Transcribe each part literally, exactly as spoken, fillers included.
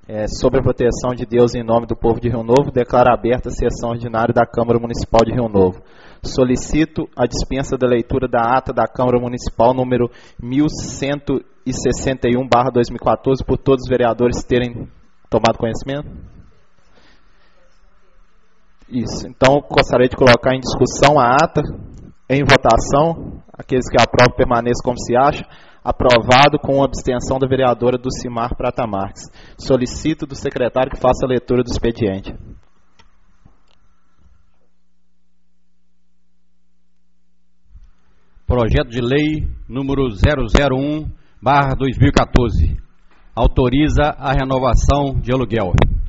É, sobre a proteção de Deus em nome do povo de Rio Novo, declaro aberta a sessão ordinária da Câmara Municipal de Rio Novo. Solicito a dispensa da leitura da ata da Câmara Municipal número mil cento e sessenta e um barra dois mil e quatorze por todos os vereadores terem tomado conhecimento. Isso. Então, gostaria de colocar em discussão a ata, em votação. Aqueles que aprovam permaneçam como se acha. Aprovado com a abstenção da vereadora Dulcimar Prata Marques. Solicito do secretário que faça a leitura do expediente. Projeto de lei número zero zero um barra dois mil e quatorze. Autoriza a renovação de aluguel.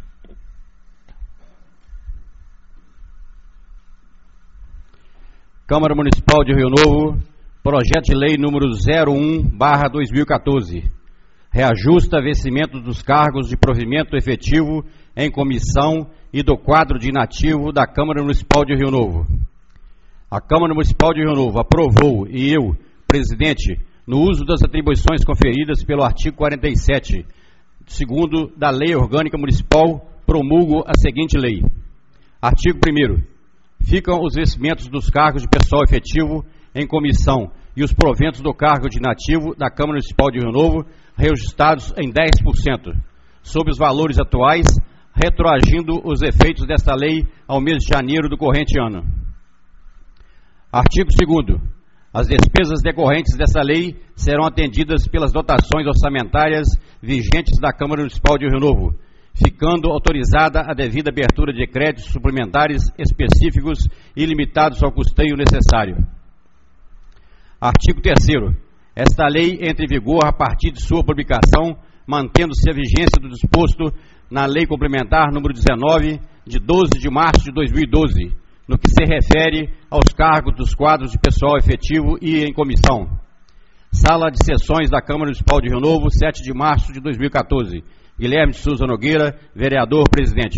Câmara Municipal de Rio Novo. Projeto de lei número zero um barra dois mil e quatorze. Reajusta vencimento dos cargos de provimento efetivo em comissão e do quadro de inativo da Câmara Municipal de Rio Novo. A Câmara Municipal de Rio Novo aprovou, e eu, presidente, no uso das atribuições conferidas pelo artigo quarenta e sete, segundo da Lei Orgânica Municipal, promulgo a seguinte lei. Artigo primeiro. Ficam os vencimentos dos cargos de pessoal efetivo em comissão e os proventos do cargo de inativo da Câmara Municipal de Rio Novo reajustados em dez por cento, sob os valores atuais, retroagindo os efeitos desta lei ao mês de janeiro do corrente ano. Artigo segundo. As despesas decorrentes dessa lei serão atendidas pelas dotações orçamentárias vigentes da Câmara Municipal de Rio Novo, ficando autorizada a devida abertura de créditos suplementares específicos e limitados ao custeio necessário. Artigo terceiro. Esta lei entra em vigor a partir de sua publicação, mantendo-se a vigência do disposto na Lei Complementar número dezenove, de doze de março de dois mil e doze, no que se refere aos cargos dos quadros de pessoal efetivo e em comissão. Sala de Sessões da Câmara Municipal de Rio Novo, sete de março de dois mil e quatorze. Guilherme de Souza Nogueira, vereador, presidente.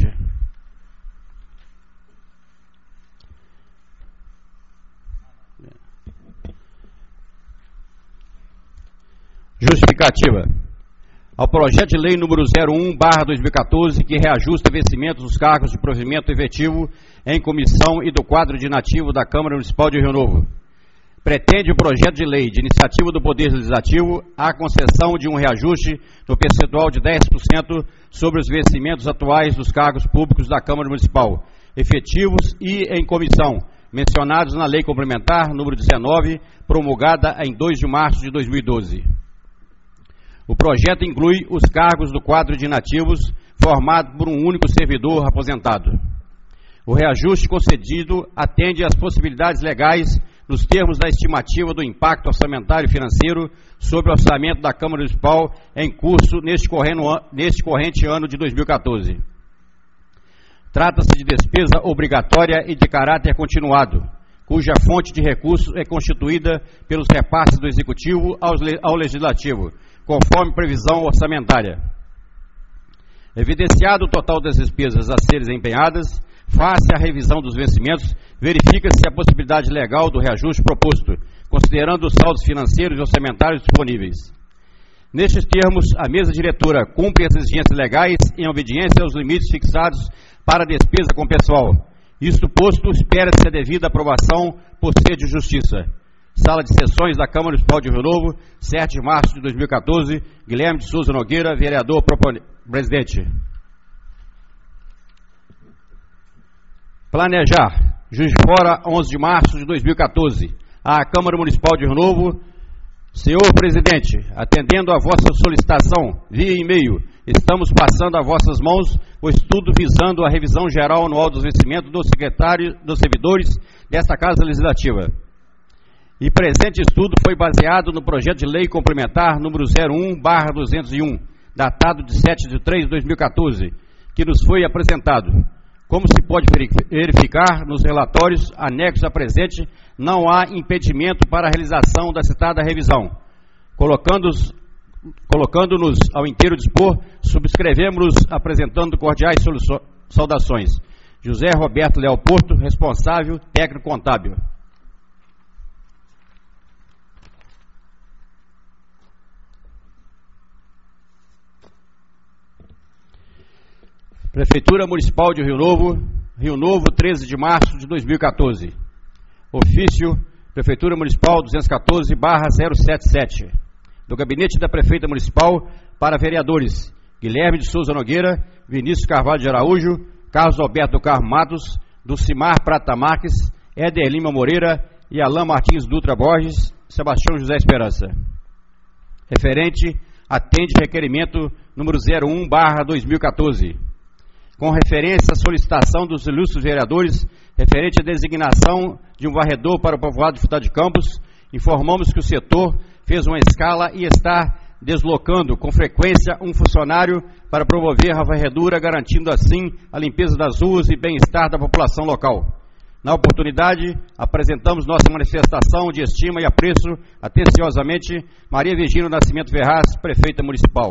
Justificativa. Ao projeto de lei número zero um barra dois mil e quatorze, que reajusta vencimentos dos cargos de provimento efetivo em comissão e do quadro de inativo da Câmara Municipal de Rio Novo. Pretende o projeto de lei de iniciativa do Poder Legislativo a concessão de um reajuste no percentual de dez por cento sobre os vencimentos atuais dos cargos públicos da Câmara Municipal, efetivos e em comissão, mencionados na Lei Complementar número dezenove, promulgada em dois de março de dois mil e doze. O projeto inclui os cargos do quadro de inativos formado por um único servidor aposentado. O reajuste concedido atende às possibilidades legais nos termos da estimativa do impacto orçamentário e financeiro sobre o orçamento da Câmara Municipal em curso neste, neste corrente ano de dois mil e quatorze. Trata-se de despesa obrigatória e de caráter continuado, cuja fonte de recursos é constituída pelos repasses do Executivo ao Legislativo, conforme previsão orçamentária. Evidenciado o total das despesas a serem empenhadas, face à revisão dos vencimentos, verifica-se a possibilidade legal do reajuste proposto, considerando os saldos financeiros e orçamentários disponíveis. Nestes termos, a mesa diretora cumpre as exigências legais em obediência aos limites fixados para a despesa com pessoal. Isto posto, espera-se a devida aprovação por ser de justiça. Sala de Sessões da Câmara Municipal de Rio Novo, sete de março de dois mil e quatorze, Guilherme de Souza Nogueira, vereador, presidente. Planejar, Juiz de Fora, onze de março de dois mil e quatorze. À Câmara Municipal de Rio Novo. Senhor presidente, atendendo a vossa solicitação via e-mail, estamos passando a vossas mãos o estudo visando a revisão geral anual dos vencimentos do secretário dos servidores desta Casa Legislativa. E presente estudo foi baseado no projeto de lei complementar número zero um barra duzentos e um, datado de sete de três de dois mil e quatorze, que nos foi apresentado. Como se pode verificar nos relatórios anexos a presente, não há impedimento para a realização da citada revisão. Colocando-nos colocando ao inteiro dispor, subscrevemos apresentando cordiais saudações. José Roberto Leal Porto, responsável técnico contábil. Prefeitura Municipal de Rio Novo, Rio Novo, treze de março de dois mil e quatorze. Ofício Prefeitura Municipal duzentos e quatorze barra zero setenta e sete. Do Gabinete da Prefeita Municipal para vereadores Guilherme de Souza Nogueira, Vinícius Carvalho de Araújo, Carlos Alberto do Carmo Matos, Dulcimar Prata Marques, Éder Lima Moreira e Alain Martins Dutra Borges, Sebastião José Esperança. Referente, atende requerimento número zero um barra dois mil e quatorze. Com referência à solicitação dos ilustres vereadores referente à designação de um varredor para o povoado de Furtado de Campos, informamos que o setor fez uma escala e está deslocando com frequência um funcionário para promover a varredura, garantindo assim a limpeza das ruas e bem-estar da população local. Na oportunidade, apresentamos nossa manifestação de estima e apreço atenciosamente Maria Virgínia Nascimento Ferraz, Prefeita Municipal.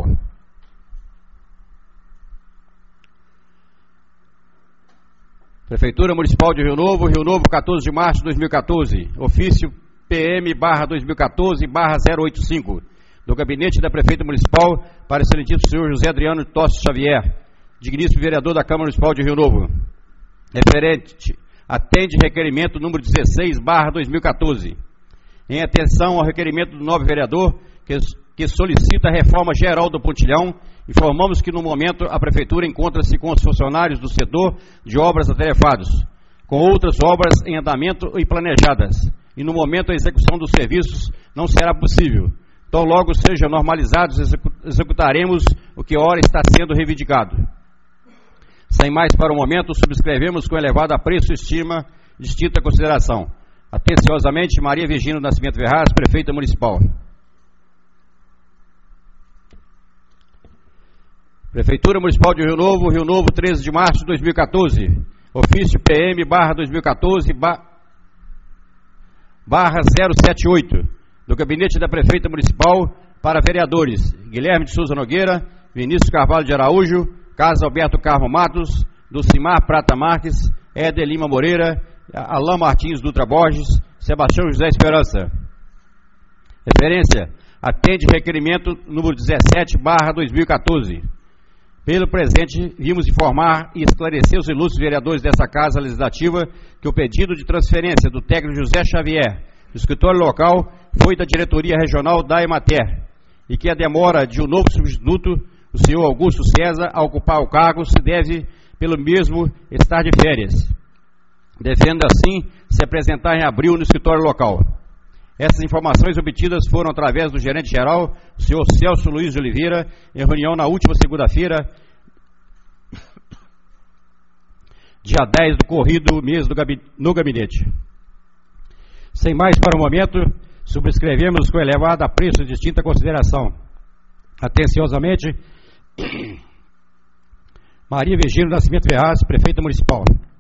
Prefeitura Municipal de Rio Novo, Rio Novo, quatorze de março de dois mil e quatorze. Ofício P M barra dois mil e quatorze barra zero oitenta e cinco. Do Gabinete da Prefeita Municipal para o excelentíssimo senhor José Adriano Tostes Xavier, digníssimo vereador da Câmara Municipal de Rio Novo. Referente, atende requerimento número dezesseis barra dois mil e quatorze. Em atenção ao requerimento do novo vereador, que, que solicita a reforma geral do pontilhão, informamos que no momento a Prefeitura encontra-se com os funcionários do setor de obras atarefados, com outras obras em andamento e planejadas, e no momento a execução dos serviços não será possível. Então logo sejam normalizados, executaremos o que ora está sendo reivindicado. Sem mais para o momento, subscrevemos com elevado apreço e estima, distinta consideração. Atenciosamente, Maria Virgínia Nascimento Ferraz, Prefeita Municipal. Prefeitura Municipal de Rio Novo, Rio Novo, treze de março de dois mil e quatorze. Ofício P M barra dois mil e quatorze barra zero setenta e oito. Do Gabinete da Prefeita Municipal para vereadores Guilherme de Souza Nogueira, Vinícius Carvalho de Araújo, Carlos Alberto Carmo Matos, Dulcimar Prata Marques, Éder Lima Moreira, Alain Martins Dutra Borges, Sebastião José Esperança. Referência, atende requerimento número dezessete barra dois mil e quatorze. Pelo presente, vimos informar e esclarecer os ilustres vereadores dessa Casa Legislativa que o pedido de transferência do técnico José Xavier do escritório local foi da diretoria regional da Emater e que a demora de um novo substituto, o senhor Augusto César, a ocupar o cargo se deve pelo mesmo estar de férias, devendo assim se apresentar em abril no escritório local. Essas informações obtidas foram através do gerente-geral, o senhor Celso Luiz de Oliveira, em reunião na última segunda-feira, dia dez do corrido mês do gabi- no gabinete. Sem mais para o momento, subscrevemos com elevado apreço e distinta consideração. Atenciosamente, Maria Virgínia Nascimento Ferraz, Prefeita Municipal.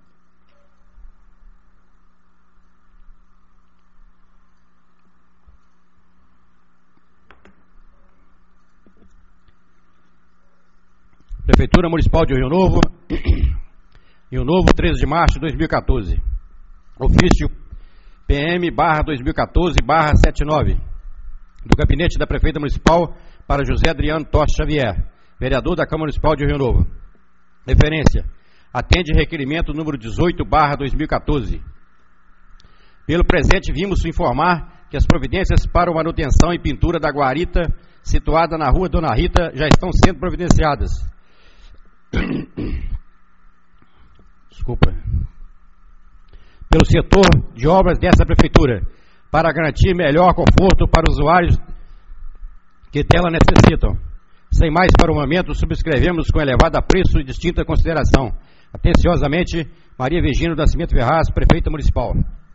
Prefeitura Municipal de Rio Novo, Rio Novo, treze de março de dois mil e quatorze. Ofício P M barra dois mil e quatorze barra setenta e nove. Do Gabinete da Prefeita Municipal para José Adriano Tostes Xavier, vereador da Câmara Municipal de Rio Novo. Referência, atende requerimento número dezoito barra dois mil e quatorze. Pelo presente, vimos informar que as providências para a manutenção e pintura da guarita situada na rua Dona Rita já estão sendo providenciadas. Desculpa. Pelo setor de obras dessa prefeitura, para garantir melhor conforto para os usuários que dela necessitam. Sem mais para o momento, subscrevemos com elevado apreço e distinta consideração. Atenciosamente, Maria Virgínia Nascimento Ferraz, Prefeita Municipal.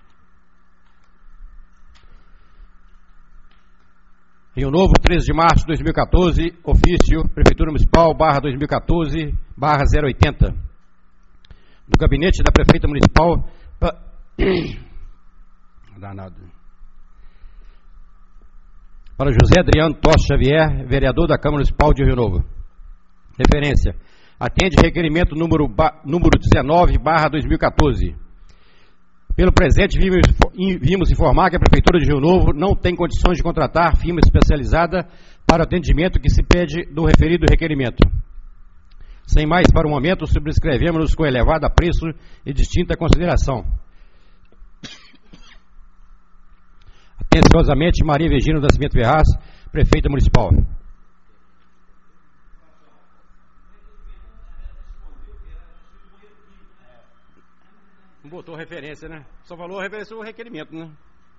Rio Novo, treze de março de dois mil e quatorze, ofício Prefeitura Municipal, barra dois mil e quatorze, barra zero oitenta. Do Gabinete da Prefeita Municipal, pa... Danado. Para José Adriano Tostes Xavier, vereador da Câmara Municipal de Rio Novo. Referência, atende requerimento número, ba... número dezenove, barra dois mil e quatorze. Pelo presente, vimos, vimos informar que a Prefeitura de Rio Novo não tem condições de contratar firma especializada para o atendimento que se pede do referido requerimento. Sem mais para o momento, subscrevemos-nos com elevado apreço e distinta consideração. Atenciosamente, Maria Virgínia do Nascimento Ferraz, Prefeita Municipal. Não botou referência, né? Só falou a referência do requerimento, né?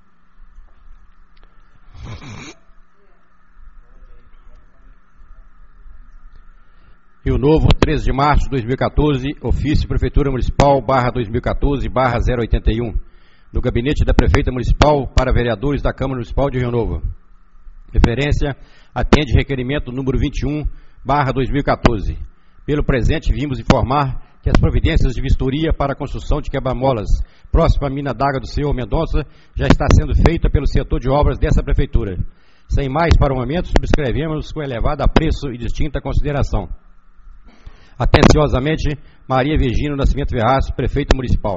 Rio Novo, treze de março de dois mil e quatorze, ofício Prefeitura Municipal, barra dois mil e quatorze, barra zero oitenta e um, do Gabinete da Prefeita Municipal para vereadores da Câmara Municipal de Rio Novo. Referência, atende requerimento número vinte e um, barra dois mil e quatorze. Pelo presente, vimos informar que as providências de vistoria para a construção de quebra-molas próxima à mina d'água do senhor Mendonça já está sendo feita pelo setor de obras dessa Prefeitura. Sem mais para o momento, subscrevemos com elevado apreço e distinta consideração. Atenciosamente, Maria Virgínia do Nascimento Ferraz, Prefeita Municipal.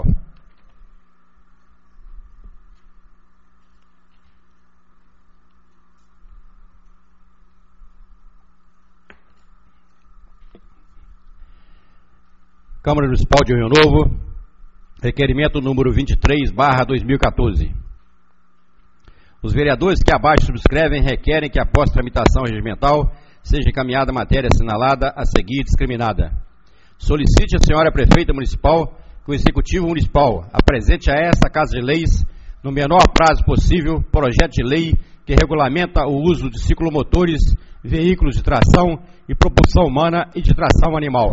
Câmara Municipal de Rio Novo, requerimento número vinte e três, barra dois mil e quatorze. Os vereadores que abaixo subscrevem requerem que, após tramitação regimental, seja encaminhada a matéria assinalada a seguir discriminada. Solicite a senhora Prefeita Municipal que o Executivo Municipal apresente a esta Casa de Leis, no menor prazo possível, projeto de lei que regulamenta o uso de ciclomotores, veículos de tração e propulsão humana e de tração animal.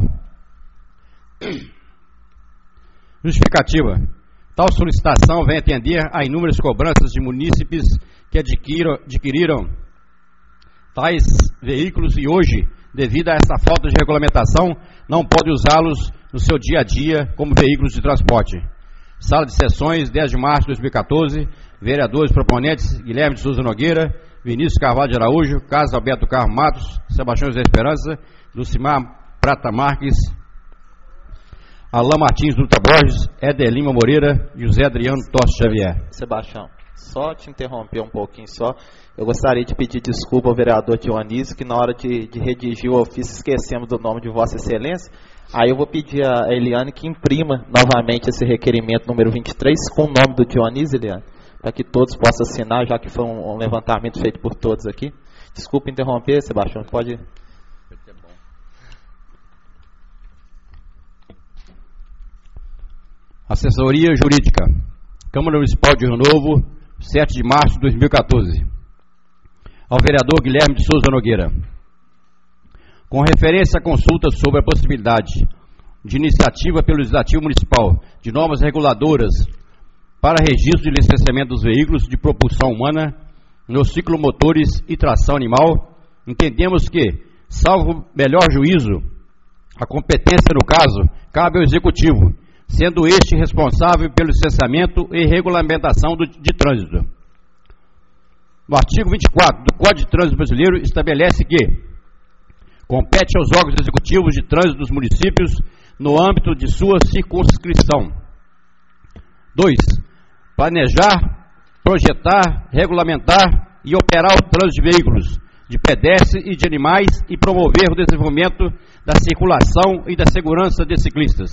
Justificativa. Tal solicitação vem atender a inúmeras cobranças de munícipes que adquiriram, adquiriram tais veículos e hoje, devido a essa falta de regulamentação, não pode usá-los no seu dia a dia como veículos de transporte. Sala de sessões, dez de março de dois mil e quatorze, vereadores proponentes Guilherme de Souza Nogueira, Vinícius Carvalho de Araújo, Carlos Alberto Carmo Matos, Sebastião José Esperança, Lucimar Prata Marques, Alain Martins Dutra Borges, Éder Lima Moreira e José Adriano Tostes Xavier. Sebastião, só te interromper um pouquinho só. Eu gostaria de pedir desculpa ao vereador Dionísio, que na hora de, de redigir o ofício esquecemos do nome de Vossa Excelência. Aí eu vou pedir a Eliane que imprima novamente esse requerimento número vinte e três com o nome do Dionísio, Eliane, para que todos possam assinar, já que foi um, um levantamento feito por todos aqui. Desculpa interromper, Sebastião, pode... Assessoria Jurídica, Câmara Municipal de Rio Novo, sete de março de dois mil e quatorze. Ao vereador Guilherme de Souza Nogueira. Com referência à consulta sobre a possibilidade de iniciativa pelo Legislativo Municipal de normas reguladoras para registro de licenciamento dos veículos de propulsão humana nos ciclomotores e tração animal, entendemos que, salvo melhor juízo, a competência no caso cabe ao Executivo, sendo este responsável pelo licenciamento e regulamentação do, de trânsito. O artigo vinte e quatro do Código de Trânsito Brasileiro estabelece que compete aos órgãos executivos de trânsito dos municípios no âmbito de sua circunscrição. dois. Planejar, projetar, regulamentar e operar o trânsito de veículos, de pedestres e de animais e promover o desenvolvimento da circulação e da segurança de ciclistas.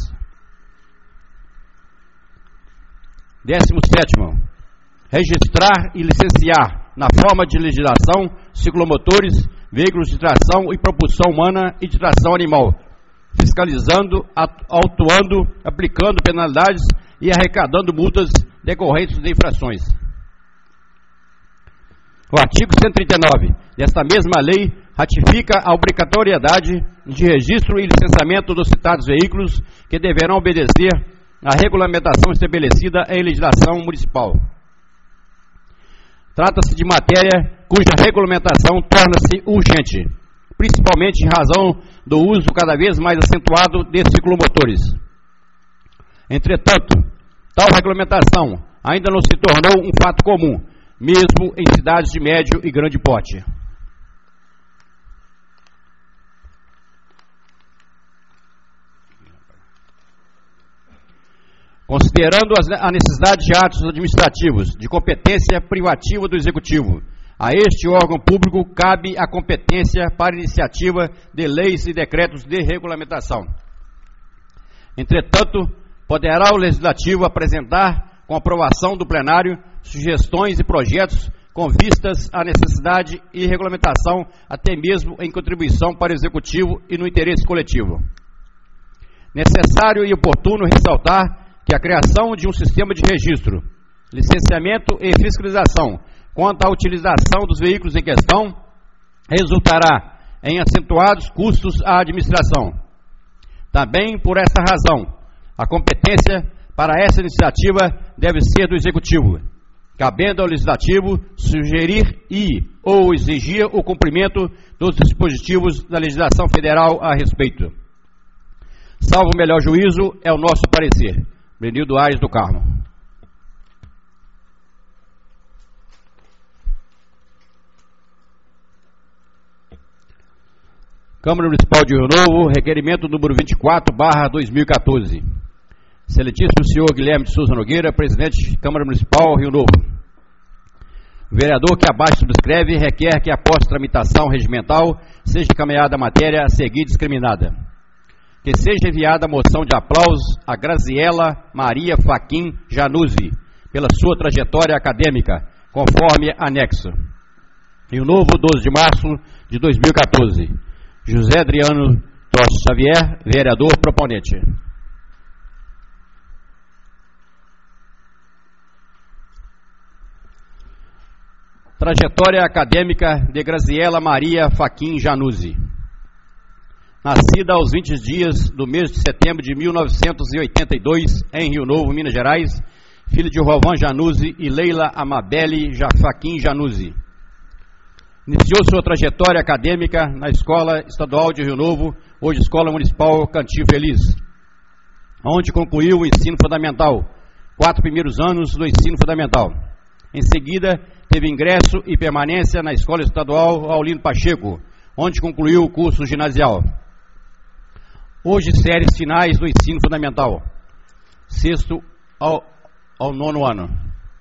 Décimo sétimo, registrar e licenciar, na forma de legislação, ciclomotores, veículos de tração e propulsão humana e de tração animal, fiscalizando, autuando, aplicando penalidades e arrecadando multas decorrentes de infrações. O artigo cento e trinta e nove desta mesma lei ratifica a obrigatoriedade de registro e licenciamento dos citados veículos que deverão obedecer à regulamentação estabelecida em legislação municipal. Trata-se de matéria cuja regulamentação torna-se urgente, principalmente em razão do uso cada vez mais acentuado de ciclomotores. Entretanto, tal regulamentação ainda não se tornou um fato comum, mesmo em cidades de médio e grande porte. Considerando a necessidade de atos administrativos de competência privativa do Executivo, A este órgão público cabe a competência para iniciativa de leis e decretos de regulamentação. Entretanto, poderá o Legislativo apresentar, com aprovação do plenário, sugestões e projetos com vistas à necessidade e regulamentação, até mesmo em contribuição para o Executivo e no interesse coletivo. Necessário e oportuno ressaltar que a criação de um sistema de registro, licenciamento e fiscalização quanto à utilização dos veículos em questão resultará em acentuados custos à administração. Também por esta razão, a competência para essa iniciativa deve ser do Executivo, cabendo ao Legislativo sugerir e ou exigir o cumprimento dos dispositivos da legislação federal a respeito. Salvo o melhor juízo, é o nosso parecer. Brenildo Aires do Carmo. Câmara Municipal de Rio Novo, requerimento número vinte e quatro barra dois mil e quatorze. Excelentíssimo senhor Guilherme de Souza Nogueira, presidente Câmara Municipal Rio Novo. O vereador que abaixo subscreve requer que, após tramitação regimental, seja encaminhada a matéria a seguir discriminada. Que seja enviada a moção de aplausos a Graziela Maria Faquim Januzzi, pela sua trajetória acadêmica, conforme anexo. Rio Novo, doze de março de dois mil e quatorze. José Adriano Tostes Xavier, vereador proponente. Trajetória acadêmica de Graziela Maria Faquim Januzzi. Nascida aos vinte dias do mês de setembro de mil novecentos e oitenta e dois, em Rio Novo, Minas Gerais, filha de Rovan Januzzi e Leila Amabelle Faquim Januzzi. Iniciou sua trajetória acadêmica na Escola Estadual de Rio Novo, hoje Escola Municipal Cantinho Feliz, onde concluiu o ensino fundamental, quatro primeiros anos do ensino fundamental. Em seguida, teve ingresso e permanência na Escola Estadual Aulino Pacheco, onde concluiu o curso ginasial. Hoje, séries finais do ensino fundamental, sexto ao, ao nono ano.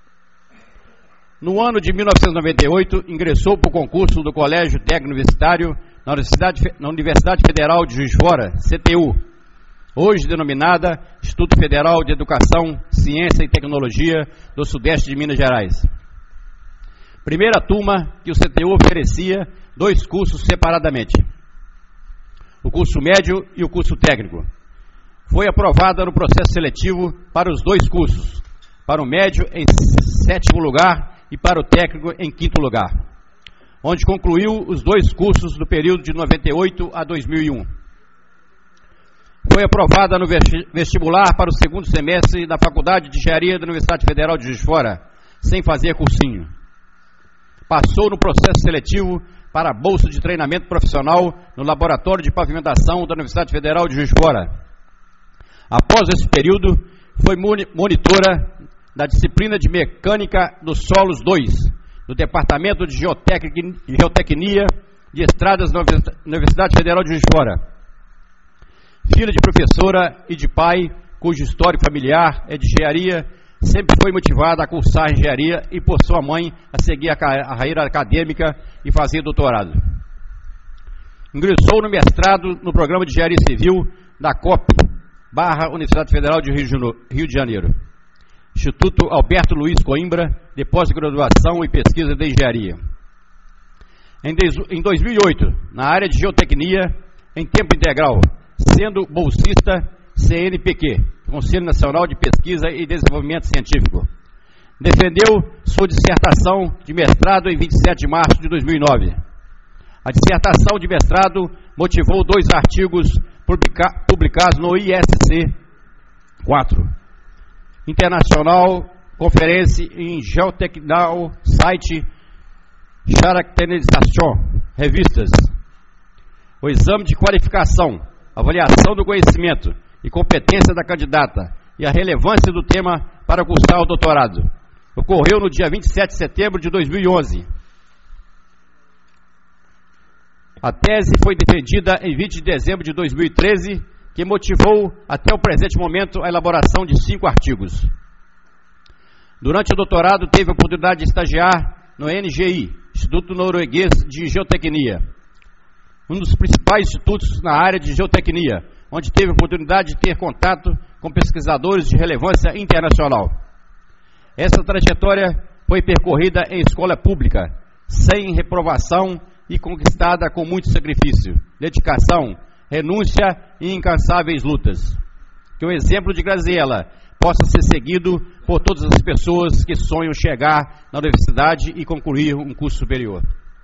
No ano de mil novecentos e noventa e oito, ingressou para o concurso do Colégio Técnico Universitário na Universidade, na Universidade Federal de Juiz de Fora, C T U, hoje denominada Instituto Federal de Educação, Ciência e Tecnologia do Sudeste de Minas Gerais. Primeira turma que o C T U oferecia dois cursos separadamente, o curso médio e o curso técnico. Foi aprovada no processo seletivo para os dois cursos, para o médio em sétimo lugar e para o técnico em quinto lugar, onde concluiu os dois cursos do período de noventa e oito a dois mil e um. Foi aprovada no vestibular para o segundo semestre da Faculdade de Engenharia da Universidade Federal de Juiz de Fora, sem fazer cursinho. Passou no processo seletivo para a Bolsa de Treinamento Profissional no Laboratório de Pavimentação da Universidade Federal de Juiz de Fora. Após esse período, foi monitora da disciplina de Mecânica dos Solos dois, do Departamento de Geotecnia de Estradas da Universidade Federal de Juiz de Fora. Filha de professora e de pai, cujo histórico familiar é de engenharia, sempre foi motivada a cursar engenharia e por sua mãe a seguir a carreira acadêmica e fazer doutorado. Ingressou no mestrado no programa de Engenharia Civil da C O P, barra Universidade Federal de Rio de Janeiro. Instituto Alberto Luiz Coimbra, de pós-graduação e pesquisa de engenharia. Em dois mil e oito, na área de geotecnia, em tempo integral, sendo bolsista C N P Q, Conselho Nacional de Pesquisa e Desenvolvimento Científico. Defendeu sua dissertação de mestrado em vinte e sete de março de dois mil e nove. A dissertação de mestrado motivou dois artigos publica- publicados no I S C quatro. Internacional Conferência em Geotechnal Site Characterization, revistas. O exame de qualificação, avaliação do conhecimento e competência da candidata e a relevância do tema para cursar o doutorado ocorreu no dia vinte e sete de setembro de dois mil e onze. A tese foi defendida em vinte de dezembro de dois mil e treze, que motivou até o presente momento a elaboração de cinco artigos. Durante o doutorado teve a oportunidade de estagiar no N G I, Instituto Norueguês de Geotecnia, um dos principais institutos na área de geotecnia, onde teve a oportunidade de ter contato com pesquisadores de relevância internacional. Essa trajetória foi percorrida em escola pública, sem reprovação e conquistada com muito sacrifício, dedicação, renúncia e incansáveis lutas. Que o exemplo de Graziela possa ser seguido por todas as pessoas que sonham chegar na universidade e concluir um curso superior.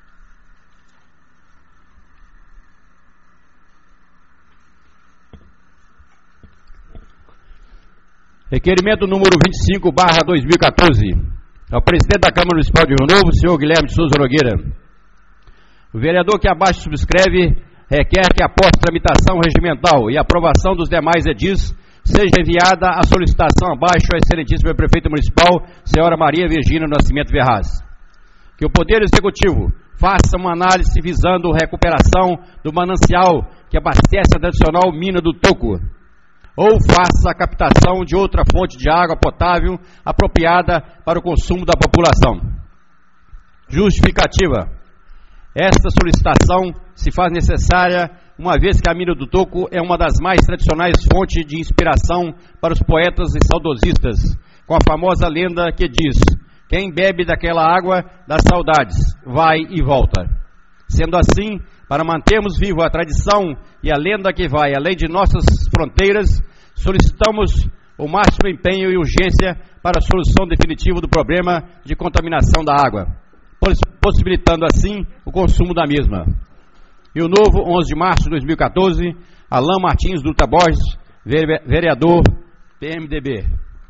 Requerimento número vinte e cinco barra dois mil e quatorze. Ao presidente da Câmara Municipal de Rio Novo, senhor Guilherme de Souza Nogueira. O vereador que abaixo subscreve requer que, após tramitação regimental e aprovação dos demais edis, seja enviada a solicitação abaixo à excelentíssima prefeita municipal, senhora Maria Virgínia Nascimento Ferraz. Que o Poder Executivo faça uma análise visando a recuperação do manancial que abastece a tradicional mina do Toco, ou faça a captação de outra fonte de água potável apropriada para o consumo da população. Justificativa. Esta solicitação se faz necessária uma vez que a mina do Toco é uma das mais tradicionais fontes de inspiração para os poetas e saudosistas, com a famosa lenda que diz: quem bebe daquela água dá saudades, vai e volta. Sendo assim, para mantermos viva a tradição e a lenda que vai além de nossas fronteiras, solicitamos o máximo empenho e urgência para a solução definitiva do problema de contaminação da água, possibilitando assim o consumo da mesma. Rio Novo, onze de março de dois mil e quatorze, Alain Martins Dutra Borges, vereador P M D B.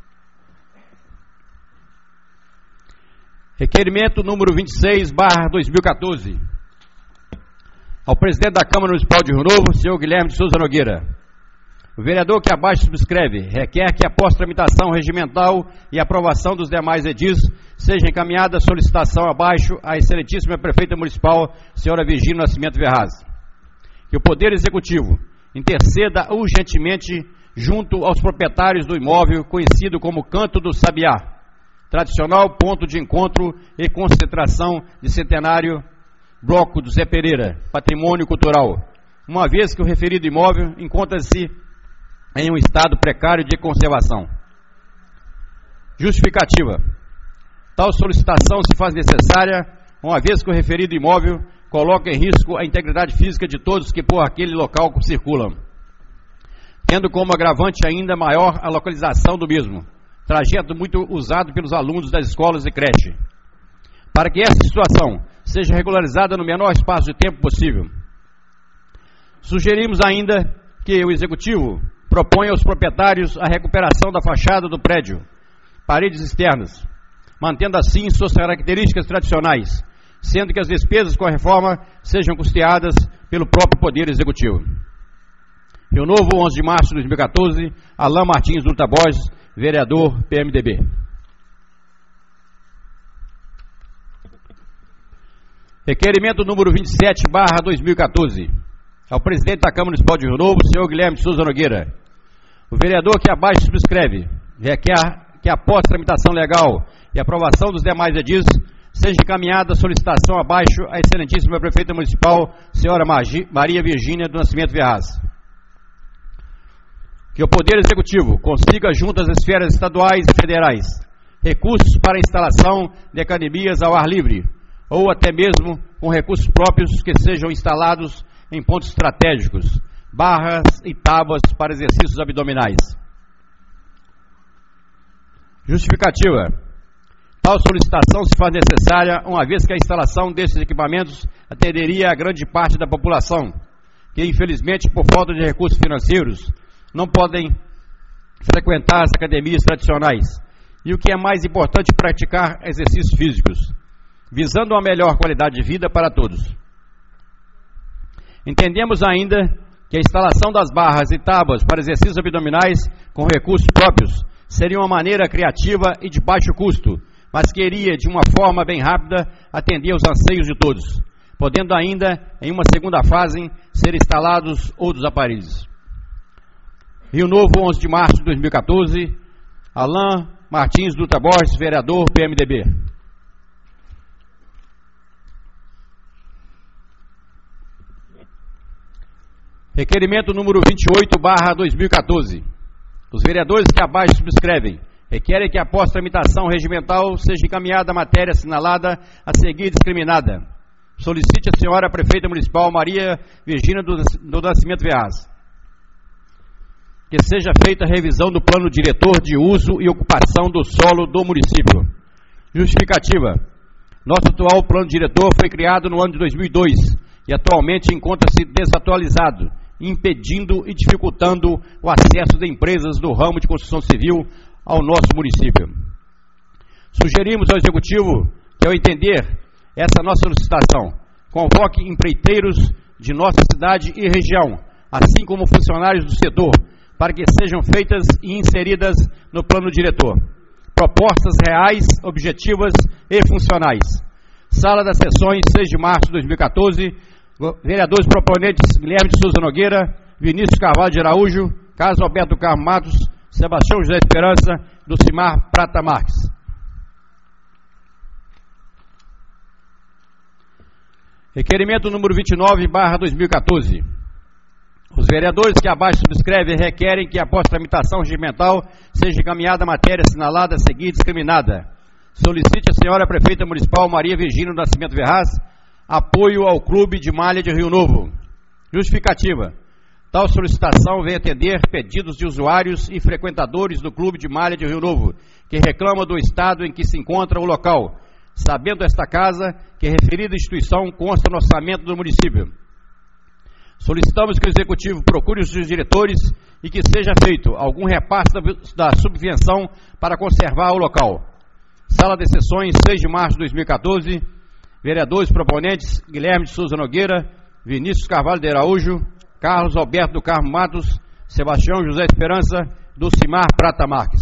Requerimento número vinte e seis barra dois mil e quatorze. Ao presidente da Câmara Municipal de Rio Novo, senhor Guilherme de Souza Nogueira. O vereador que abaixo subscreve requer que, após tramitação regimental e aprovação dos demais edis, seja encaminhada a solicitação abaixo à excelentíssima prefeita municipal, senhora Virgínia Nascimento Ferraz. Que o Poder Executivo interceda urgentemente junto aos proprietários do imóvel conhecido como Canto do Sabiá, tradicional ponto de encontro e concentração de centenário Bloco do Zé Pereira, patrimônio cultural, uma vez que o referido imóvel encontra-se em um estado precário de conservação. Justificativa. Tal solicitação se faz necessária, uma vez que o referido imóvel coloca em risco a integridade física de todos que por aquele local circulam, tendo como agravante ainda maior a localização do mesmo, trajeto muito usado pelos alunos das escolas e creche. Para que essa situação seja regularizada no menor espaço de tempo possível, sugerimos ainda que o Executivo proponha aos proprietários a recuperação da fachada do prédio, paredes externas, mantendo assim suas características tradicionais, sendo que as despesas com a reforma sejam custeadas pelo próprio Poder Executivo. Rio Novo, onze de março de dois mil e quatorze, Alain Martins Dutra Borges, vereador P M D B. Requerimento número vinte e sete barra dois mil e quatorze. Ao presidente da Câmara Municipal de Rio Novo, senhor Guilherme de Souza Nogueira. O vereador que abaixo subscreve requer que, após tramitação legal e aprovação dos demais edis, seja encaminhada a solicitação abaixo à excelentíssima prefeita municipal, senhora Maria Virgínia do Nascimento Ferraz. Que o Poder Executivo consiga, junto às esferas estaduais e federais, recursos para a instalação de academias ao ar livre, ou até mesmo com recursos próprios que sejam instalados em pontos estratégicos, barras e tábuas para exercícios abdominais. Justificativa. Tal solicitação se faz necessária, uma vez que a instalação desses equipamentos atenderia a grande parte da população, que infelizmente, por falta de recursos financeiros, não podem frequentar as academias tradicionais, e o que é mais importante, praticar exercícios físicos, visando uma melhor qualidade de vida para todos. Entendemos ainda que a instalação das barras e tábuas para exercícios abdominais com recursos próprios seria uma maneira criativa e de baixo custo, mas que iria, de uma forma bem rápida, atender aos anseios de todos, podendo ainda, em uma segunda fase, ser instalados outros aparelhos. Rio Novo, onze de março de dois mil e quatorze, Alain Martins Dutra Borges, vereador P M D B. Requerimento número vinte e oito barra dois mil e quatorze. Os vereadores que abaixo subscrevem requerem que após tramitação regimental seja encaminhada a matéria assinalada a seguir discriminada. Solicite a senhora prefeita municipal Maria Virgínia do, do Nascimento Ferraz que seja feita a revisão do plano diretor de uso e ocupação do solo do município. Justificativa. Nosso atual plano diretor foi criado no ano de dois mil e dois e atualmente encontra-se desatualizado, impedindo e dificultando o acesso de empresas do ramo de construção civil ao nosso município. Sugerimos ao Executivo que, ao entender essa nossa solicitação, convoque empreiteiros de nossa cidade e região, assim como funcionários do setor, para que sejam feitas e inseridas no plano diretor propostas reais, objetivas e funcionais. Sala das Sessões, seis de março de dois mil e quatorze, vereadores proponentes Guilherme de Souza Nogueira, Vinícius Carvalho de Araújo, Carlos Alberto Carmo Matos, Sebastião José Esperança, Lucimar Prata Marques. Requerimento número vinte e nove barra dois mil e quatorze. Os vereadores que abaixo subscrevem requerem que, após tramitação regimental, seja encaminhada a matéria assinalada a seguir discriminada. Solicite a senhora prefeita municipal Maria Virgínia do Nascimento Ferraz apoio ao Clube de Malha de Rio Novo. Justificativa. Tal solicitação vem atender pedidos de usuários e frequentadores do Clube de Malha de Rio Novo, que reclamam do estado em que se encontra o local, sabendo esta casa que a referida instituição consta no orçamento do município. Solicitamos que o Executivo procure os seus diretores e que seja feito algum repasse da, da subvenção para conservar o local. Sala de Sessões, seis de março de dois mil e quatorze, vereadores proponentes Guilherme de Souza Nogueira, Vinícius Carvalho de Araújo, Carlos Alberto do Carmo Matos, Sebastião José Esperança, Dulcimar Prata Marques.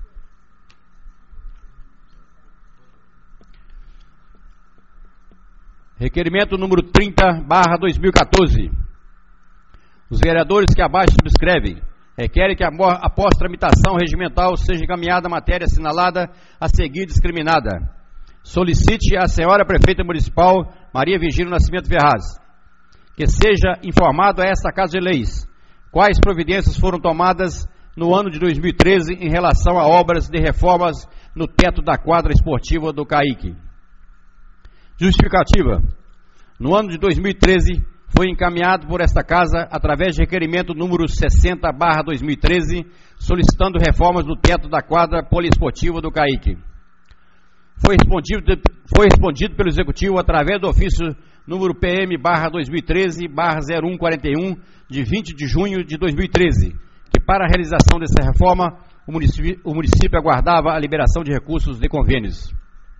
Requerimento número trinta barra dois mil e quatorze. Os vereadores que abaixo subscrevem requerem que, após tramitação regimental, seja encaminhada a matéria assinalada a seguir discriminada. Solicite à senhora prefeita municipal Maria Virgínia Nascimento Ferraz que seja informado a esta Casa de Leis quais providências foram tomadas no ano de dois mil e treze em relação a obras de reformas no teto da quadra esportiva do CAIC. Justificativa. No ano de dois mil e treze, foi encaminhado por esta Casa, através de requerimento número sessenta barra dois mil e treze, solicitando reformas no teto da quadra poliesportiva do CAIC. Foi respondido, foi respondido pelo Executivo através do ofício número P M barra dois mil e treze barra zero um quarenta e um, de vinte de junho de dois mil e treze, que para a realização dessa reforma, o município, o município aguardava a liberação de recursos de convênios.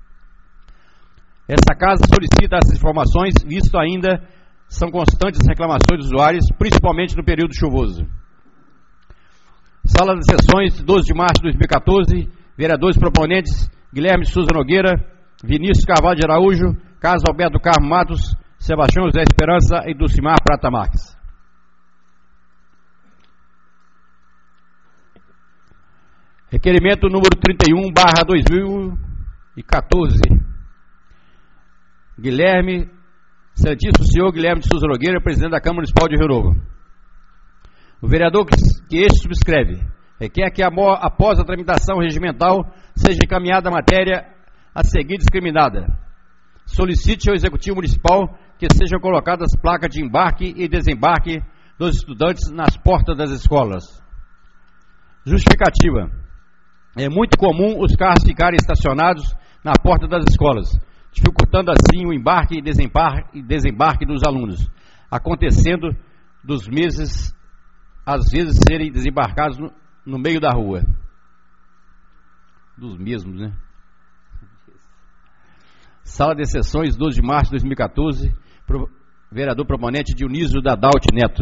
Esta Casa solicita essas informações, visto ainda são constantes reclamações dos usuários, principalmente no período chuvoso. Sala de Sessões, doze de março de dois mil e quatorze, vereadores proponentes Guilherme de Souza Nogueira, Vinícius Carvalho de Araújo, Carlos Alberto Carmo Matos, Sebastião José Esperança e Dulcimar Prata Marques. Requerimento número trinta e um barra dois mil e quatorze. Guilherme, Santíssimo Senhor Guilherme de Souza Nogueira, presidente da Câmara Municipal de Rio Novo. O vereador que, que este subscreve requer que, após a tramitação regimental, seja encaminhada a matéria a seguir discriminada. Solicite ao Executivo Municipal que sejam colocadas placas de embarque e desembarque dos estudantes nas portas das escolas. Justificativa. É muito comum os carros ficarem estacionados na porta das escolas, dificultando assim o embarque e desembarque, desembarque dos alunos, acontecendo dos meses, às vezes, serem desembarcados no, no meio da rua. Dos mesmos, né? Sala de Sessões, doze de março de dois mil e quatorze, pro, vereador proponente Dionísio Dadalt Neto.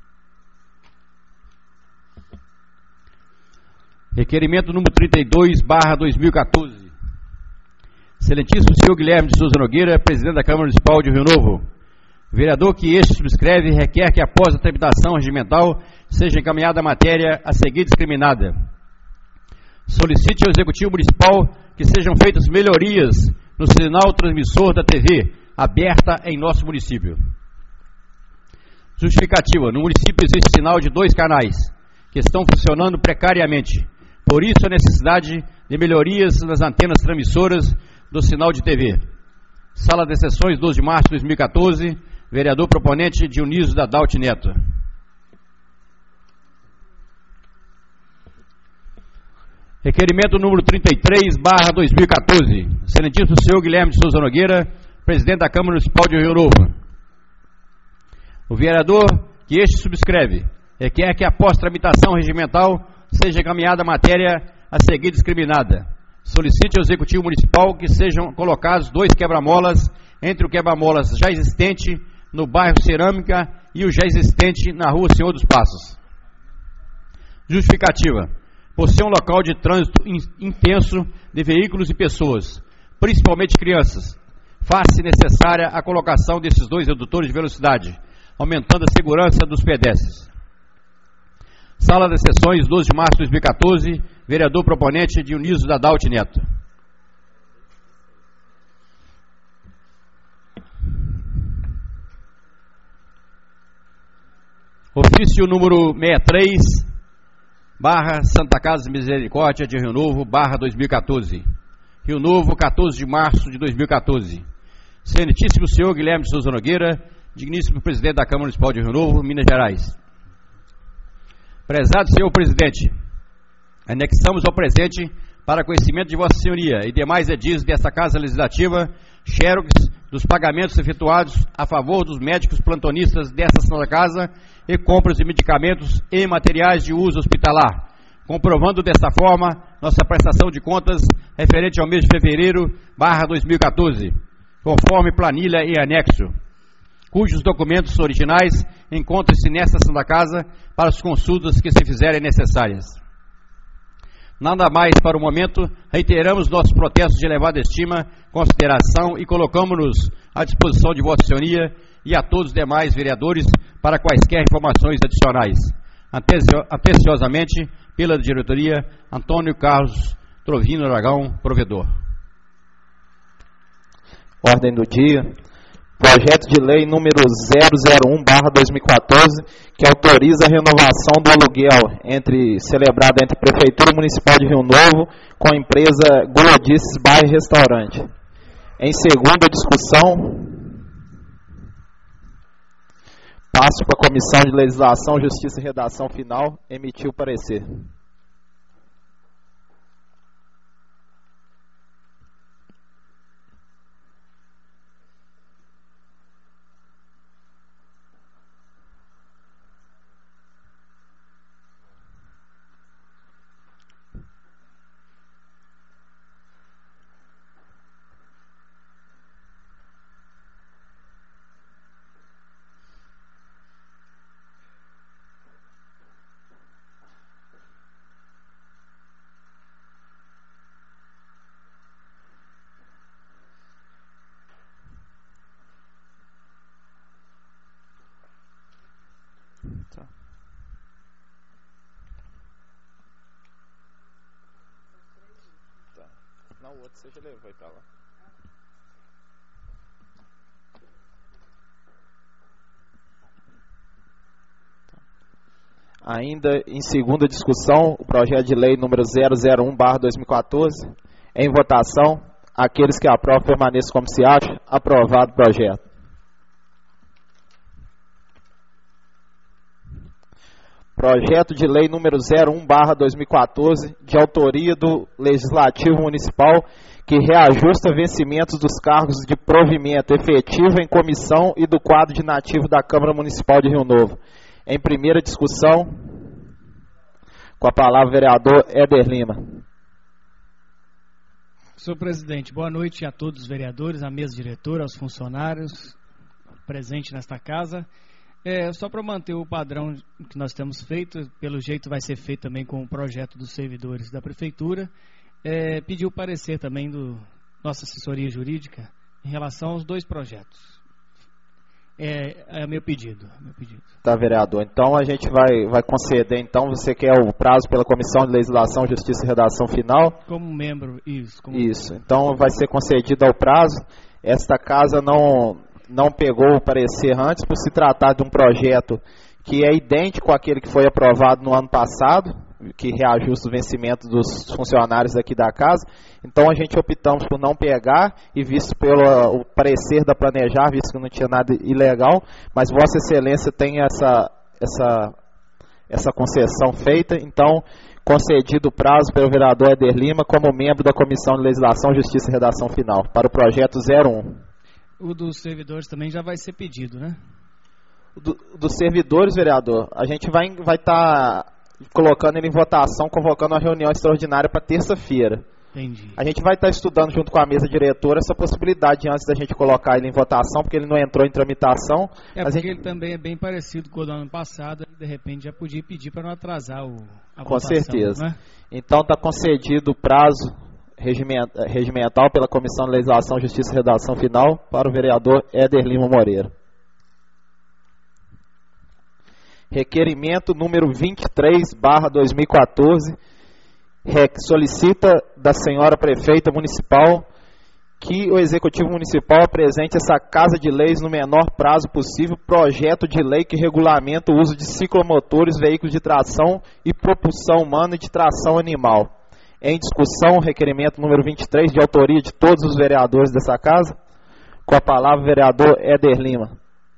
Requerimento número trinta e dois barra dois mil e quatorze. Excelentíssimo senhor Guilherme de Souza Nogueira, presidente da Câmara Municipal de Rio Novo. Vereador que este subscreve requer que, após a tramitação regimental, seja encaminhada a matéria a seguir discriminada. Solicite ao Executivo Municipal que sejam feitas melhorias no sinal transmissor da T V aberta em nosso município. Justificativa. No município existe sinal de dois canais, que estão funcionando precariamente. Por isso, a necessidade de melhorias nas antenas transmissoras do sinal de T V. Sala de Sessões, doze de março de dois mil e quatorze, vereador proponente Dionísio da Daut Neto. Requerimento número trinta e três, barra dois mil e quatorze. Excelentíssimo senhor Guilherme de Souza Nogueira, presidente da Câmara Municipal de Rio Novo. O vereador que este subscreve requer que, após tramitação regimental, seja encaminhada a matéria a seguir discriminada. Solicite ao Executivo Municipal que sejam colocados dois quebra-molas entre o quebra-molas já existente no bairro Cerâmica e o já existente na rua Senhor dos Passos. Justificativa. Por ser um local de trânsito intenso de veículos e pessoas, principalmente crianças, faz-se necessária a colocação desses dois redutores de velocidade, aumentando a segurança dos pedestres. Sala das Sessões, doze de março de dois mil e quatorze, vereador proponente Dionísio da Daut Neto. Ofício número sessenta e três, barra Santa Casa de Misericórdia de Rio Novo, barra dois mil e quatorze. Rio Novo, quatorze de março de dois mil e quatorze. Excelentíssimo senhor Guilherme de Souza Nogueira, digníssimo presidente da Câmara Municipal de Rio Novo, Minas Gerais. Prezado senhor presidente, anexamos ao presente, para conhecimento de vossa senhoria e demais edis desta Casa Legislativa, xerox dos pagamentos efetuados a favor dos médicos plantonistas desta Santa Casa e compras de medicamentos e materiais de uso hospitalar, comprovando desta forma nossa prestação de contas referente ao mês de fevereiro, barra dois mil e quatorze, conforme planilha e anexo, cujos documentos originais encontram-se nesta Santa Casa para as consultas que se fizerem necessárias. Nada mais para o momento, reiteramos nossos protestos de elevada estima, consideração e colocamos-nos à disposição de vossa senhoria e a todos os demais vereadores para quaisquer informações adicionais. Atenciosamente, pela diretoria, Antônio Carlos Trovino Aragão, provedor. Ordem do dia. Projeto de lei número zero zero um barra dois mil e quatorze, que autoriza a renovação do aluguel entre, celebrado entre a Prefeitura Municipal de Rio Novo com a empresa Gulodices Bar e Restaurante. Em segunda discussão, passo para a Comissão de Legislação, Justiça e Redação Final, emitir o parecer. Tá. Tá. Não, o outro você já levou para lá. Tá. Ainda em segunda discussão, o projeto de lei número zero zero um barra dois mil e quatorze, em votação. Aqueles que aprovam permaneçam como se acha. Aprovado o projeto. Projeto de lei número zero um barra dois mil e quatorze, de autoria do Legislativo Municipal, que reajusta vencimentos dos cargos de provimento efetivo em comissão e do quadro de nativo da Câmara Municipal de Rio Novo. Em primeira discussão, com a palavra o vereador Éder Lima. Senhor presidente, boa noite a todos os vereadores, à mesa diretora, aos funcionários presentes nesta casa. É, só para manter o padrão que nós temos feito, pelo jeito vai ser feito também com o projeto dos servidores da Prefeitura, é, pediu o parecer também do nossa assessoria jurídica em relação aos dois projetos. É, é meu pedido. Meu pedido. Tá, vereador. Então a gente vai, vai conceder, então, você quer o prazo pela Comissão de Legislação, Justiça e Redação Final? Como membro, isso. Como isso. Então vai ser concedido ao prazo. Esta casa não... não pegou o parecer antes, por se tratar de um projeto que é idêntico àquele que foi aprovado no ano passado, que reajusta o vencimento dos funcionários aqui da casa. Então a gente optamos por não pegar, e visto pelo o parecer da Planejar, visto que não tinha nada ilegal, mas Vossa Excelência tem essa, essa, essa concessão feita, então concedido o prazo pelo vereador Éder Lima como membro da Comissão de Legislação, Justiça e Redação Final, para o projeto zero um. O dos servidores também já vai ser pedido, né? Do, dos servidores, vereador, a gente vai estar vai tá colocando ele em votação, convocando uma reunião extraordinária para terça-feira. Entendi. A gente vai estar tá estudando junto com a mesa diretora essa possibilidade antes da gente colocar ele em votação, porque ele não entrou em tramitação. É porque gente... ele também é bem parecido com o do ano passado, de repente já podia pedir para não atrasar o, a com votação. Com certeza. Né? Então está concedido o prazo regimental pela Comissão de Legislação, Justiça e Redação Final para o vereador Éder Lima Moreira. Requerimento número vinte e três barra dois mil e quatorze, solicita da senhora prefeita municipal que o Executivo Municipal apresente essa Casa de Leis no menor prazo possível projeto de lei que regulamenta o uso de ciclomotores, veículos de tração e propulsão humana e de tração animal. Em discussão, requerimento número vinte e três, de autoria de todos os vereadores dessa casa. Com a palavra, o vereador Éder Lima.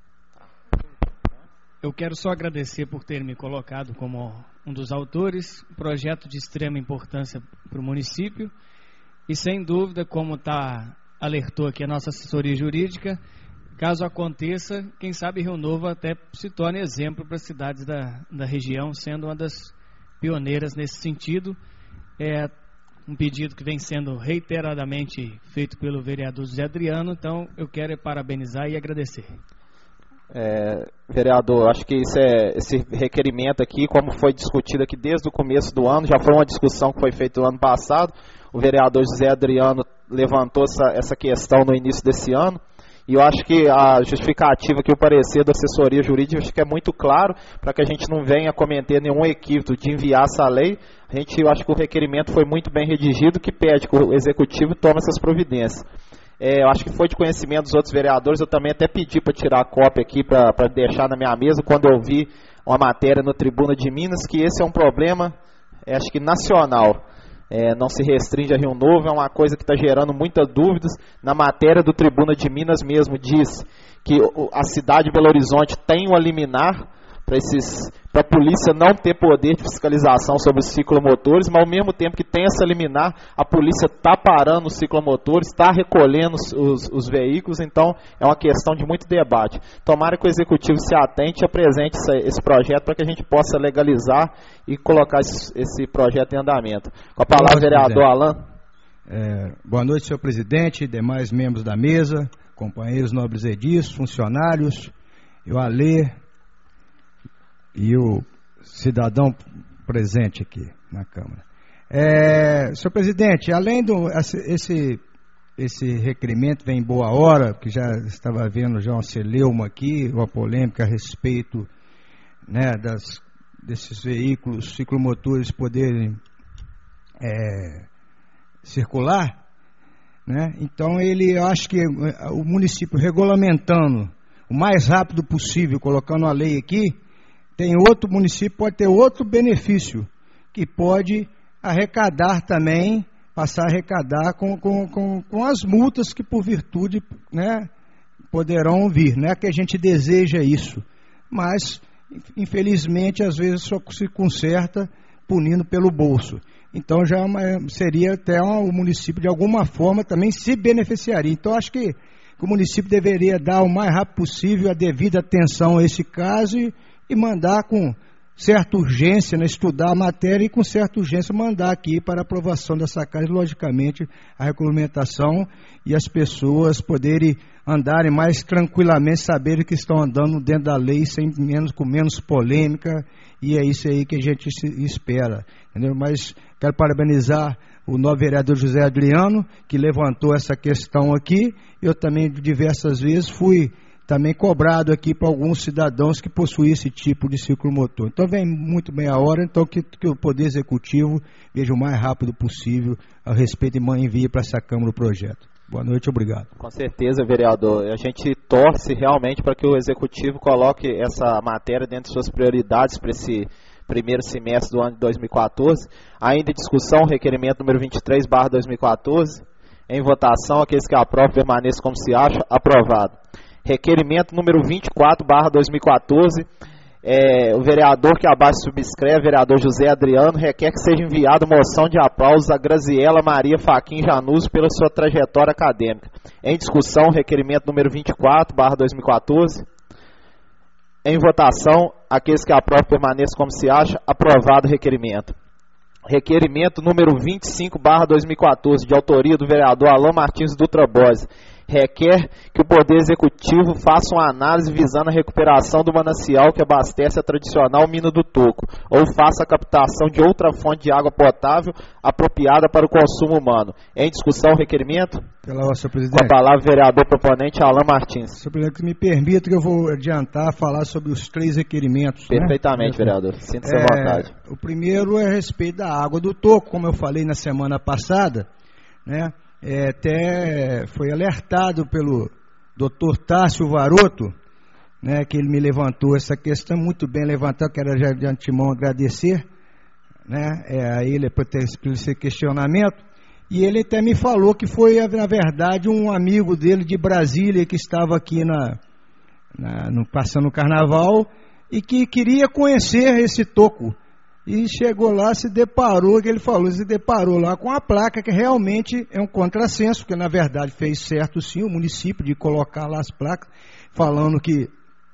Eu quero só agradecer por ter me colocado como um dos autores, um projeto de extrema importância para o município, e sem dúvida, como tá, alertou aqui a nossa assessoria jurídica, caso aconteça, quem sabe Rio Novo até se torne exemplo para as cidades da, da região, sendo uma das pioneiras nesse sentido. É um pedido que vem sendo reiteradamente feito pelo vereador José Adriano, então eu quero parabenizar e agradecer. É, vereador, acho que isso é, esse requerimento aqui, como foi discutido aqui desde o começo do ano, já foi uma discussão que foi feita no ano passado, o vereador José Adriano levantou essa, essa questão no início desse ano, e eu acho que a justificativa que o parecer da assessoria jurídica acho que é muito claro, para que a gente não venha cometer nenhum equívoco de enviar essa lei. A gente, eu acho que o requerimento foi muito bem redigido, que pede que o Executivo tome essas providências. É, eu acho que foi de conhecimento dos outros vereadores, eu também até pedi para tirar a cópia aqui, para deixar na minha mesa, quando eu vi uma matéria no Tribuna de Minas, que esse é um problema, é, acho que nacional, é, não se restringe a Rio Novo, é uma coisa que está gerando muitas dúvidas. Na matéria do Tribuna de Minas mesmo diz que a cidade de Belo Horizonte tem um liminar para esses... para a polícia não ter poder de fiscalização sobre os ciclomotores, mas ao mesmo tempo que tem essa liminar, a polícia está parando os ciclomotores, está recolhendo os, os, os veículos, então é uma questão de muito debate. Tomara que o Executivo se atente e apresente esse, esse projeto para que a gente possa legalizar e colocar esse, esse projeto em andamento. Com a palavra, vereador Alan. É, boa noite, senhor presidente, demais membros da mesa, companheiros nobres edis, funcionários, eu Alê, e o cidadão presente aqui na Câmara. É, senhor presidente, além do esse, esse requerimento vem em boa hora, que já estava vendo já uma celeuma aqui, uma polêmica a respeito, né, das, desses veículos ciclomotores poderem é, circular, né? Então ele, eu acho que o município regulamentando o mais rápido possível, colocando a lei aqui, tem outro município, pode ter outro benefício, que pode arrecadar também, passar a arrecadar com, com, com, com as multas que por virtude, né, poderão vir. Não é que a gente deseja isso, mas infelizmente às vezes só se conserta punindo pelo bolso. Então já é uma, seria até um, o município de alguma forma também se beneficiaria. Então acho que, que o município deveria dar o mais rápido possível a devida atenção a esse caso e e mandar com certa urgência, né, estudar a matéria e com certa urgência mandar aqui para aprovação dessa casa, logicamente, a regulamentação e as pessoas poderem andarem mais tranquilamente, saberem que estão andando dentro da lei sem menos, com menos polêmica, e é isso aí que a gente espera, entendeu? Mas quero parabenizar o novo vereador José Adriano, que levantou essa questão aqui. Eu também diversas vezes fui também cobrado aqui para alguns cidadãos que possuem esse tipo de ciclomotor. Então vem muito bem a hora, então que, que o Poder Executivo veja o mais rápido possível a respeito e envie para essa Câmara o projeto. Boa noite, obrigado. Com certeza, vereador. A gente torce realmente para que o Executivo coloque essa matéria dentro de suas prioridades para esse primeiro semestre do ano de dois mil e quatorze. Ainda em discussão, requerimento número vinte e três barra dois mil e quatorze. Em votação, aqueles que aprovam permaneçam como se acha. Aprovado. Requerimento número vinte e quatro barra dois mil e quatorze. É, o vereador que abaixo subscreve, vereador José Adriano, requer que seja enviada moção de aplausos a Graziela Maria Faquim Januzzi pela sua trajetória acadêmica. Em discussão, requerimento número vinte e quatro barra dois mil e quatorze. Em votação, aqueles que aprovam permaneçam como se acha. Aprovado o requerimento. Requerimento número vinte e cinco barra dois mil e quatorze, de autoria do vereador Alain Martins Dutra Borges. Requer que o Poder Executivo faça uma análise visando a recuperação do manancial que abastece a tradicional mina do Toco, ou faça a captação de outra fonte de água potável apropriada para o consumo humano. Em discussão o requerimento? Pela ordem, senhor presidente. Com a palavra o vereador proponente Alain Martins. Senhor presidente, me permita que eu vou adiantar falar sobre os três requerimentos. Perfeitamente, né, vereador. Sinta-se à vontade. O primeiro é a respeito da água do Toco, como eu falei na semana passada, né? É, até foi alertado pelo doutor Tássio Varoto, né, que ele me levantou essa questão, muito bem levantado, quero já de antemão agradecer, né, é, a ele por ter esse questionamento, e ele até me falou que foi, na verdade, um amigo dele de Brasília que estava aqui na, na, no, passando o carnaval e que queria conhecer esse toco. E chegou lá, se deparou, que ele falou, se deparou lá com a placa, que realmente é um contrassenso, porque na verdade fez certo sim o município de colocar lá as placas, falando que,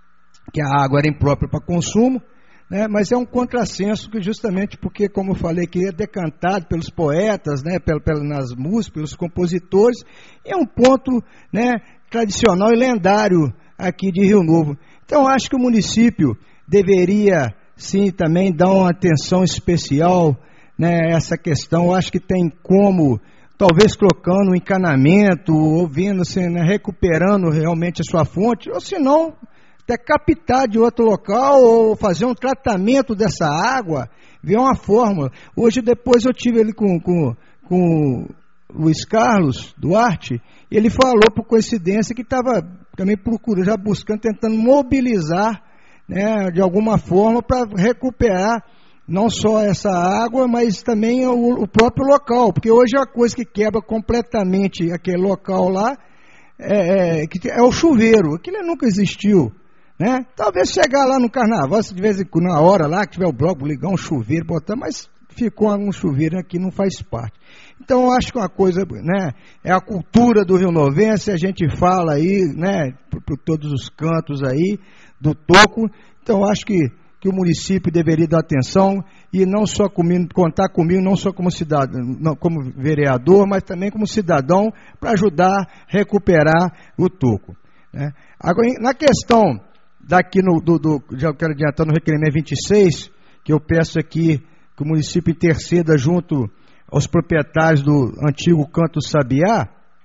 que a água era imprópria para consumo, né, mas é um contrassenso que justamente porque, como eu falei, que é decantado pelos poetas, né, pel, pel, nas músicas, pelos compositores, é um ponto, né, tradicional e lendário aqui de Rio Novo. Então acho que o município deveria sim, também dá uma atenção especial, né, essa questão. Eu acho que tem como, talvez colocando um encanamento, ou vendo, assim, né, recuperando realmente a sua fonte, ou se não, até captar de outro local, ou fazer um tratamento dessa água, ver uma fórmula. Hoje, depois eu tive ali com, com, com o Luiz Carlos Duarte, e ele falou, por coincidência, que estava também procurando, já buscando, tentando mobilizar, né, de alguma forma, para recuperar não só essa água, mas também o, o próprio local, porque hoje a coisa que quebra completamente aquele local lá é, é, é o chuveiro, aquilo nunca existiu, né? Talvez chegar lá no carnaval, se de vez em quando, na hora lá, que tiver o bloco, ligar um chuveiro, botar, mas ficou um chuveiro aqui, não faz parte. Então eu acho que uma coisa, né, é a cultura do Rio Novense, a gente fala aí, né, por, por todos os cantos aí, do toco. Então acho que, que o município deveria dar atenção e não só comigo, contar comigo, não só como cidadão, não, como vereador, mas também como cidadão, para ajudar a recuperar o toco, né? Agora, na questão daqui no, do, do, já quero adiantar no requerimento vinte e seis, que eu peço aqui que o município interceda junto aos proprietários do antigo Canto Sabiá,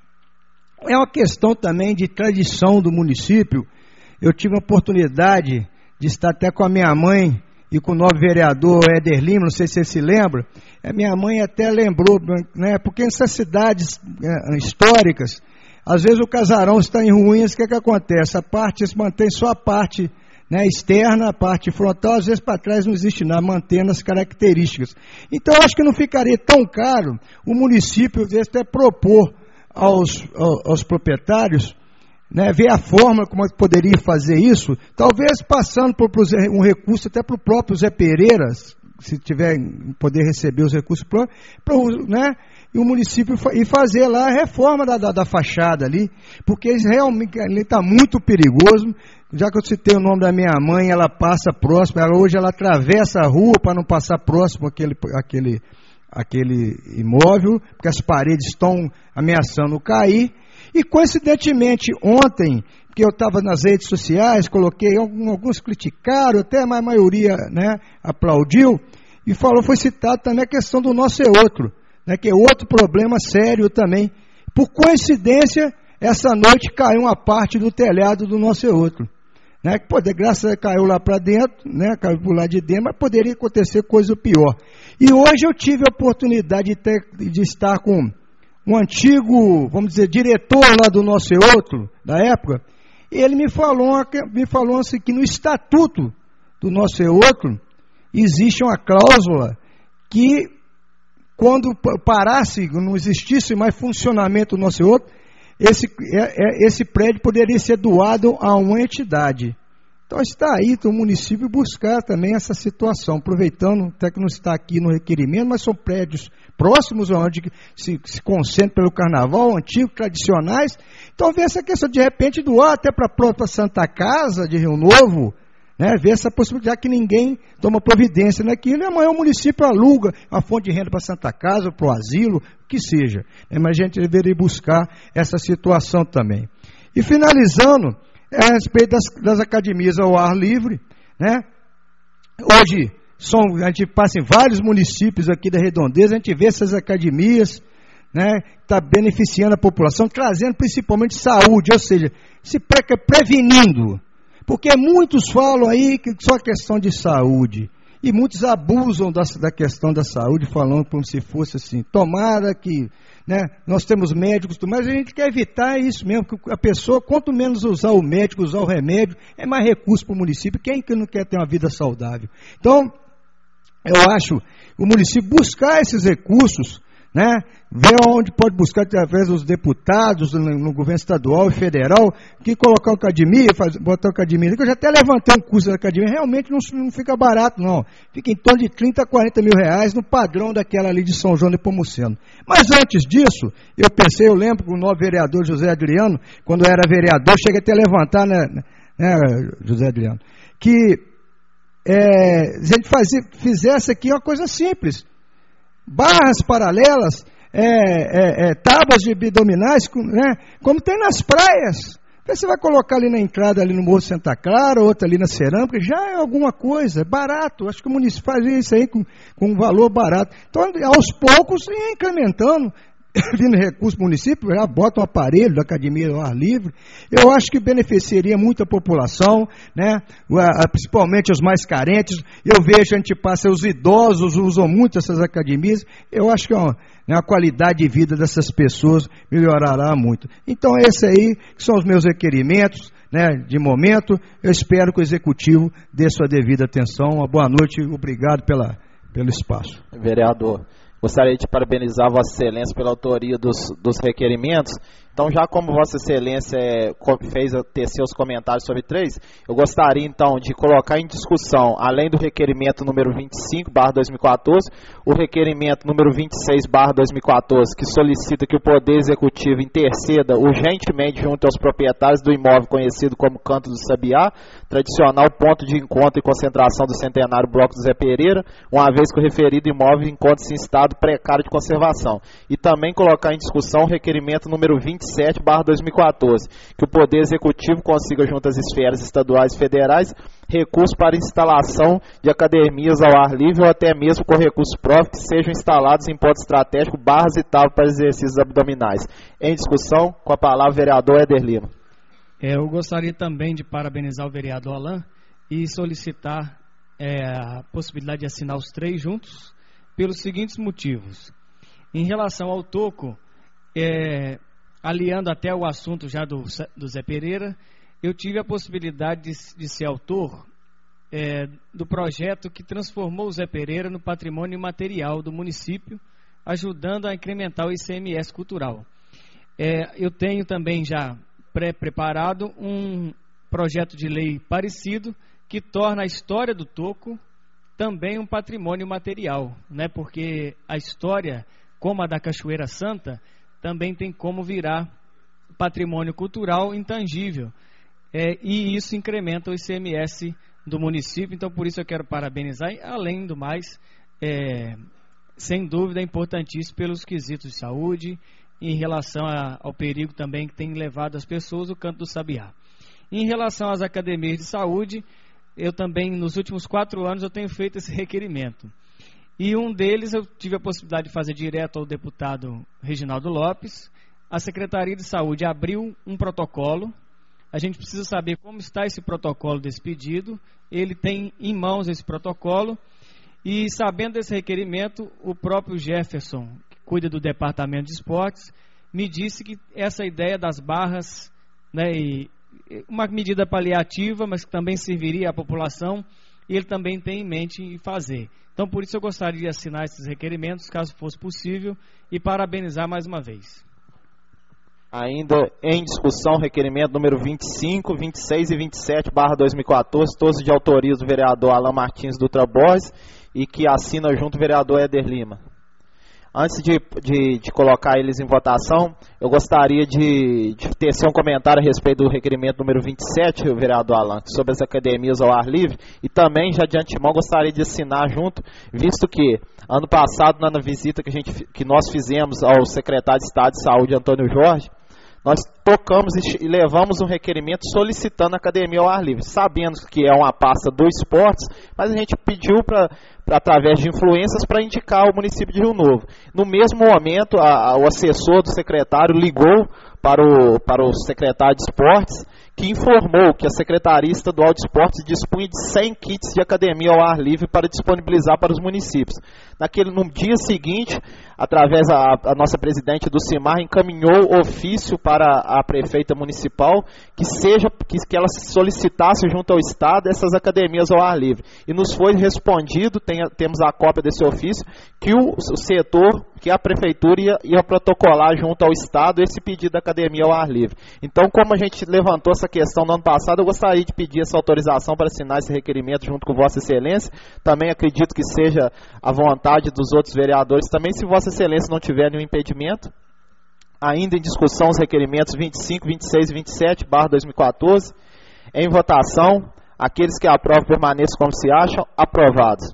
é uma questão também de tradição do município. Eu tive a oportunidade de estar até com a minha mãe e com o novo vereador Éder Lima, não sei se você se lembra. A minha mãe até lembrou, né, porque nessas cidades é, históricas, às vezes o casarão está em ruínas, o que, é que acontece? A parte, se mantém só a parte, né, externa, a parte frontal, às vezes para trás não existe nada, mantendo as características. Então, eu acho que não ficaria tão caro o município, às vezes, até propor aos, aos, aos proprietários, né, ver a forma como poderia fazer isso, talvez passando por, por um recurso até para o próprio Zé Pereira, se tiver poder receber os recursos, pra, pra, né, e o município e fazer lá a reforma da, da, da fachada ali, porque realmente ali está muito perigoso. Já que eu citei o nome da minha mãe, ela passa próximo, ela, hoje ela atravessa a rua para não passar próximo àquele, àquele, àquele imóvel, porque as paredes estão ameaçando cair. E coincidentemente ontem, que eu estava nas redes sociais, coloquei, alguns criticaram, até a maioria, né, aplaudiu, e falou, foi citado também a questão do nosso é outro, né, que é outro problema sério também. Por coincidência, essa noite caiu uma parte do telhado do nosso é outro, né, que pode, graças a caiu lá para dentro, né, caiu por lá de dentro, mas poderia acontecer coisa pior. E hoje eu tive a oportunidade de, ter, de estar com um antigo, vamos dizer, diretor lá do nosso outro, da época, ele me falou, me falou assim, que no estatuto do nosso outro existe uma cláusula que quando parasse, não existisse mais funcionamento do nosso outro, esse, esse prédio poderia ser doado a uma entidade. Então está aí o município buscar também essa situação, aproveitando até que não está aqui no requerimento, mas são prédios próximos onde se, se concentra pelo carnaval, antigos, tradicionais. Então vê essa questão de repente doar até para a própria Santa Casa de Rio Novo, né, ver essa possibilidade que ninguém toma providência naquilo, e amanhã o município aluga a fonte de renda para a Santa Casa, para o asilo, o que seja. Né, mas a gente deveria buscar essa situação também. E finalizando, é a respeito das, das academias ao ar livre, né? Hoje, são, a gente passa em vários municípios aqui da Redondeza, a gente vê essas academias, né, está beneficiando a população, trazendo principalmente saúde, ou seja, se pre, prevenindo. Porque muitos falam aí que só questão de saúde. E muitos abusam da, da questão da saúde, falando como se fosse assim, tomara que, né, nós temos médicos, mas a gente quer evitar isso mesmo, que a pessoa, quanto menos usar o médico, usar o remédio, é mais recurso para o município. Quem que não quer ter uma vida saudável? Então, eu acho o município buscar esses recursos, né, ver onde pode buscar através dos deputados no, no governo estadual e federal, que colocar uma academia, faz, botar uma academia, eu já até levantei um custo da academia, realmente não, não fica barato não, fica em torno de trinta a quarenta mil reais no padrão daquela ali de São João de Nepomuceno. Mas antes disso, eu pensei, eu lembro que o novo vereador José Adriano, quando era vereador, chega até a levantar, né, né José Adriano, que é, a gente fazia, fizesse aqui uma coisa simples, barras paralelas, é, é, é, tábuas de abdominais, né, como tem nas praias. Você vai colocar ali na entrada, ali no Morro Santa Clara, outra ali na Cerâmica, já é alguma coisa, é barato. Acho que o município faz isso aí com, com um valor barato. Então, aos poucos, ia incrementando, vindo recurso para o município, já bota um aparelho da academia ao ar livre. Eu acho que beneficiaria muito a população, né? Principalmente os mais carentes. Eu vejo, a gente passa, os idosos usam muito essas academias. Eu acho que ó, a qualidade de vida dessas pessoas melhorará muito. Então, esse aí que são os meus requerimentos, né, de momento. Eu espero que o Executivo dê sua devida atenção. Uma boa noite e obrigado pela, pelo espaço. Vereador, gostaria de parabenizar Vossa Excelência pela autoria dos, dos requerimentos. Então, já como Vossa Excelência é, fez ter seus comentários sobre três, eu gostaria, então, de colocar em discussão, além do requerimento número vinte e cinco barra dois mil e quatorze, o requerimento número vinte e seis barra dois mil e quatorze, que solicita que o Poder Executivo interceda urgentemente junto aos proprietários do imóvel conhecido como Canto do Sabiá, tradicional ponto de encontro e concentração do centenário Bloco do Zé Pereira, uma vez que o referido imóvel encontra-se em estado precário de conservação. E também colocar em discussão o requerimento número vinte e sete barra dois mil e quatorze, que o Poder Executivo consiga junto às esferas estaduais e federais recursos para instalação de academias ao ar livre ou até mesmo com recursos próprios que sejam instalados em ponto estratégico barras e tábuas para exercícios abdominais. Em discussão, com a palavra o vereador Éder Lima. É, eu gostaria também de parabenizar o vereador Alain e solicitar é, a possibilidade de assinar os três juntos pelos seguintes motivos. Em relação ao toco, é, aliando até o assunto já do, do Zé Pereira, eu tive a possibilidade de, de ser autor é, do projeto que transformou o Zé Pereira no patrimônio material do município, ajudando a incrementar o I C M S cultural. É, eu tenho também já pré-preparado um projeto de lei parecido que torna a história do toco também um patrimônio material, né? Porque a história, como a da Cachoeira Santa, também tem como virar patrimônio cultural intangível. É, e isso incrementa o I C M S do município. Então, por isso eu quero parabenizar. E, além do mais, é, sem dúvida, é importantíssimo pelos quesitos de saúde, em relação a, ao perigo também que tem levado as pessoas o Canto do Sabiá. Em relação às academias de saúde, eu também, nos últimos quatro anos, eu tenho feito esse requerimento. E um deles eu tive a possibilidade de fazer direto ao deputado Reginaldo Lopes. A Secretaria de Saúde abriu um protocolo. A gente precisa saber como está esse protocolo desse pedido. Ele tem em mãos esse protocolo. E sabendo desse requerimento, o próprio Jefferson, cuida do departamento de esportes, me disse que essa ideia das barras, né, e uma medida paliativa, mas que também serviria à população, e ele também tem em mente em fazer. Então, por isso eu gostaria de assinar esses requerimentos, caso fosse possível, e parabenizar mais uma vez. Ainda em discussão, requerimento número vinte e cinco, vinte e seis e vinte e sete, barra dois mil e quatorze, todos de autoria do vereador Alain Martins Dutra Borges, e que assina junto o vereador Éder Lima. Antes de, de, de colocar eles em votação, eu gostaria de, de tecer um comentário a respeito do requerimento número vinte e sete, o vereador Alain, sobre as academias ao ar livre, e também, já de antemão, gostaria de assinar junto, visto que, ano passado, na visita que, a gente, que nós fizemos ao secretário de Estado de Saúde, Antônio Jorge, nós tocamos e levamos um requerimento solicitando a academia ao ar livre, sabendo que é uma pasta do esportes, mas a gente pediu para, através de influências, para indicar o município de Rio Novo. No mesmo momento, a, a, o assessor do secretário ligou para o, para o secretário de esportes, que informou que a Secretaria Estadual de Esportes dispunha de cem kits de academia ao ar livre para disponibilizar para os municípios. Naquele, no dia seguinte, através a, a nossa presidente do CIMAR encaminhou ofício para a prefeita municipal que, seja, que, que ela solicitasse junto ao Estado essas academias ao ar livre. E nos foi respondido, tem, temos a cópia desse ofício, que o, o setor, que a prefeitura ia, ia protocolar junto ao Estado esse pedido da academia ao ar livre. Então, como a gente levantou essa questão no ano passado, eu gostaria de pedir essa autorização para assinar esse requerimento junto com Vossa Excelência. Também acredito que seja a vontade dos outros vereadores também, se Vossa Excelência não tiver nenhum impedimento. Ainda em discussão os requerimentos vinte e cinco, vinte e seis e vinte e sete, barra dois mil e quatorze. Em votação, aqueles que aprovam permaneçam como se acham, aprovados.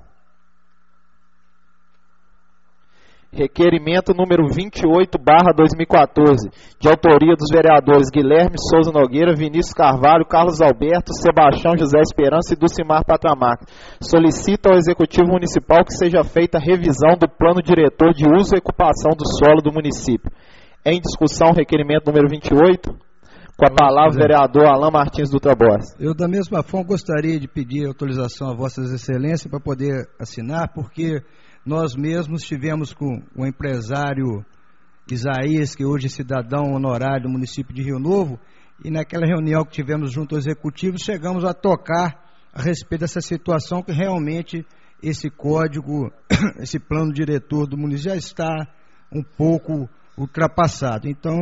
Requerimento número vinte e oito, barra dois mil e quatorze, de autoria dos vereadores Guilherme Souza Nogueira, Vinícius Carvalho, Carlos Alberto, Sebastião José Esperança e Dulcimar Patramac. Solicita ao Executivo Municipal que seja feita a revisão do plano diretor de uso e ocupação do solo do município. Em discussão, requerimento número vinte e oito, com a palavra o vereador Alain Martins Dutra Borges. Eu, da mesma forma, gostaria de pedir autorização a Vossas Excelências para poder assinar, porque nós mesmos tivemos com o empresário Isaías, que hoje é cidadão honorário do município de Rio Novo, e naquela reunião que tivemos junto ao Executivo, chegamos a tocar a respeito dessa situação, que realmente esse código, esse plano diretor do município já está um pouco ultrapassado. Então,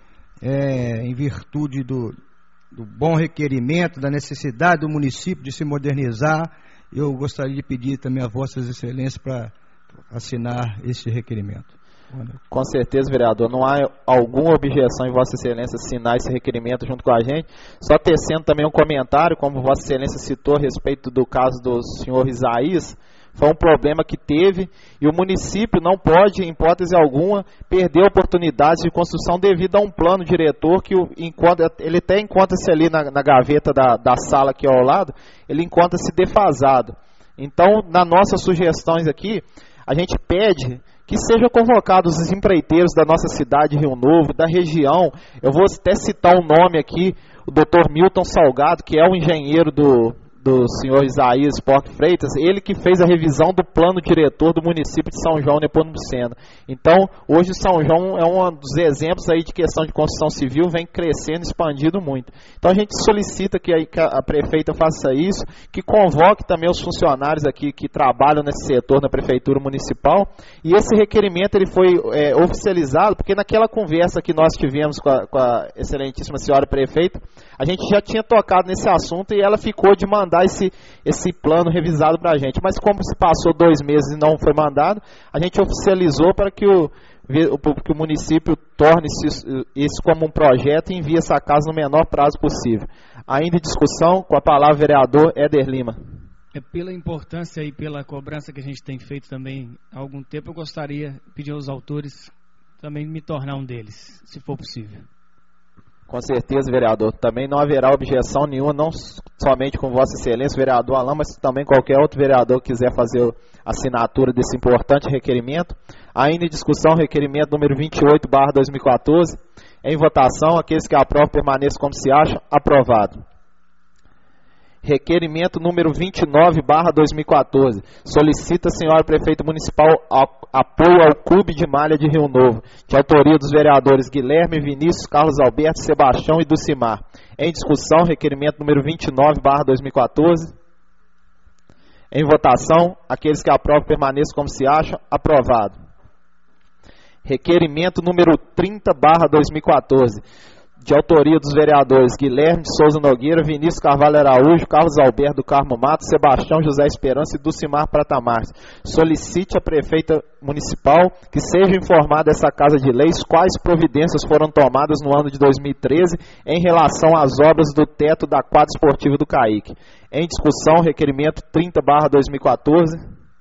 é, em virtude do, do bom requerimento, da necessidade do município de se modernizar, eu gostaria de pedir também a Vossas Excelências para assinar esse requerimento. Com certeza, vereador, não há alguma objeção em Vossa Excelência assinar esse requerimento junto com a gente. Só tecendo também um comentário, como Vossa Excelência citou a respeito do caso do senhor Isaías, foi um problema que teve e o município não pode, em hipótese alguma, perder oportunidades de construção devido a um plano diretor que o, encontra, ele até encontra-se ali na, na gaveta da, da sala aqui ao lado, ele encontra-se defasado. Então, nas nossas sugestões aqui, a gente pede que sejam convocados os empreiteiros da nossa cidade, Rio Novo, da região. Eu vou até citar um nome aqui, o doutor Milton Salgado, que é o engenheiro do, do senhor Isaías Porto Freitas, ele que fez a revisão do plano diretor do município de São João Nepomuceno. Então, hoje São João é um dos exemplos aí de questão de construção civil, vem crescendo, expandindo muito. Então, a gente solicita que a, que a prefeita faça isso, que convoque também os funcionários aqui que trabalham nesse setor na prefeitura municipal, e esse requerimento ele foi é, oficializado, porque naquela conversa que nós tivemos com a, com a excelentíssima senhora prefeita, a gente já tinha tocado nesse assunto e ela ficou de mandar esse, esse plano revisado para a gente. Mas como se passou dois meses e não foi mandado, a gente oficializou para que o, que o município torne isso como um projeto e envie essa casa no menor prazo possível. Ainda em discussão, com a palavra o vereador Éder Lima. É, pela importância e pela cobrança que a gente tem feito também há algum tempo, eu gostaria de pedir aos autores também me tornar um deles, se for possível. Com certeza, vereador. Também não haverá objeção nenhuma, não somente com Vossa Excelência, vereador Alain, mas também qualquer outro vereador que quiser fazer a assinatura desse importante requerimento. Ainda em discussão, requerimento número vinte e oito, barra dois mil e quatorze. Em votação, aqueles que aprovam permaneçam como se acham, aprovado. Requerimento número vinte e nove barra dois mil e quatorze. Solicita a senhora prefeita municipal apoio ao Clube de Malha de Rio Novo, de autoria dos vereadores Guilherme, Vinícius, Carlos Alberto, Sebastião e Dulcimar. Em discussão, requerimento número vinte e nove barra dois mil e quatorze. Em votação, aqueles que aprovam permaneçam como se acham. Aprovado. Requerimento número trinta barra dois mil e quatorze. De autoria dos vereadores Guilherme de Souza Nogueira, Vinícius Carvalho Araújo, Carlos Alberto do Carmo Mato, Sebastião José Esperança e Dulcimar Prata Marques. Solicite a prefeita municipal que seja informada essa Casa de Leis quais providências foram tomadas no ano de dois mil e treze em relação às obras do teto da quadra esportiva do Caique. Em discussão, requerimento trinta barra dois mil e quatorze.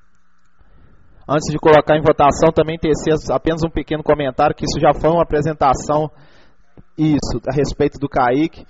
Antes de colocar em votação, também tecer apenas um pequeno comentário, que isso já foi uma apresentação Isso, a respeito do Caique,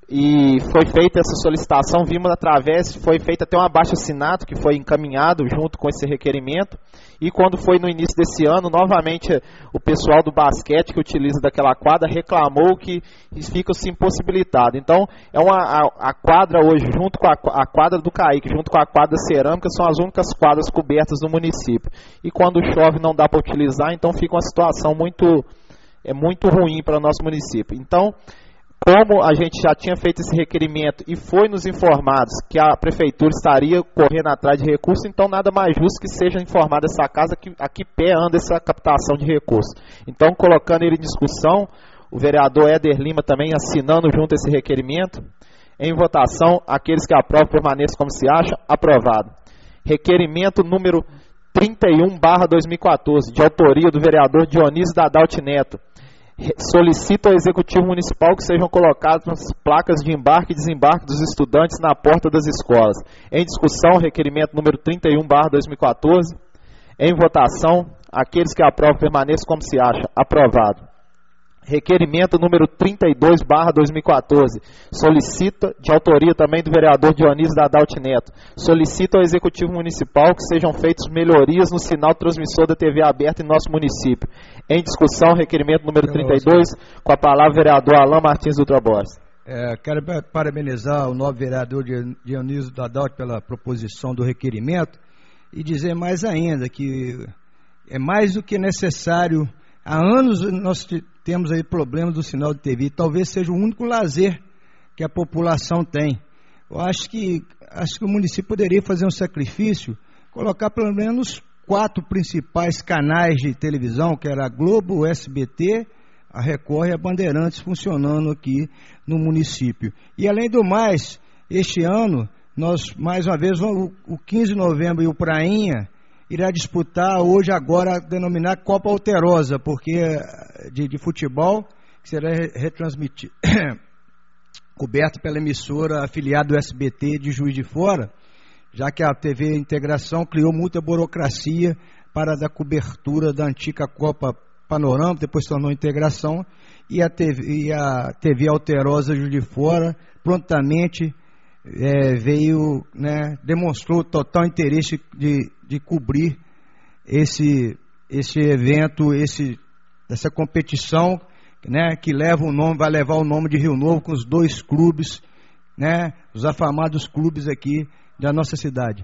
e foi feita essa solicitação, vimos através, foi feita até um abaixo-assinato que foi encaminhado junto com esse requerimento, e quando foi no início desse ano, novamente o pessoal do basquete que utiliza daquela quadra reclamou que fica-se impossibilitado. Então, é uma, a, a quadra hoje, junto com a, a quadra do Caique, junto com a quadra cerâmica, são as únicas quadras cobertas do município. E quando chove não dá para utilizar, então fica uma situação muito... é muito ruim para o nosso município. Então, como a gente já tinha feito esse requerimento e foi nos informados que a prefeitura estaria correndo atrás de recursos, então nada mais justo que seja informada essa casa que a que pé anda essa captação de recursos. Então, colocando ele em discussão, o vereador Éder Lima também assinando junto esse requerimento. Em votação, aqueles que aprovam permaneçam como se acha. Aprovado. Requerimento número trinta e um barra dois mil e quatorze, de autoria do vereador Dionísio Dadalti Neto. Solicita ao Executivo Municipal que sejam colocadas placas de embarque e desembarque dos estudantes na porta das escolas. Em discussão, requerimento número trinta e um barra dois mil e quatorze. Em votação, aqueles que aprovam permaneçam como se acha. Aprovado. Requerimento número trinta e dois barra dois mil e quatorze, solicita, de autoria também do vereador Dionísio Dadalti Neto, solicita ao Executivo Municipal que sejam feitas melhorias no sinal transmissor da T V aberta em nosso município. Em discussão, requerimento número trinta e dois, com a palavra o vereador Alain Martins Dutra Borges. É, quero parabenizar o novo vereador Dionísio Dadalti pela proposição do requerimento e dizer mais ainda que é mais do que necessário. Há anos nós temos aí problemas do sinal de T V, talvez seja o único lazer que a população tem. Eu acho que, acho que o município poderia fazer um sacrifício, colocar pelo menos quatro principais canais de televisão, que era a Globo, o S B T, a Record e a Bandeirantes, funcionando aqui no município. E além do mais, este ano, nós mais uma vez, o, o quinze de novembro e o Prainha irá disputar hoje, agora, denominar Copa Alterosa, porque de, de futebol, que será retransmitido, coberto pela emissora afiliada do S B T de Juiz de Fora, já que a T V Integração criou muita burocracia para dar cobertura da antiga Copa Panorama, depois tornou Integração, e a T V, e a T V Alterosa Juiz de Fora prontamente É, veio, né, demonstrou total interesse de, de cobrir esse, esse evento, esse, essa competição, né, que leva o nome, vai levar o nome de Rio Novo com os dois clubes, né, os afamados clubes aqui da nossa cidade.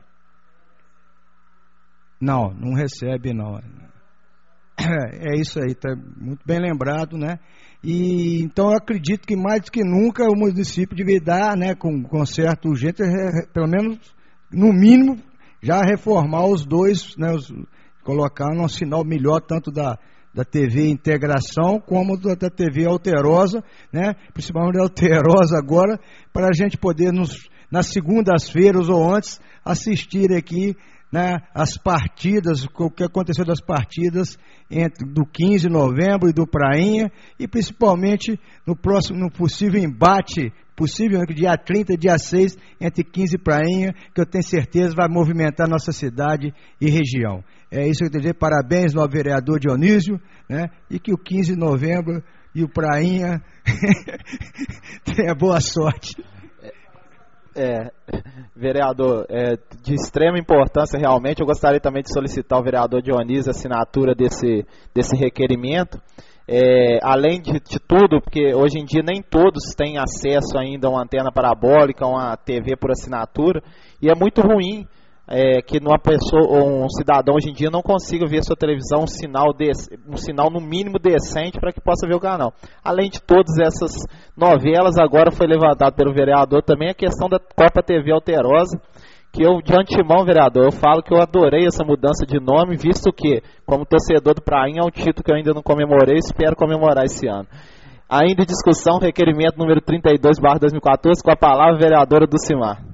Não, não recebe não. É isso aí, está muito bem lembrado, né? E então eu acredito que mais do que nunca o município deveria dar, né, com, com certo urgente, pelo menos no mínimo já reformar os dois, né, os, colocar um sinal melhor tanto da, da T V Integração como da, da T V Alterosa, né, principalmente da Alterosa agora, para a gente poder nos, nas segundas-feiras ou antes assistir aqui, né, as partidas, o que aconteceu das partidas entre, do quinze de novembro e do Prainha, e principalmente no próximo, no possível embate, possível dia trinta, dia seis, entre quinze e Prainha, que eu tenho certeza vai movimentar nossa cidade e região. É isso que eu tenho a dizer, parabéns ao vereador Dionísio, né, e que o quinze de novembro e o Prainha tenha boa sorte. É, vereador, é, de extrema importância realmente, eu gostaria também de solicitar ao vereador Dionísio a assinatura desse, desse requerimento. É, além de, de tudo, porque hoje em dia nem todos têm acesso ainda a uma antena parabólica, a uma T V por assinatura, e é muito ruim é, que uma pessoa, um cidadão hoje em dia não consiga ver sua televisão um sinal, de, um sinal no mínimo decente para que possa ver o canal. Além de todas essas novelas, agora foi levantado pelo vereador também a questão da Copa T V Alterosa, que eu, de antemão, vereador, eu falo que eu adorei essa mudança de nome, visto que, como torcedor do Prainha, é um título que eu ainda não comemorei, espero comemorar esse ano. Ainda em discussão, requerimento número trinta e dois barra dois mil e quatorze, com a palavra, vereadora Dulcimar.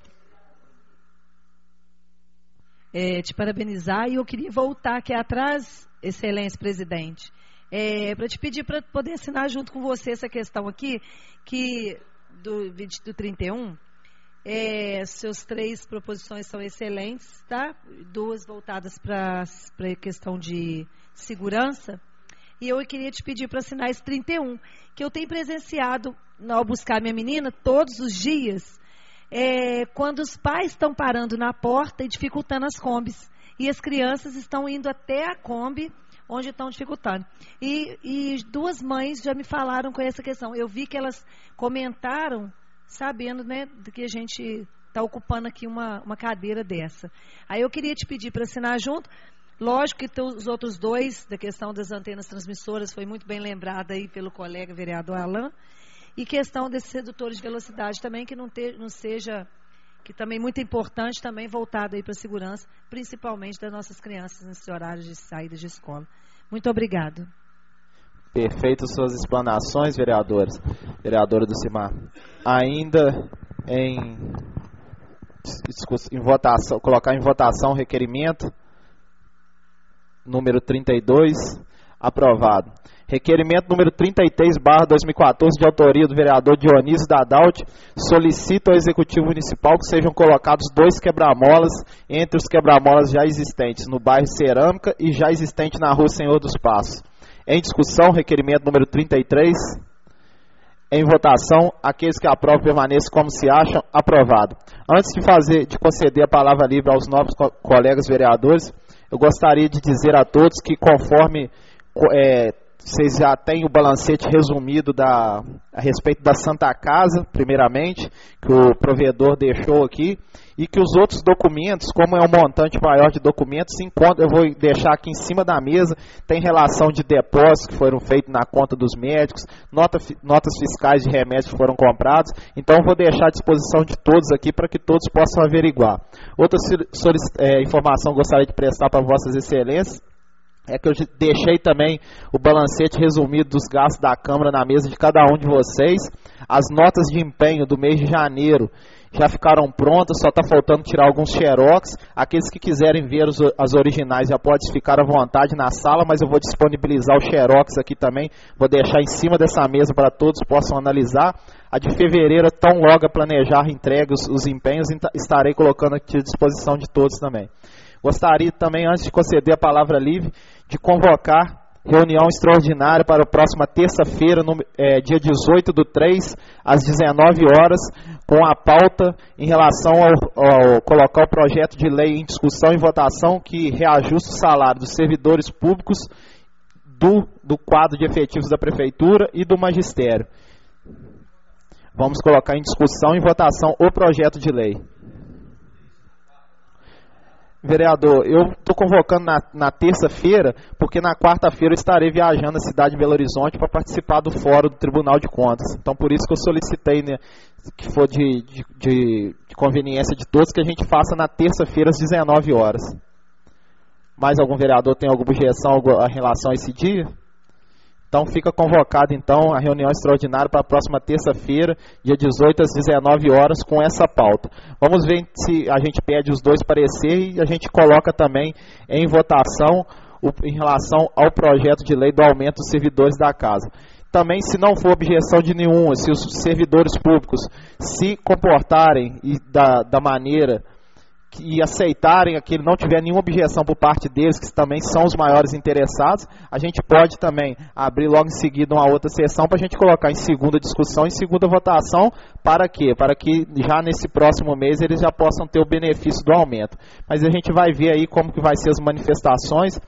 É, te parabenizar, e eu queria voltar aqui atrás, excelência presidente, é, para te pedir para poder assinar junto com você essa questão aqui, que do, do trinta e um, É, seus três proposições são excelentes, tá? Duas voltadas para a questão de segurança. E eu queria te pedir para assinar esse trinta e um, que eu tenho presenciado ao buscar minha menina todos os dias, é, quando os pais estão parando na porta e dificultando as combis. E as crianças estão indo até a Kombi, onde estão dificultando. E, e duas mães já me falaram com essa questão. Eu vi que elas comentaram, sabendo, né, de que a gente está ocupando aqui uma, uma cadeira dessa. Aí eu queria te pedir para assinar junto. Lógico que os outros dois, da questão das antenas transmissoras, foi muito bem lembrada aí pelo colega vereador Alain. E questão desses redutores de velocidade também, que não, te, não seja, que também muito importante, também voltado aí para a segurança, principalmente das nossas crianças nesse horário de saída de escola. Muito obrigado. Perfeito suas explanações, vereadores. Vereadora Dulcimar. Ainda em, em votação, colocar em votação o requerimento número trinta e dois, aprovado. Requerimento número trinta e três barra dois mil e quatorze, de autoria do vereador Dionísio Dadalt, solicita ao Executivo Municipal que sejam colocados dois quebra-molas entre os quebra-molas já existentes no bairro Cerâmica e já existente na rua Senhor dos Passos. Em discussão, requerimento número trinta e três. Em votação, aqueles que aprovam permaneçam como se acham, aprovado. Antes de, fazer, de conceder a palavra livre aos novos co colegas vereadores, eu gostaria de dizer a todos que, conforme é, vocês já têm o balancete resumido da, a respeito da Santa Casa, primeiramente, que o provedor deixou aqui, e que os outros documentos, como é um montante maior de documentos, se encontra, eu vou deixar aqui em cima da mesa, tem relação de depósitos que foram feitos na conta dos médicos, nota, notas fiscais de remédios que foram comprados, então eu vou deixar à disposição de todos aqui para que todos possam averiguar. Outra é, informação que eu gostaria de prestar para vossas excelências, é que eu deixei também o balancete resumido dos gastos da Câmara na mesa de cada um de vocês. As notas de empenho do mês de janeiro já ficaram prontas, só está faltando tirar alguns xerox. Aqueles que quiserem ver os, as originais já podem ficar à vontade na sala, mas eu vou disponibilizar o xerox aqui também, vou deixar em cima dessa mesa para todos possam analisar. A de fevereiro, tão logo a planejar entrega os, os empenhos, estarei colocando aqui à disposição de todos também. Gostaria também, antes de conceder a palavra livre, de convocar reunião extraordinária para a próxima terça-feira, é, dia dezoito do três, às dezenove horas, com a pauta em relação ao, ao colocar o projeto de lei em discussão e votação que reajusta o salário dos servidores públicos, do, do quadro de efetivos da Prefeitura e do Magistério. Vamos colocar em discussão e votação o projeto de lei. Vereador, eu estou convocando na, na terça-feira, porque na quarta-feira eu estarei viajando na cidade de Belo Horizonte para participar do fórum do Tribunal de Contas. Então, por isso que eu solicitei, né, que for de, de, de, de conveniência de todos, que a gente faça na terça-feira às dezenove horas. Mais algum vereador tem alguma objeção em relação a esse dia? Então fica convocado então a reunião extraordinária para a próxima terça-feira, dia dezoito às dezenove horas, com essa pauta. Vamos ver se a gente pede os dois pareceres e a gente coloca também em votação o, em relação ao projeto de lei do aumento dos servidores da casa. Também, se não for objeção de nenhuma, se os servidores públicos se comportarem e da, da maneira e aceitarem aquilo, não tiver nenhuma objeção por parte deles, que também são os maiores interessados, a gente pode também abrir logo em seguida uma outra sessão para a gente colocar em segunda discussão, em segunda votação, para quê? Para que já nesse próximo mês eles já possam ter o benefício do aumento. Mas a gente vai ver aí como que vai ser as manifestações.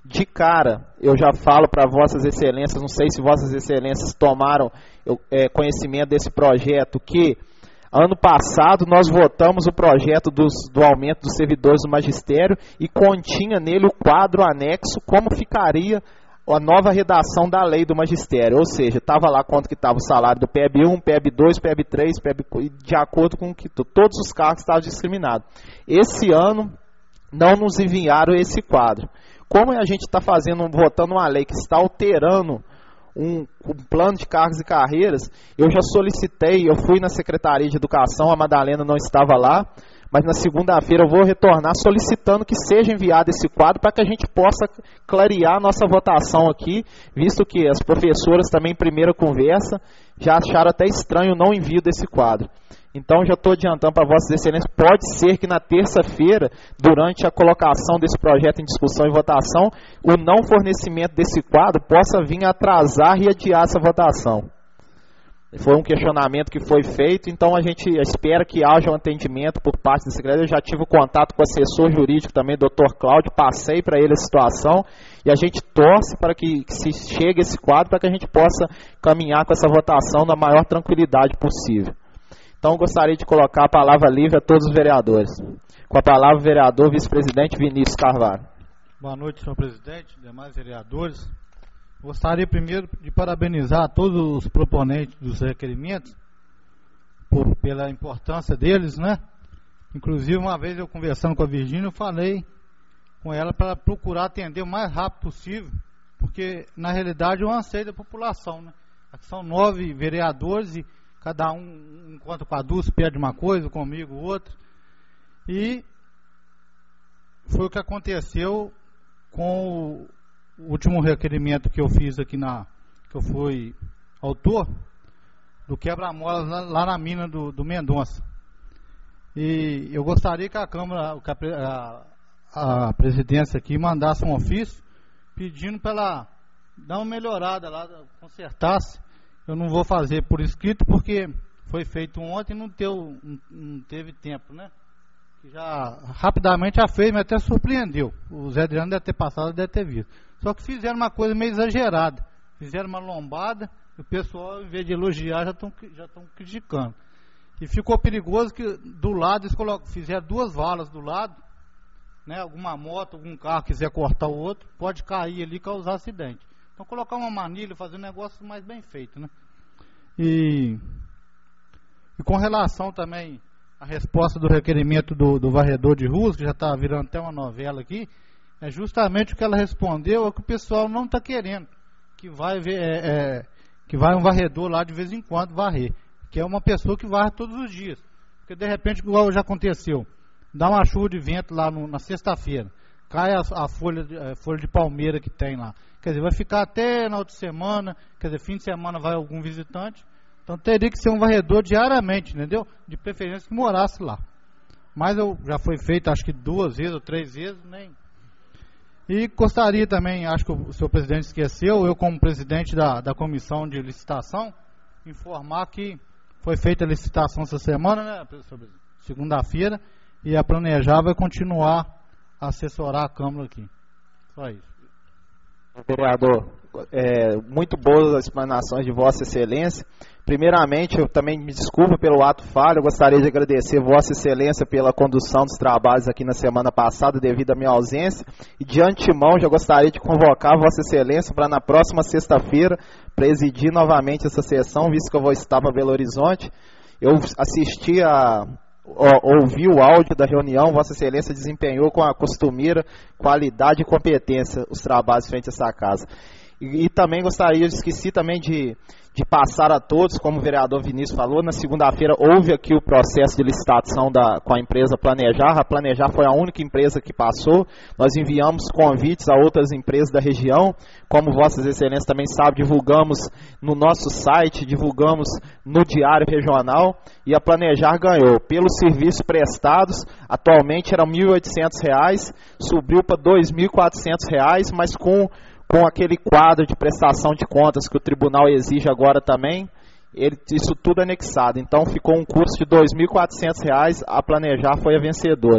De cara, eu já falo para vossas excelências, não sei se vossas excelências tomaram é, conhecimento desse projeto, que ano passado nós votamos o projeto dos, do aumento dos servidores do magistério e continha nele o quadro anexo como ficaria a nova redação da lei do magistério, ou seja, estava lá quanto que estava o salário do P E B um, P E B dois, P E B três, P E B, de acordo com que todos os cargos estavam discriminados. Esse ano não nos enviaram esse quadro. Como a gente está fazendo, votando uma lei que está alterando um, um plano de cargos e carreiras, eu já solicitei, eu fui na Secretaria de Educação, a Madalena não estava lá, mas na segunda-feira eu vou retornar solicitando que seja enviado esse quadro para que a gente possa clarear a nossa votação aqui, visto que as professoras também em primeira conversa já acharam até estranho o não envio desse quadro. Então já estou adiantando para vossas excelências, pode ser que na terça-feira, durante a colocação desse projeto em discussão e votação, o não fornecimento desse quadro possa vir atrasar e adiar essa votação. Foi um questionamento que foi feito, então a gente espera que haja um atendimento por parte da Secretaria. Eu já tive contato com o assessor jurídico também, doutor Cláudio, passei para ele a situação e a gente torce para que, que se chegue esse quadro para que a gente possa caminhar com essa votação na maior tranquilidade possível. Então gostaria de colocar a palavra livre a todos os vereadores. Com a palavra o vereador vice-presidente Vinícius Carvalho. Boa noite, senhor presidente, demais vereadores. Gostaria primeiro de parabenizar todos os proponentes dos requerimentos por, pela importância deles, né? Inclusive, uma vez eu conversando com a Virgínia, eu falei com ela para procurar atender o mais rápido possível, porque na realidade é um anseio da população, né? Aqui são nove vereadores e cada um, enquanto com a Dulce pede uma coisa, comigo outra. E foi o que aconteceu com o O último requerimento que eu fiz aqui, na que eu fui autor, do quebra-molas lá, lá na mina do, do Mendonça. E eu gostaria que a Câmara, que a, a, a presidência aqui mandasse um ofício pedindo para ela dar uma melhorada lá, consertasse. Eu não vou fazer por escrito porque foi feito ontem e não, teu, não, não teve tempo, né? Já rapidamente já fez, mas até surpreendeu. O Zé Adriano deve ter passado, deve ter visto. Só que fizeram uma coisa meio exagerada. Fizeram uma lombada e o pessoal, em vez de elogiar, já estão já estão criticando. E ficou perigoso que do lado eles colocam, fizeram duas valas do lado, né? Alguma moto, algum carro quiser cortar o outro, pode cair ali e causar acidente. Então colocar uma manilha, fazer um negócio mais bem feito, né? E, e com relação também a resposta do requerimento do, do varredor de ruas, que já está virando até uma novela aqui, é justamente o que ela respondeu, é o que o pessoal não está querendo, que vai, ver, é, é, que vai um varredor lá de vez em quando varrer, que é uma pessoa que varre todos os dias, porque de repente, igual já aconteceu, dá uma chuva de vento lá no, na sexta-feira, cai a, a, folha de, a folha de palmeira que tem lá, quer dizer, vai ficar até na outra semana, quer dizer, fim de semana vai algum visitante. Então teria que ser um varredor diariamente, entendeu? De preferência que morasse lá. Mas eu, já foi feito acho que duas vezes ou três vezes, nem. E gostaria também, acho que o senhor presidente esqueceu, eu como presidente da, da comissão de licitação, informar que foi feita a licitação essa semana, né, segunda-feira, e a Planejar vai continuar a assessorar a Câmara aqui. Só isso. Vereador, é, muito boas as explanações de Vossa Excelência. Primeiramente, eu também me desculpo pelo ato falho, eu gostaria de agradecer Vossa Excelência pela condução dos trabalhos aqui na semana passada, devido à minha ausência, e de antemão já gostaria de convocar Vossa Excelência para na próxima sexta-feira presidir novamente essa sessão, visto que eu vou estar para Belo Horizonte. Eu assisti a... ouvi o áudio da reunião, Vossa Excelência desempenhou com a costumeira qualidade e competência os trabalhos frente a essa casa. E, e também gostaria, esqueci também de, de passar a todos, como o vereador Vinícius falou, na segunda-feira houve aqui o processo de licitação da, com a empresa Planejar. A Planejar foi a única empresa que passou. Nós enviamos convites a outras empresas da região. Como Vossas Excelências também sabem, divulgamos no nosso site, divulgamos no Diário Regional, e a Planejar ganhou. Pelos serviços prestados, atualmente eram mil e oitocentos reais, subiu para dois mil e quatrocentos reais, mas com... com aquele quadro de prestação de contas que o tribunal exige agora também, ele, isso tudo anexado. Então ficou um custo de dois mil e quatrocentos reais, a Planejar foi a vencedora.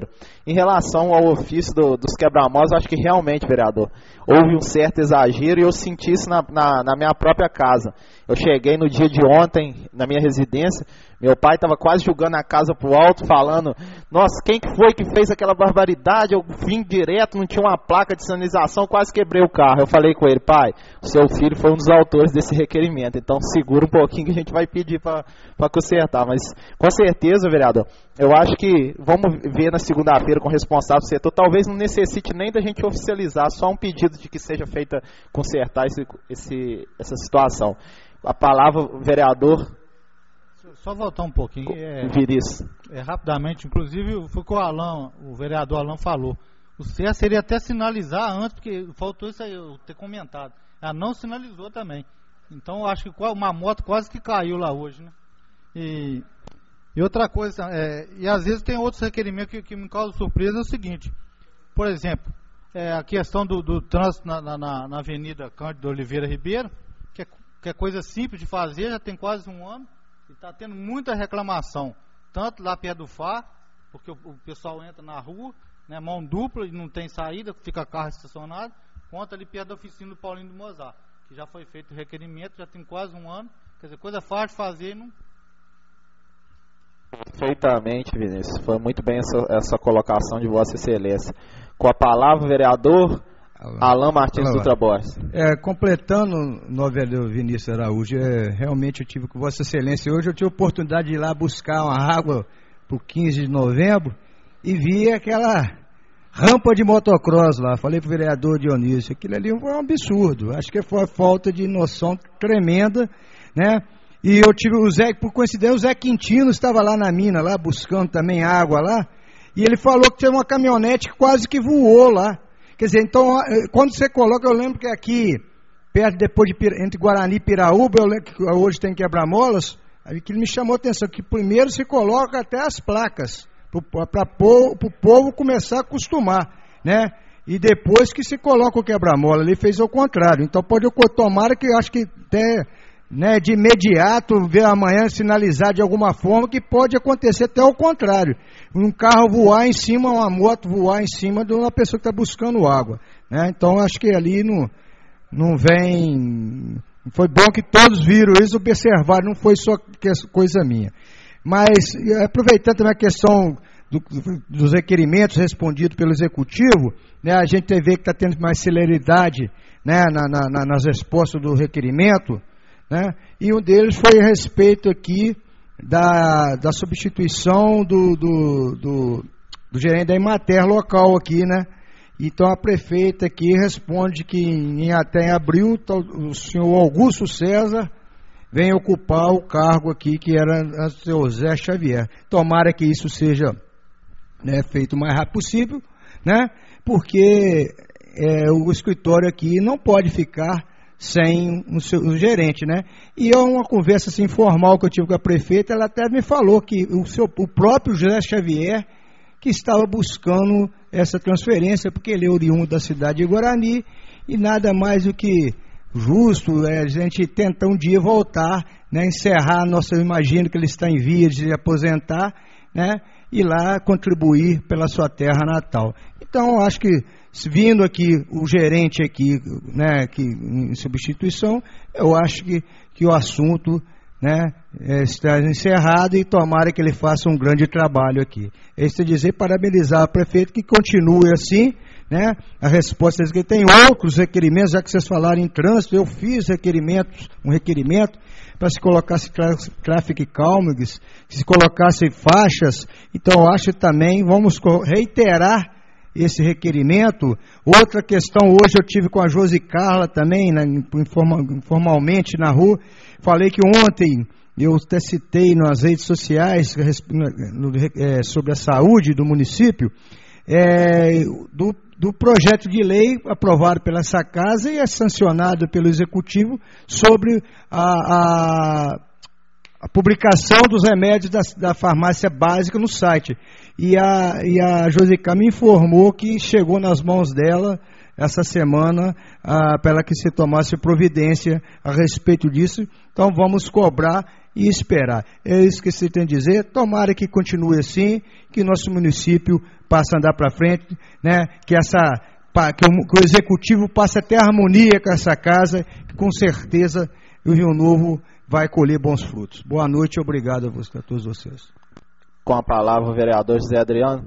Em relação ao ofício do, dos quebra-molas, acho que realmente, vereador, houve um certo exagero e eu senti isso na, na, na minha própria casa. Eu cheguei no dia de ontem, na minha residência, meu pai estava quase jogando a casa pro alto, falando, nossa, quem que foi que fez aquela barbaridade? Eu vim direto, não tinha uma placa de sinalização, quase quebrei o carro. Eu falei com ele, pai, o seu filho foi um dos autores desse requerimento, então segura um pouquinho que a gente vai pedir para consertar. Mas, com certeza, vereador, eu acho que vamos ver na segunda-feira com o responsável do setor, talvez não necessite nem da gente oficializar, só um pedido de que seja feita, consertar esse, esse, essa situação. A palavra, vereador... Só voltar um pouquinho. É, Viris. É, rapidamente, inclusive foi o que o Alan, o vereador Alan falou. O certo seria até sinalizar antes, porque faltou isso aí eu ter comentado. Ela não sinalizou também. Então eu acho que uma moto quase que caiu lá hoje, né? E, e outra coisa, é, e às vezes tem outros requerimentos que, que me causam surpresa, é o seguinte. Por exemplo, é, a questão do, do trânsito na, na, na Avenida Cândido Oliveira Ribeiro, que é, que é coisa simples de fazer, já tem quase um ano. E está tendo muita reclamação, tanto lá perto do F A R, porque o, o pessoal entra na rua, né, mão dupla e não tem saída, fica carro estacionado, quanto ali perto da oficina do Paulinho do Mozart, que já foi feito o requerimento, já tem quase um ano, quer dizer, coisa fácil de fazer e não... Perfeitamente, Vinícius, foi muito bem essa, essa colocação de Vossa Excelência. Com a palavra, vereador... Alan Martins Dutra Borges. É, completando, novo Vinícius Araújo, é, realmente eu tive com Vossa Excelência hoje, eu tive a oportunidade de ir lá buscar uma água para o quinze de novembro e vi aquela rampa de motocross lá. Falei para o vereador Dionísio, aquilo ali foi um absurdo, acho que foi uma falta de noção tremenda, né? E eu tive o Zé, por coincidência, o Zé Quintino estava lá na mina, lá buscando também água lá, e ele falou que tinha uma caminhonete que quase que voou lá. Quer dizer, então, quando você coloca, eu lembro que aqui, perto, depois de, entre Guarani e Piraúba, eu lembro que hoje tem quebra-molas, aí que me chamou a atenção, que primeiro se coloca até as placas, para o povo começar a acostumar, né? E depois que se coloca o quebra-mola, ele fez o contrário. Então, pode tomara que, acho que até, né, de imediato, ver amanhã sinalizar de alguma forma, que pode acontecer até o contrário. Um carro voar em cima, uma moto voar em cima de uma pessoa que está buscando água, né? Então acho que ali não, não vem... Foi bom que todos viram isso, observaram, não foi só coisa minha. Mas, aproveitando também a questão do, dos requerimentos respondidos pelo Executivo, né, a gente vê que está tendo mais celeridade, né, na, na, nas respostas do requerimento, né, e um deles foi a respeito aqui Da, da substituição do, do, do, do gerente da Emater local aqui, né? Então a prefeita aqui responde que em, até em abril o senhor Augusto César vem ocupar o cargo aqui que era o senhor Zé Xavier. Tomara que isso seja, né, feito o mais rápido possível, né? Porque é, o escritório aqui não pode ficar sem o, seu, o gerente, né? E é uma conversa assim, informal que eu tive com a prefeita, ela até me falou que o, seu, o próprio José Xavier que estava buscando essa transferência, porque ele é oriundo da cidade de Guarani, e nada mais do que justo é a gente tentar um dia voltar, né, encerrar a nossa, eu imagino que ele está em vias de aposentar, né, e lá contribuir pela sua terra natal. Então, acho que vindo aqui o gerente aqui, né, que, em substituição, eu acho que, que o assunto, né, está encerrado e tomara que ele faça um grande trabalho aqui. É isso que dizer, parabenizar o prefeito que continue assim, né, a resposta é que tem outros requerimentos, já que vocês falaram em trânsito, eu fiz requerimentos, um requerimento para se colocasse traffic calmings, se colocasse faixas, então eu acho que também vamos reiterar esse requerimento. Outra questão, hoje eu tive com a Josi Carla também, né, informalmente na rua, falei que ontem, eu até citei nas redes sociais é, sobre a saúde do município, é, do, do projeto de lei aprovado pela essa casa e é sancionado pelo Executivo sobre a, a, a publicação dos remédios da, da farmácia básica no site. E a, e a Josica me informou que chegou nas mãos dela essa semana ah, para que se tomasse providência a respeito disso. Então vamos cobrar e esperar. É isso que se tem a dizer. Tomara que continue assim, que nosso município passe a andar para frente, né? Que, essa, que, o, que o executivo passe a ter harmonia com essa casa, que com certeza o Rio Novo vai colher bons frutos. Boa noite e obrigado a, você, a todos vocês. Com a palavra o vereador José Adriano.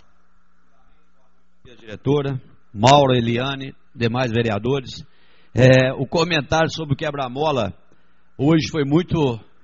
Diretora, Maura, Eliane, demais vereadores. É, o comentário sobre o quebra-mola hoje foi muito...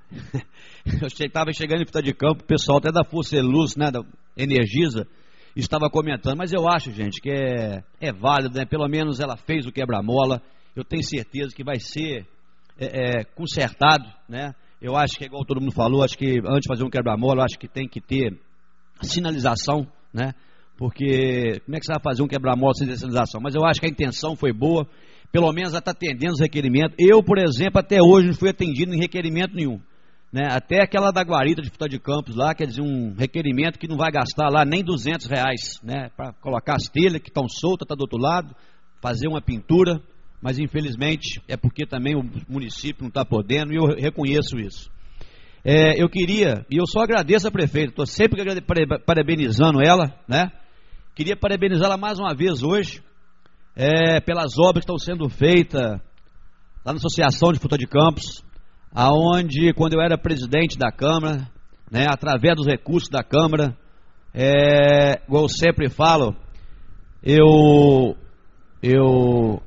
Eu estava chegando em Vitória de Campo, o pessoal até da Força e Luz, né, da Energisa, estava comentando, mas eu acho, gente, que é, é válido, né? Pelo menos ela fez o quebra-mola, eu tenho certeza que vai ser é, é, consertado, né? Eu acho que, igual todo mundo falou, acho que antes de fazer um quebra-mola, eu acho que tem que ter sinalização, né? Porque como é que você vai fazer um quebra-mola sem sinalização? Mas eu acho que a intenção foi boa, pelo menos ela está atendendo os requerimentos. Eu, por exemplo, até hoje não fui atendido em requerimento nenhum. Né? Até aquela da guarita de Vitória de Campos lá, quer dizer, um requerimento que não vai gastar lá nem duzentos reais, né? Para colocar as telhas que estão soltas, está do outro lado, fazer uma pintura, mas infelizmente é porque também o município não está podendo e eu reconheço isso. É, eu queria, e eu só agradeço a prefeita, estou sempre parabenizando ela, né? Queria parabenizá-la mais uma vez hoje, é, pelas obras que estão sendo feitas lá na Associação de Vitória de Campos, aonde, quando eu era presidente da Câmara, né, através dos recursos da Câmara, é, igual eu sempre falo, eu, eu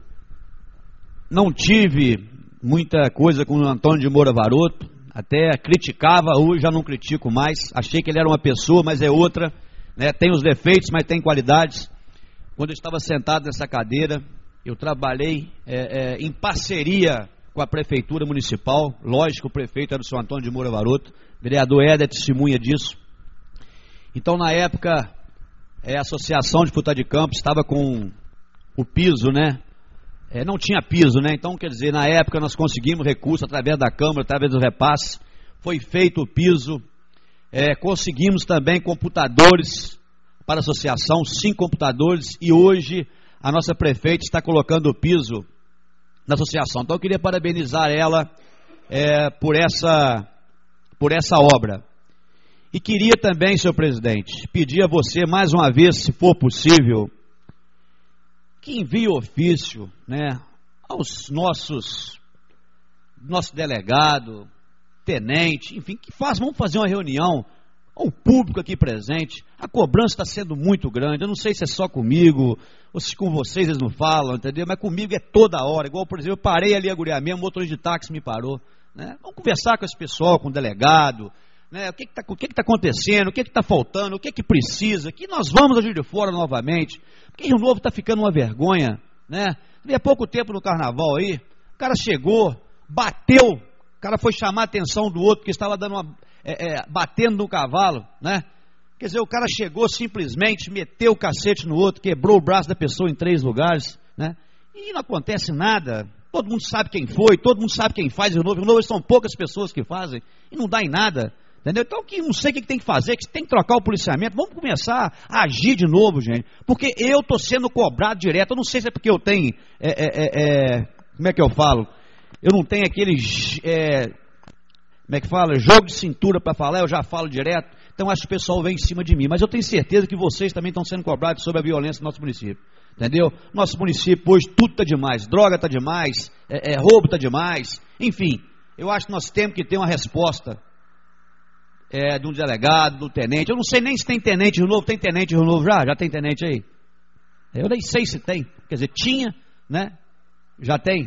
não tive muita coisa com o Antônio de Moura Varoto, até criticava, hoje já não critico mais, achei que ele era uma pessoa, mas é outra, né, tem os defeitos, mas tem qualidades. Quando eu estava sentado nessa cadeira, eu trabalhei é, é, em parceria com a Prefeitura Municipal, lógico, o prefeito era o senhor Antônio de Moura Varoto, o vereador Éder testemunha disso. Então, na época, é, a Associação de Vitória de Campos estava com o piso, né? É, não tinha piso, né? Então, quer dizer, na época nós conseguimos recurso através da Câmara, através do repasse, foi feito o piso, é, conseguimos também computadores para a associação, cinco computadores, e hoje a nossa prefeita está colocando o piso na associação. Então eu queria parabenizar ela é, por, essa, por essa obra. E queria também, senhor presidente, pedir a você mais uma vez, se for possível, que envie ofício, né, aos nossos, nosso delegado, tenente, enfim, que faça, vamos fazer uma reunião, ao público aqui presente. A cobrança está sendo muito grande, eu não sei se é só comigo, ou se com vocês eles não falam, entendeu? Mas comigo é toda hora, igual, por exemplo, eu parei ali a Guriá mesmo, o motorista de táxi me parou, né? Vamos conversar com esse pessoal, com o delegado, né? O que está que que tá acontecendo, o que está faltando, o que que precisa, que nós vamos agir de fora novamente, porque Rio Novo está ficando uma vergonha, né? Há pouco tempo no carnaval aí, o cara chegou, bateu, o cara foi chamar a atenção do outro que estava dando uma, é, é, batendo no cavalo, né? Quer dizer, o cara chegou simplesmente, meteu o cacete no outro, quebrou o braço da pessoa em três lugares, né? E não acontece nada. Todo mundo sabe quem foi, todo mundo sabe quem faz Rio Novo. Rio Novo são poucas pessoas que fazem e não dá em nada, entendeu? Então, que não sei o que tem que fazer, que tem que trocar o policiamento. Vamos começar a agir de novo, gente, porque eu estou sendo cobrado direto. Eu não sei se é porque eu tenho, é, é, é, como é que eu falo? Eu não tenho aquele, é, como é que fala? Jogo de cintura para falar, eu já falo direto. Então acho que o pessoal vem em cima de mim. Mas eu tenho certeza que vocês também estão sendo cobrados sobre a violência no nosso município. Entendeu? Nosso município hoje tudo está demais. Droga está demais, é, é, roubo está demais. Enfim, eu acho que nós temos que ter uma resposta é, de um delegado, do tenente. Eu não sei nem se tem tenente Rio Novo. Tem tenente Rio Novo já? Já tem tenente aí? Eu nem sei se tem. Quer dizer, tinha, né? Já tem?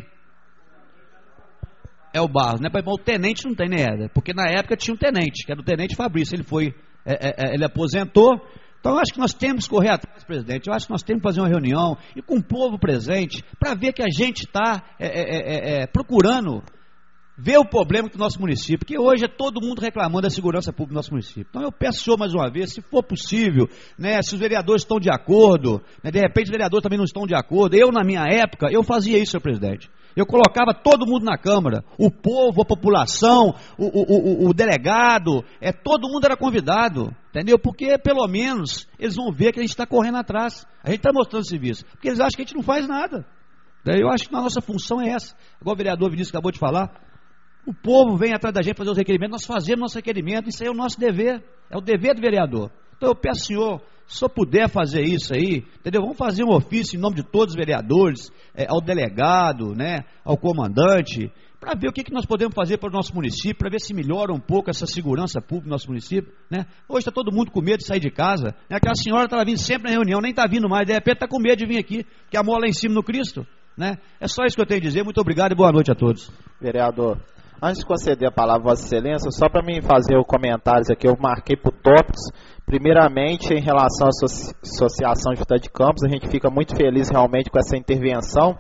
É o Barros, né? Mas o tenente não tem, né? Porque na época tinha um tenente, que era o tenente Fabrício, ele foi, é, é, ele aposentou. Então eu acho que nós temos que correr atrás, presidente. Eu acho que nós temos que fazer uma reunião e com o povo presente, para ver que a gente está é, é, é, procurando ver o problema do nosso município, porque hoje é todo mundo reclamando da segurança pública do nosso município. Então eu peço ao senhor mais uma vez, se for possível, né, se os vereadores estão de acordo, né, de repente os vereadores também não estão de acordo. Eu, na minha época, eu fazia isso, senhor presidente. Eu colocava todo mundo na Câmara, o povo, a população, o, o, o, o delegado, é, todo mundo era convidado, entendeu? Porque pelo menos eles vão ver que a gente está correndo atrás, a gente está mostrando serviço, porque eles acham que a gente não faz nada. Eu acho que a nossa função é essa, igual o vereador Vinícius acabou de falar, o povo vem atrás da gente fazer os requerimentos, nós fazemos nosso requerimento, isso aí é o nosso dever, é o dever do vereador. Então eu peço ao senhor, se eu puder fazer isso aí, entendeu? Vamos fazer um ofício em nome de todos os vereadores, é, ao delegado, né, ao comandante, para ver o que, que nós podemos fazer para o nosso município, para ver se melhora um pouco essa segurança pública do nosso município, né? Hoje está todo mundo com medo de sair de casa, né? Aquela senhora estava vindo sempre na reunião, nem está vindo mais, de repente está com medo de vir aqui, porque a mola lá em cima no Cristo, né? É só isso que eu tenho a dizer, muito obrigado e boa noite a todos. Vereador, antes de conceder a palavra a Vossa Excelência, só para mim fazer os comentários aqui, eu marquei por tópicos. Primeiramente, em relação à Associação José de Campos, a gente fica muito feliz realmente com essa intervenção.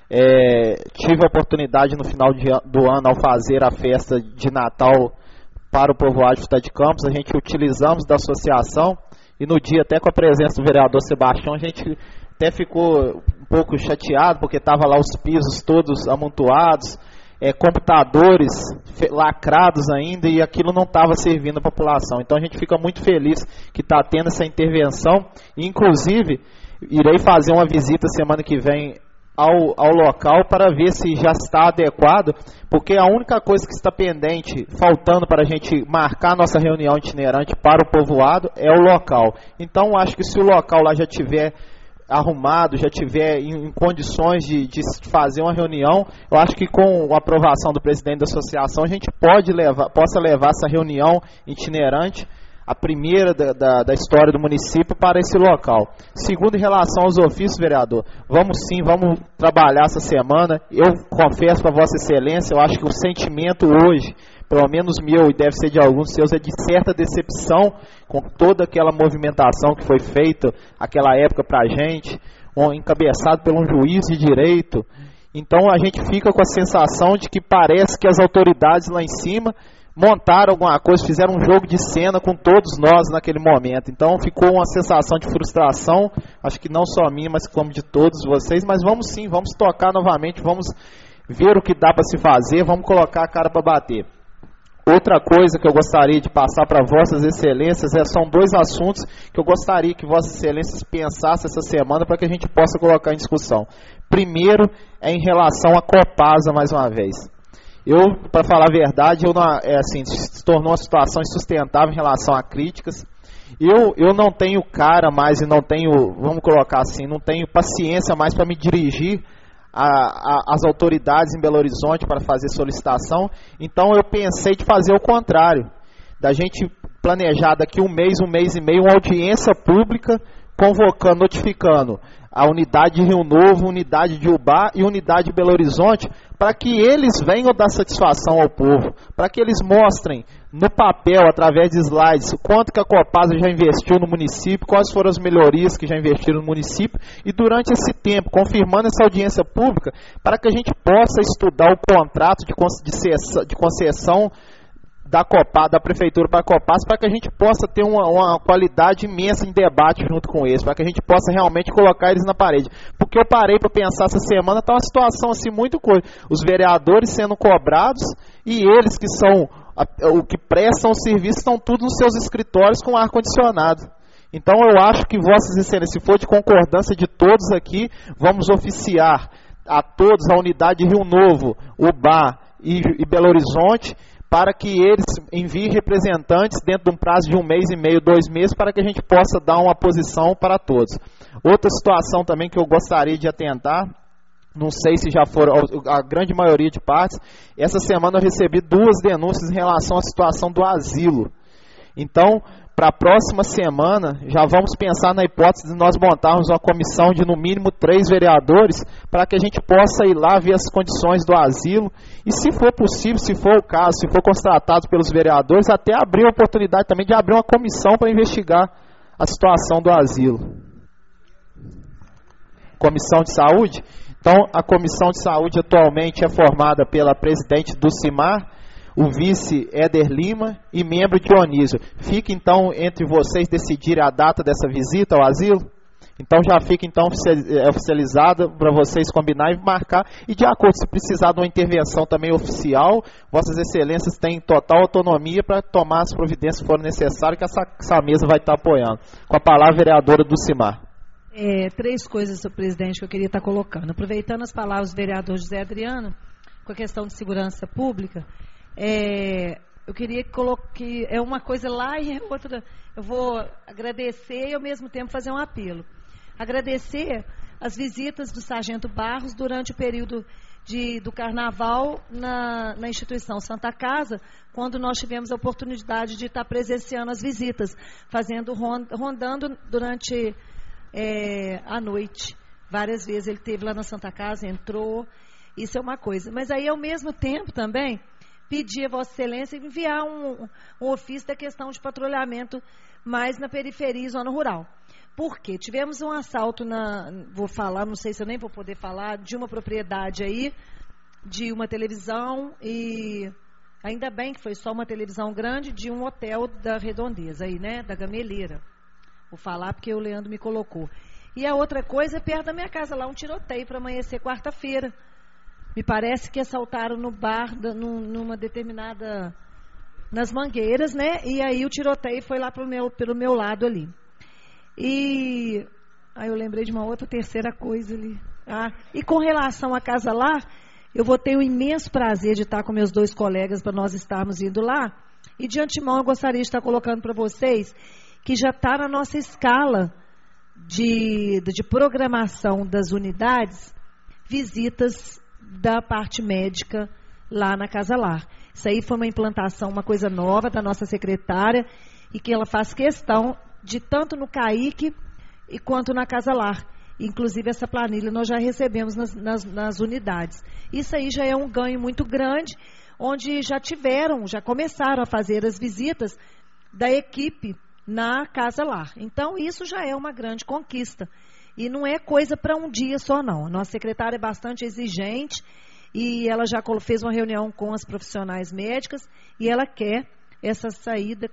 É, tive a oportunidade no final de, do ano, ao fazer a festa de Natal para o povoado de José de Campos, a gente utilizamos da associação e no dia, até com a presença do vereador Sebastião, a gente até ficou um pouco chateado, porque estava lá os pisos todos amontoados, É, computadores lacrados ainda, e aquilo não estava servindo a população. Então a gente fica muito feliz que está tendo essa intervenção, e, inclusive irei fazer uma visita semana que vem ao, ao local para ver se já está adequado, porque a única coisa que está pendente, faltando para a gente marcar nossa reunião itinerante para o povoado, é o local. Então acho que se o local lá já tiver arrumado, já tiver em, em condições de, de fazer uma reunião, eu acho que com a aprovação do presidente da associação, a gente pode levar, possa levar essa reunião itinerante, a primeira da, da, da história do município, para esse local. Segundo, em relação aos ofícios, vereador, vamos sim, vamos trabalhar essa semana. Eu confesso para Vossa Excelência, eu acho que o sentimento hoje, pelo menos meu e deve ser de alguns seus, é de certa decepção com toda aquela movimentação que foi feita naquela época para a gente, um, encabeçado por um juiz de direito. Então a gente fica com a sensação de que parece que as autoridades lá em cima montaram alguma coisa, fizeram um jogo de cena com todos nós naquele momento. Então ficou uma sensação de frustração, acho que não só minha, mas como de todos vocês. Mas vamos sim, vamos tocar novamente, vamos ver o que dá para se fazer, vamos colocar a cara para bater. Outra coisa que eu gostaria de passar para Vossas Excelências é, são dois assuntos que eu gostaria que Vossas Excelências pensassem essa semana para que a gente possa colocar em discussão. Primeiro é em relação à Copasa, mais uma vez. Eu, para falar a verdade, eu não, é assim, se tornou uma situação insustentável em relação a críticas. Eu, eu não tenho cara mais e não tenho, vamos colocar assim, não tenho paciência mais para me dirigir A, a, as autoridades em Belo Horizonte para fazer solicitação. Então eu pensei de fazer o contrário, da gente planejar daqui um mês, um mês e meio, uma audiência pública, convocando, notificando a unidade de Rio Novo, unidade de Ubá e unidade de Belo Horizonte, para que eles venham dar satisfação ao povo, para que eles mostrem no papel, através de slides, quanto que a Copasa já investiu no município, quais foram as melhorias que já investiram no município, e durante esse tempo, confirmando essa audiência pública, para que a gente possa estudar o contrato de concessão, de concessão da Copasa, da Prefeitura para a Copasa, para que a gente possa ter uma, uma qualidade imensa em debate junto com eles, para que a gente possa realmente colocar eles na parede. Porque eu parei para pensar essa semana, está uma situação assim muito coisa. Os vereadores sendo cobrados e eles que são o que prestam o serviço estão tudo nos seus escritórios com ar-condicionado. Então eu acho que Vossas Excelências, se for de concordância de todos aqui, vamos oficiar a todos a unidade de Rio Novo, Ubá e, e Belo Horizonte, para que eles enviem representantes dentro de um prazo de um mês e meio, dois meses, para que a gente possa dar uma posição para todos. Outra situação também que eu gostaria de atentar, não sei se já foram a grande maioria de partes, essa semana eu recebi duas denúncias em relação à situação do asilo. Então, para a próxima semana, já vamos pensar na hipótese de nós montarmos uma comissão de no mínimo três vereadores, para que a gente possa ir lá ver as condições do asilo, e se for possível, se for o caso, se for constatado pelos vereadores, até abrir a oportunidade também de abrir uma comissão para investigar a situação do asilo. Comissão de Saúde? Então, a Comissão de Saúde atualmente é formada pela presidente do CIMAR, o vice Éder Lima e membro Dionísio. Fica então entre vocês decidirem a data dessa visita ao asilo. Então já fica então oficializada para vocês combinar e marcar, e de acordo, se precisar de uma intervenção também oficial, Vossas Excelências têm total autonomia para tomar as providências que forem necessárias, que essa, essa mesa vai estar apoiando. Com a palavra, a vereadora Dulcimar. É, três coisas, senhor presidente, que eu queria estar colocando. Aproveitando as palavras do vereador José Adriano, com a questão de segurança pública, é, eu queria que coloque, é uma coisa lá e é outra. Eu vou agradecer e ao mesmo tempo fazer um apelo. Agradecer as visitas do Sargento Barros durante o período de, do Carnaval na, na instituição Santa Casa, quando nós tivemos a oportunidade de estar presenciando as visitas, fazendo rondando durante é, a noite. Várias vezes ele esteve lá na Santa Casa, entrou, isso é uma coisa. Mas aí, ao mesmo tempo, também, pedir a Vossa Excelência enviar um, um ofício da questão de patrulhamento mais na periferia e zona rural. Por quê? Tivemos um assalto na, vou falar, não sei se eu nem vou poder falar, de uma propriedade aí, de uma televisão, e ainda bem que foi só uma televisão grande, de um hotel da Redondeza aí, né, da Gameleira. Vou falar porque o Leandro me colocou. E a outra coisa é perto da minha casa, lá um tiroteio para amanhecer quarta-feira. Me parece que assaltaram no bar, da, num, numa determinada, nas Mangueiras, né, e aí o tiroteio foi lá pro meu, pelo meu lado ali. E aí eu lembrei de uma outra terceira coisa ali. Ah, e com relação à Casa Lar, eu vou ter o imenso prazer de estar com meus dois colegas para nós estarmos indo lá. E de antemão eu gostaria de estar colocando para vocês que já está na nossa escala de, de programação das unidades, visitas da parte médica lá na Casa Lar. Isso aí foi uma implantação, uma coisa nova da nossa secretária, e que ela faz questão de tanto no CAIC e quanto na Casa Lar. Inclusive essa planilha nós já recebemos nas, nas, nas unidades. Isso aí já é um ganho muito grande, onde já tiveram, já começaram a fazer as visitas da equipe na Casa Lar. Então isso já é uma grande conquista. E não é coisa para um dia só, não. A nossa secretária é bastante exigente e ela já fez uma reunião com as profissionais médicas e ela quer essa saída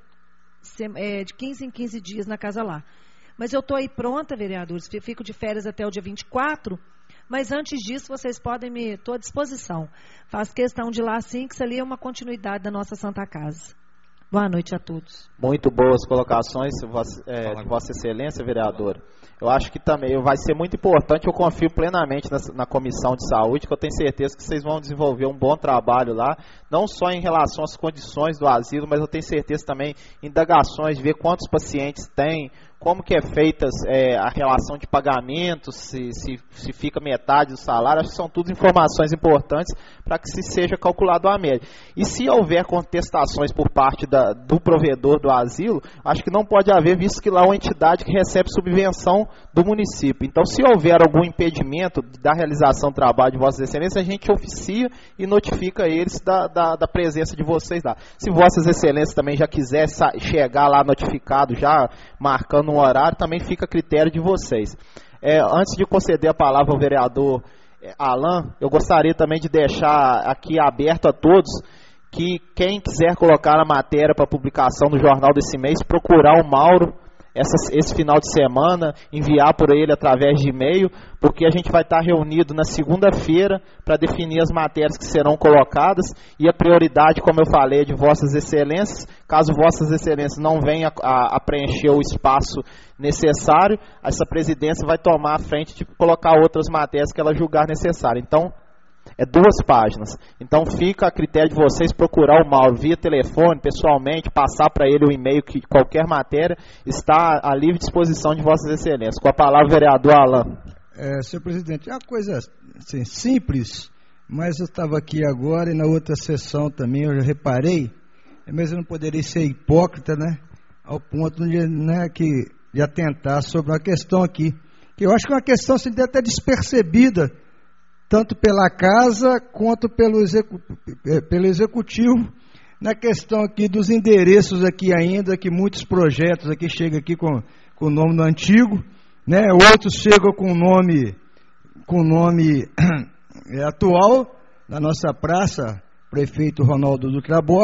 de quinze em quinze dias na Casa Lar. Mas eu estou aí pronta, vereadores, fico de férias até o dia vinte e quatro, mas antes disso vocês podem me... Estou à disposição. Faço questão de ir lá sim, que isso ali é uma continuidade da nossa Santa Casa. Boa noite a todos. Muito boas colocações, vossa, é, de Vossa Excelência, vereadora. Eu acho que também vai ser muito importante, eu confio plenamente na, na Comissão de Saúde, que eu tenho certeza que vocês vão desenvolver um bom trabalho lá, não só em relação às condições do asilo, mas eu tenho certeza também indagações, de ver quantos pacientes tem, como que é feita é, a relação de pagamentos, se, se, se fica metade do salário. Acho que são tudo informações importantes para que se seja calculado a média. E se houver contestações por parte da, do provedor do asilo, acho que não pode haver, visto que lá é uma entidade que recebe subvenção do município. Então, se houver algum impedimento da realização do trabalho de Vossas Excelências, a gente oficia e notifica eles da, da, da presença de vocês lá. Se Vossas Excelências também já quiser chegar lá notificado, já marcando um horário, também fica a critério de vocês. É, antes de conceder a palavra ao vereador é, Alan, eu gostaria também de deixar aqui aberto a todos que quem quiser colocar a matéria para publicação no jornal desse mês, procurar o Mauro essa, esse final de semana, enviar por ele através de e-mail, porque a gente vai estar reunido na segunda-feira para definir as matérias que serão colocadas, e a prioridade, como eu falei, é de Vossas Excelências. Caso Vossas Excelências não venham a, a preencher o espaço necessário, essa presidência vai tomar a frente de colocar outras matérias que ela julgar necessário. Então, é duas páginas. Então fica a critério de vocês procurar o Mauro via telefone, pessoalmente, passar para ele o e-mail que qualquer matéria está à livre disposição de Vossas Excelências. Com a palavra, vereador Alan. É, senhor presidente, é uma coisa assim, simples, mas eu estava aqui agora e na outra sessão também eu já reparei, mas eu não poderia ser hipócrita, né, ao ponto de, né, que, de atentar sobre uma questão aqui, que eu acho que é uma questão assim, até despercebida, tanto pela casa quanto pelo, execu pelo executivo, na questão aqui dos endereços aqui ainda, que muitos projetos aqui chegam aqui com, com o nome antigo, né? Outros chegam com o nome, com nome é, atual, na nossa praça, prefeito Ronaldo Dutra Borges.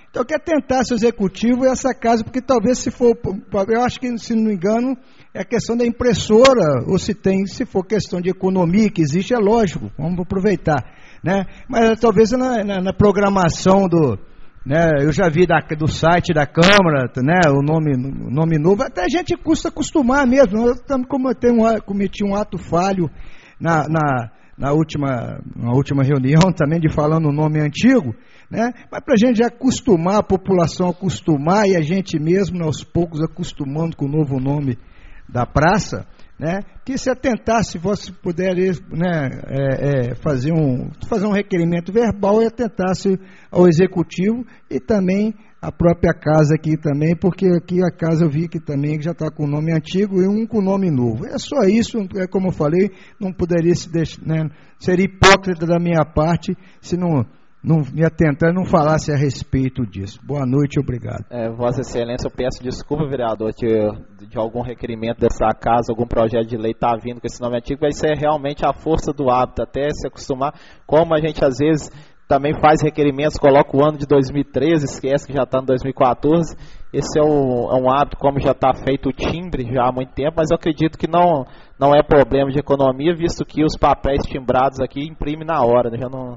Então, quer tentar se o executivo essa casa, porque talvez se for, eu acho que, se não me engano, é a questão da impressora, ou se tem, se for questão de economia que existe, é lógico, vamos aproveitar, né? Mas talvez na, na, na programação do, né, eu já vi da, do site da Câmara, né, o nome, o nome novo, até a gente custa acostumar mesmo. Nós estamos cometendo um, cometi um ato falho na, na, na, última, na última reunião também, de falando o nome antigo, né? Mas para a gente já acostumar, a população acostumar, e a gente mesmo, aos poucos, acostumando com o novo nome da praça, né? Que se atentar, se você puder, né, é, é, fazer, um, fazer um requerimento verbal e atentar-se ao executivo e também a própria casa aqui também, porque aqui a casa eu vi que também já está com o nome antigo e um com nome novo. É só isso, é como eu falei, não poderia se deixar, né, seria hipócrita da minha parte se não, não me atentar e não falasse a respeito disso. Boa noite, obrigado. É, Vossa Excelência, eu peço desculpa, vereador, que de algum requerimento dessa casa, algum projeto de lei está vindo com esse nome antigo, vai ser realmente a força do hábito, até se acostumar, como a gente às vezes também faz requerimentos, coloca o ano de dois mil e treze, esquece que já está em dois mil e quatorze, esse é um, é um hábito, como já está feito o timbre já há muito tempo, mas eu acredito que não, não é problema de economia, visto que os papéis timbrados aqui imprimem na hora, né? Já não...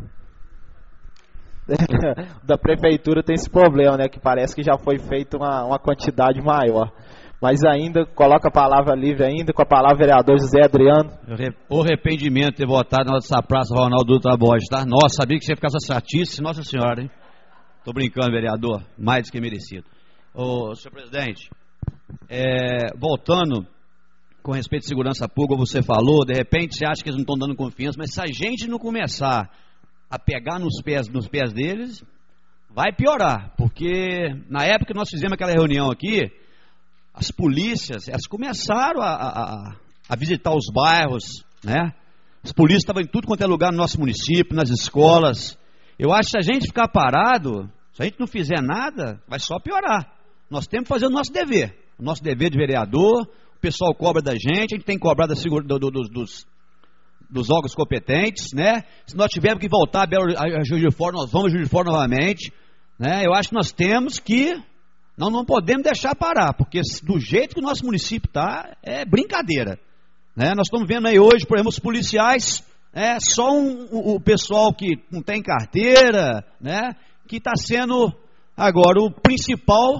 da prefeitura tem esse problema, né, que parece que já foi feita uma, uma quantidade maior. Mas ainda, coloca a palavra livre ainda, com a palavra vereador José Adriano. O arrependimento de ter votado na nossa praça Ronaldo Dutra Borges, tá? Nossa, sabia que você ia ficar essa chatice, nossa senhora, hein? Tô brincando, vereador, mais do que merecido. Ô, senhor presidente, é, voltando com respeito à segurança pública, você falou, de repente você acha que eles não estão dando confiança, mas se a gente não começar a pegar nos pés, nos pés deles, vai piorar, porque na época que nós fizemos aquela reunião aqui, as polícias, elas começaram a, a, a visitar os bairros, né? As polícias estavam em tudo quanto é lugar no nosso município, nas escolas. Eu acho que se a gente ficar parado, se a gente não fizer nada, vai só piorar. Nós temos que fazer o nosso dever, o nosso dever de vereador, o pessoal cobra da gente, a gente tem que cobrar da segura, do, do, do, dos, dos órgãos competentes, né? Se nós tivermos que voltar a, a Juiz de Fora, nós vamos a Juiz de Fora novamente, né? Eu acho que nós temos que... Nós não podemos deixar parar, porque do jeito que o nosso município está, é brincadeira, né? Nós estamos vendo aí hoje, por exemplo, os policiais, é só um, o, o pessoal que não tem carteira, né, que está sendo agora o principal,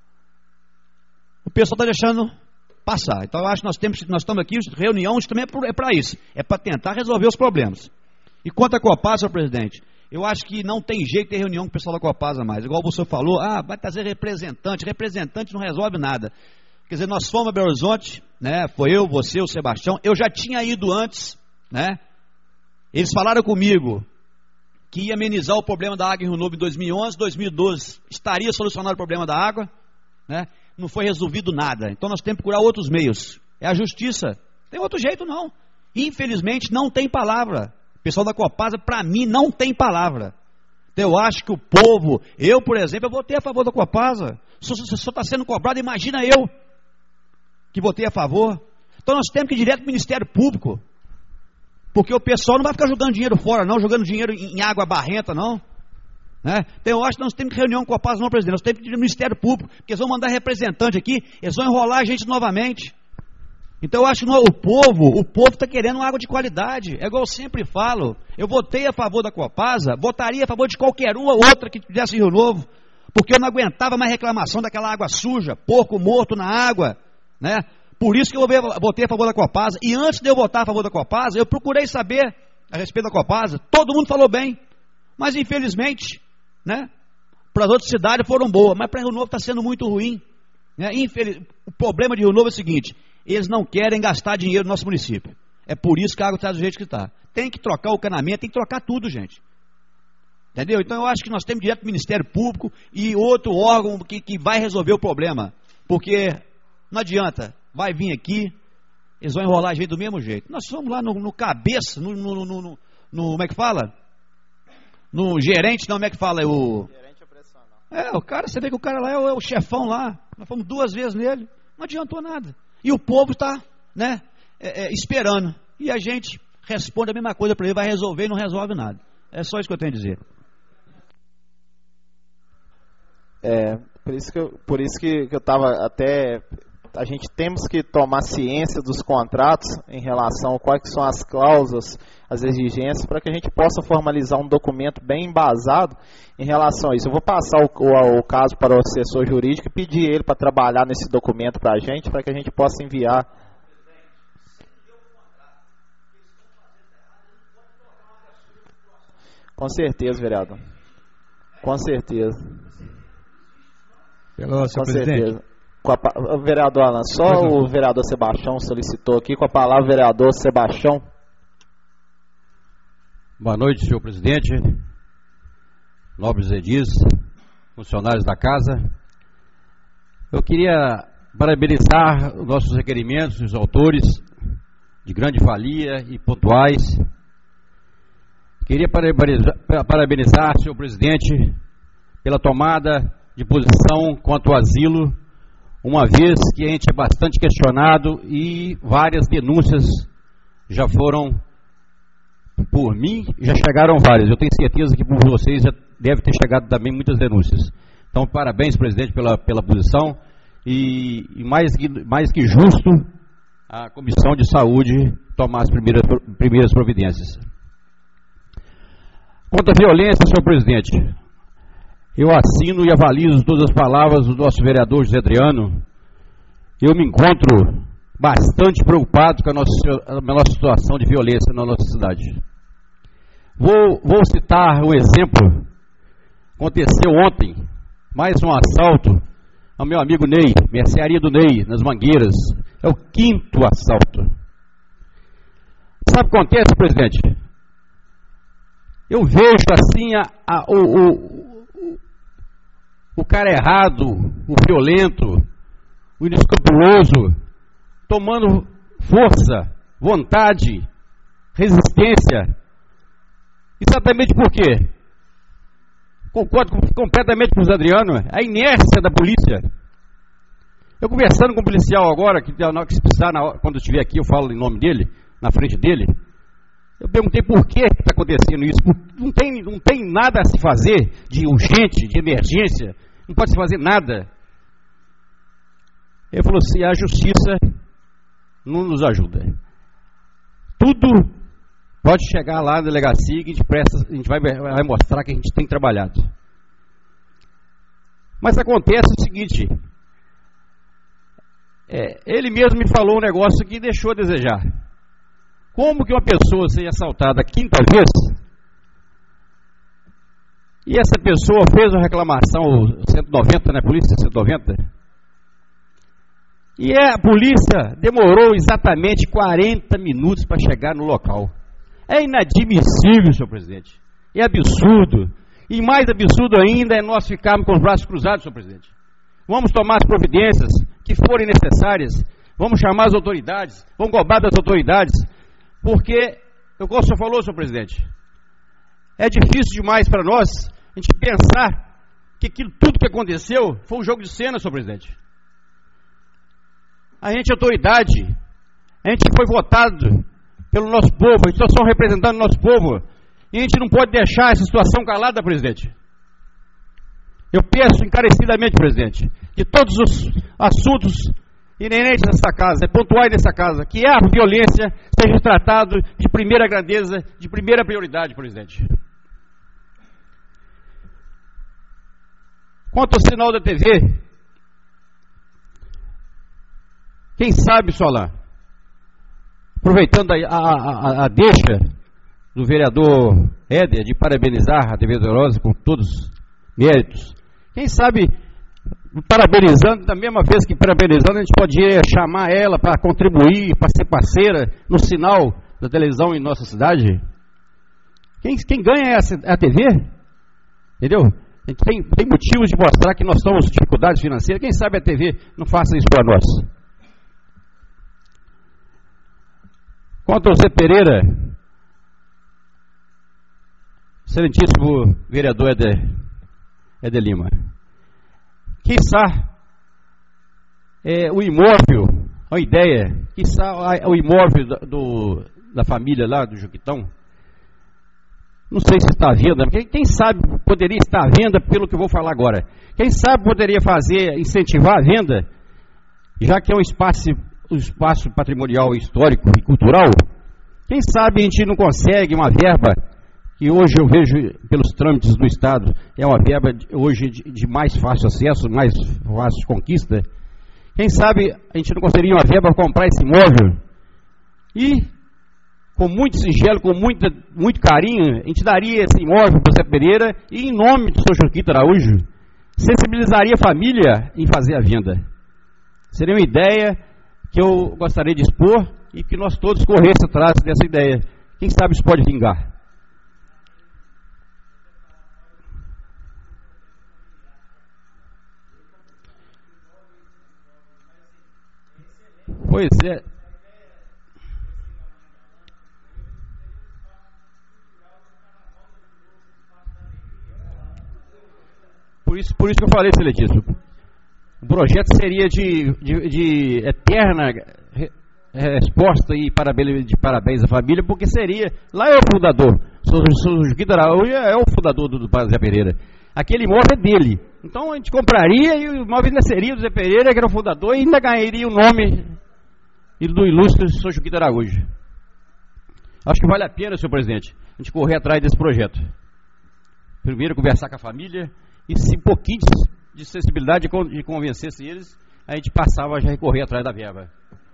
o pessoal está deixando passar. Então eu acho que nós, temos, nós estamos aqui, reunião também é para isso, é para tentar resolver os problemas. E quanto à Copasa, senhor presidente, eu acho que não tem jeito de ter reunião com o pessoal da Copasa mais. Igual o senhor falou, ah, vai trazer representante. Representante não resolve nada. Quer dizer, nós fomos a Belo Horizonte, né? Foi eu, você, o Sebastião. Eu já tinha ido antes, né? Eles falaram comigo que ia amenizar o problema da água em Rio Novo em dois mil e onze, dois mil e doze. Estaria solucionado o problema da água, né? Não foi resolvido nada. Então nós temos que procurar outros meios. É a justiça. Não tem outro jeito, não. Infelizmente, não tem palavra. O pessoal da Copasa, para mim, não tem palavra. Então, eu acho que o povo, eu, por exemplo, eu votei a favor da Copasa. Se o senhor está sendo cobrado, imagina eu que votei a favor. Então, nós temos que ir direto para o Ministério Público. Porque o pessoal não vai ficar jogando dinheiro fora, não, jogando dinheiro em água barrenta, não. Né? Então, eu acho que nós temos que reunião com a Copasa, não, presidente. Nós temos que ir no Ministério Público, porque eles vão mandar representante aqui, eles vão enrolar a gente novamente. Então eu acho que o povo, o povo está querendo água de qualidade. É igual eu sempre falo, eu votei a favor da Copasa, votaria a favor de qualquer uma ou outra que tivesse em Rio Novo, porque eu não aguentava mais reclamação daquela água suja, porco morto na água, né? Por isso que eu votei a favor da Copasa, e antes de eu votar a favor da Copasa, eu procurei saber a respeito da Copasa, todo mundo falou bem, mas infelizmente, né? Para as outras cidades foram boas, mas para Rio Novo está sendo muito ruim, né? Infeliz... O problema de Rio Novo é o seguinte: eles não querem gastar dinheiro no nosso município. É por isso que a água está do jeito que está. Tem que trocar o canamento, tem que trocar tudo, gente. Entendeu? Então eu acho que nós temos direto do Ministério Público e outro órgão que, que vai resolver o problema. Porque não adianta, vai vir aqui, eles vão enrolar a gente do mesmo jeito. Nós somos lá no, no cabeça, no, no, no, no, no, como é que fala? No gerente, não, como é que fala? O... Gerente operacional. É, o cara, você vê que o cara lá é o, é o chefão lá. Nós fomos duas vezes nele, não adiantou nada. E o povo está, né, é, é, esperando. E a gente responde a mesma coisa para ele, vai resolver e não resolve nada. É só isso que eu tenho a dizer. É, por isso que eu, por isso que, que eu estava até... A gente temos que tomar ciência dos contratos em relação a quais são as cláusulas, as exigências, para que a gente possa formalizar um documento bem embasado em relação a isso. Eu vou passar o, o, o caso para o assessor jurídico e pedir ele para trabalhar nesse documento para a gente, para que a gente possa enviar. Com certeza, vereador. Com certeza. Pelo senhor Com presidente. certeza. Com a, o vereador Alan, só o vereador Sebastião solicitou aqui, com a palavra vereador Sebastião. Boa noite, senhor presidente, nobres edis, funcionários da casa. Eu queria parabenizar os nossos requerimentos, os autores, de grande valia e pontuais. Queria parabenizar, parabenizar senhor presidente, pela tomada de posição quanto ao asilo, uma vez que a gente é bastante questionado e várias denúncias já foram por mim, já chegaram várias. Eu tenho certeza que por vocês já deve ter chegado também muitas denúncias. Então, parabéns, presidente, pela, pela posição e, e mais, que, mais que justo a Comissão de Saúde tomar as primeiras, primeiras providências. Quanto à violência, senhor presidente, eu assino e avalizo todas as palavras do nosso vereador José Adriano. Eu me encontro bastante preocupado com a nossa, a nossa situação de violência na nossa cidade. Vou, vou citar um exemplo. Aconteceu ontem, mais um assalto ao meu amigo Ney, mercearia do Ney, nas Mangueiras. É o quinto assalto. Sabe o que acontece, presidente? Eu vejo assim a, a, o, o o cara errado, o violento, o inescrupuloso, tomando força, vontade, resistência. Exatamente por quê? Concordo completamente com o Zé Adriano, a inércia da polícia. Eu conversando com o policial agora, que na hora que se precisar, na hora, quando eu estiver aqui, eu falo em nome dele, na frente dele. Eu perguntei por que está acontecendo isso. Não tem, não tem nada a se fazer de urgente, de emergência. Não pode se fazer nada. Ele falou assim, a justiça não nos ajuda. Tudo pode chegar lá na delegacia que a gente, presta, a gente vai, vai mostrar que a gente tem trabalhado. Mas acontece o seguinte, é, ele mesmo me falou um negócio que deixou a desejar. Como que uma pessoa seja assaltada a quinta vez e essa pessoa fez uma reclamação cento e noventa, né, polícia, cento e noventa, e a polícia demorou exatamente quarenta minutos para chegar no local. É inadmissível, senhor presidente, é absurdo, e mais absurdo ainda é nós ficarmos com os braços cruzados, senhor presidente. Vamos tomar as providências que forem necessárias, vamos chamar as autoridades, vamos cobrar das autoridades, porque, como o senhor falou, senhor presidente, é difícil demais para nós a gente pensar que aquilo tudo que aconteceu foi um jogo de cena, senhor presidente. A gente é autoridade, a gente foi votado pelo nosso povo, a gente só somos representando o nosso povo, e a gente não pode deixar essa situação calada, presidente. Eu peço encarecidamente, presidente, que todos os assuntos inerentes nessa casa, pontuais nessa casa, que a violência seja tratado de primeira grandeza, de primeira prioridade, presidente. Quanto ao sinal da T V, quem sabe, Solá, aproveitando a, a, a, a deixa do vereador Éder de parabenizar a T V Dolorosa com todos os méritos, quem sabe, parabenizando, da mesma vez que parabenizando, a gente podia chamar ela para contribuir, para ser parceira no sinal da televisão em nossa cidade. Quem, quem ganha é a, a T V, entendeu? A gente tem, tem motivos de mostrar que nós estamos com dificuldades financeiras. Quem sabe a T V não faça isso para nós. Quanto ao Zé Pereira, excelentíssimo vereador Éder, Éder Lima, quiçá é, o imóvel, a ideia, quiçá o imóvel do, do, da família lá do Juquitão, não sei se está à venda, quem sabe poderia estar à venda pelo que eu vou falar agora. Quem sabe poderia fazer, incentivar a venda, já que é um espaço, um espaço patrimonial, histórico e cultural. Quem sabe a gente não consegue uma verba, que hoje eu vejo pelos trâmites do Estado, é uma verba hoje de, de mais fácil acesso, mais fácil conquista. Quem sabe a gente não conseguiria uma verba para comprar esse imóvel e, com muito singelo, com muita, muito carinho, a gente daria esse imóvel para o Zé Pereira e, em nome do senhor Joaquim Araújo, sensibilizaria a família em fazer a venda. Seria uma ideia que eu gostaria de expor e que nós todos corrêssemos atrás dessa ideia. Quem sabe isso pode vingar. Pois é. Por isso, por isso que eu falei, Seletíssimo. O projeto seria de, de, de eterna re, resposta e parabéns, de parabéns à família, porque seria, lá é o fundador, o senhor Joaquim Araújo é o fundador do, do Zé Pereira. Aquele imóvel é dele. Então a gente compraria e o imóvel ainda seria do Zé Pereira, que era o fundador, e ainda ganharia o nome do ilustre senhor Joaquim Araújo. Acho que vale a pena, senhor presidente, a gente correr atrás desse projeto. Primeiro conversar com a família e se um pouquinho de sensibilidade de convencesse eles, a gente passava a já recorrer atrás da verba.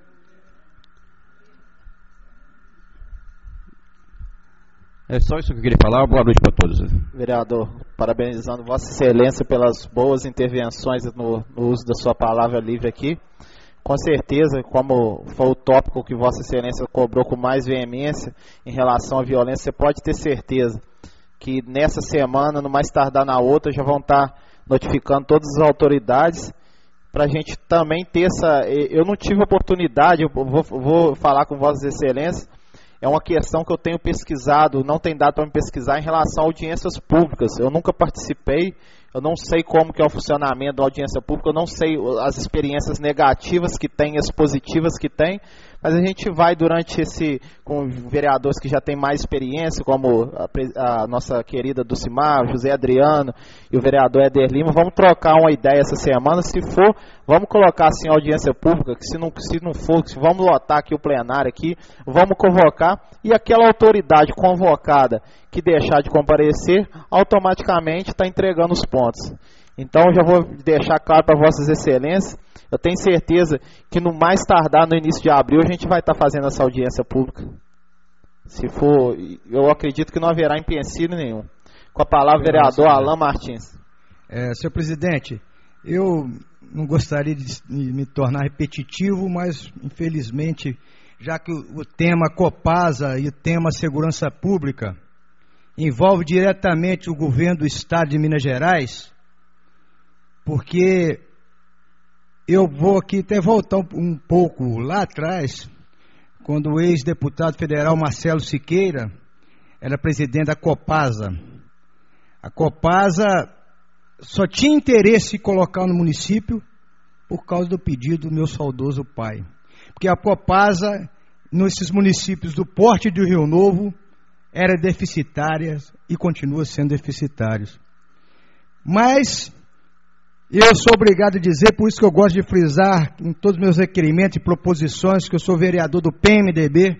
É só isso que eu queria falar. Boa noite para todos. Vereador, parabenizando Vossa Excelência pelas boas intervenções no, no uso da sua palavra livre aqui. Com certeza, como foi o tópico que Vossa Excelência cobrou com mais veemência em relação à violência, você pode ter certeza que nessa semana, no mais tardar na outra, já vão estar notificando todas as autoridades para a gente também ter essa... Eu não tive oportunidade, eu vou, vou falar com Vossas Excelências, é uma questão que eu tenho pesquisado, não tem dado para me pesquisar em relação a audiências públicas. Eu nunca participei, eu não sei como que é o funcionamento da audiência pública, eu não sei as experiências negativas que tem, as positivas que tem, mas a gente vai durante esse, com vereadores que já têm mais experiência, como a, a nossa querida Dulcimar, José Adriano e o vereador Éder Lima, vamos trocar uma ideia essa semana, se for, vamos colocar assim a audiência pública, que se não, se não for, se vamos lotar aqui o plenário aqui, vamos convocar, e aquela autoridade convocada que deixar de comparecer, automaticamente está entregando os pontos. Então, já vou deixar claro para Vossas Excelências, eu tenho certeza que no mais tardar, no início de abril, a gente vai estar fazendo essa audiência pública. Se for, eu acredito que não haverá empecilho nenhum. Com a palavra, vereador Alain Martins. É, senhor presidente, eu não gostaria de me tornar repetitivo, mas, infelizmente, já que o, o tema Copasa e o tema Segurança Pública envolve diretamente o governo do Estado de Minas Gerais, porque eu vou aqui até voltar um, um pouco lá atrás, quando o ex-deputado federal Marcelo Siqueira era presidente da Copasa. A Copasa só tinha interesse em colocar no município por causa do pedido do meu saudoso pai. Porque a Copasa, nesses municípios do porte do Rio Novo, era deficitária e continua sendo deficitária. Mas eu sou obrigado a dizer, por isso que eu gosto de frisar em todos os meus requerimentos e proposições, que eu sou vereador do P M D B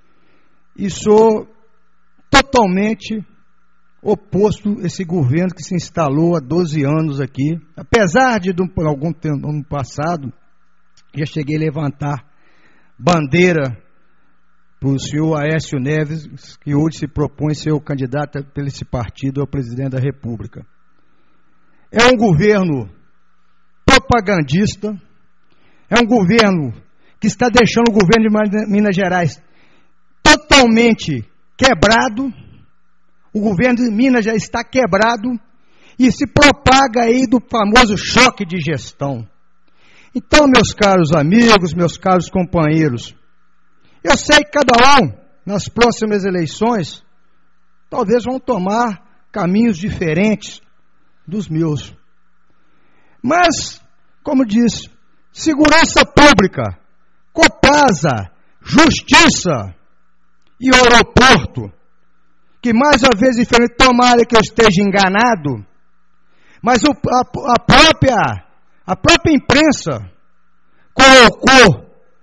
e sou totalmente oposto a esse governo que se instalou há doze anos aqui. Apesar de, por algum tempo no passado, já cheguei a levantar bandeira para o senhor Aécio Neves, que hoje se propõe ser o candidato pelo esse partido ao presidente da República. É um governo propagandista, é um governo que está deixando o governo de Minas Gerais totalmente quebrado. O governo de Minas já está quebrado e se propaga aí do famoso choque de gestão. Então, meus caros amigos, meus caros companheiros, eu sei que cada um, nas próximas eleições, talvez vão tomar caminhos diferentes dos meus. Mas, como disse, segurança pública, Copasa, justiça e aeroporto que mais uma vez, infelizmente, tomara que eu esteja enganado, mas o, a, a, própria, a própria imprensa colocou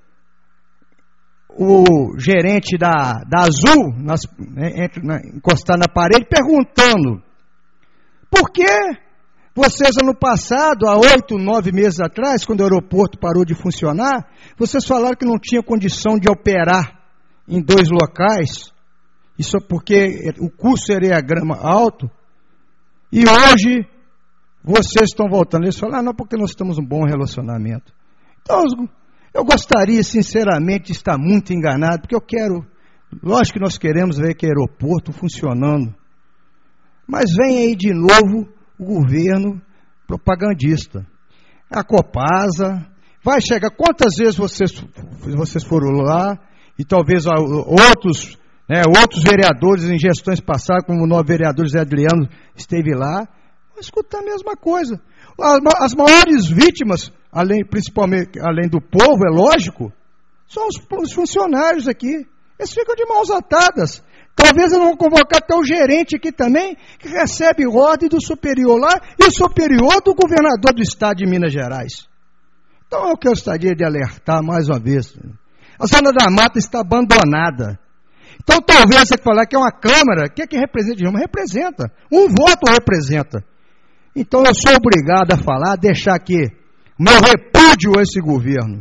o gerente da, da Azul, nas, entre, na, encostado na parede, perguntando: por que vocês, ano passado, há oito, nove meses atrás, quando o aeroporto parou de funcionar, vocês falaram que não tinha condição de operar em dois locais, isso porque o custo seria grama alto, e hoje vocês estão voltando. Eles falaram: ah, não, porque nós temos um bom relacionamento. Então, eu gostaria, sinceramente, de estar muito enganado, porque eu quero, lógico que nós queremos ver que o aeroporto funcionando, mas vem aí de novo o governo propagandista, a Copasa, vai chegar, quantas vezes vocês, vocês foram lá, e talvez outros, né, outros vereadores em gestões passadas, como o novo vereador Zé Adriano esteve lá, vão escutar a mesma coisa. As maiores vítimas, além, principalmente além do povo, é lógico, são os, os funcionários aqui. Eles ficam de mãos atadas. Talvez eu não vou convocar até o gerente aqui também, que recebe ordem do superior lá, e o superior do governador do estado de Minas Gerais. Então eu gostaria de alertar mais uma vez. A zona da mata está abandonada. Então talvez você falar que é uma Câmara, o que é que representa? Representa. Um voto representa. Então eu sou obrigado a falar, deixar aqui o meu repúdio a esse governo,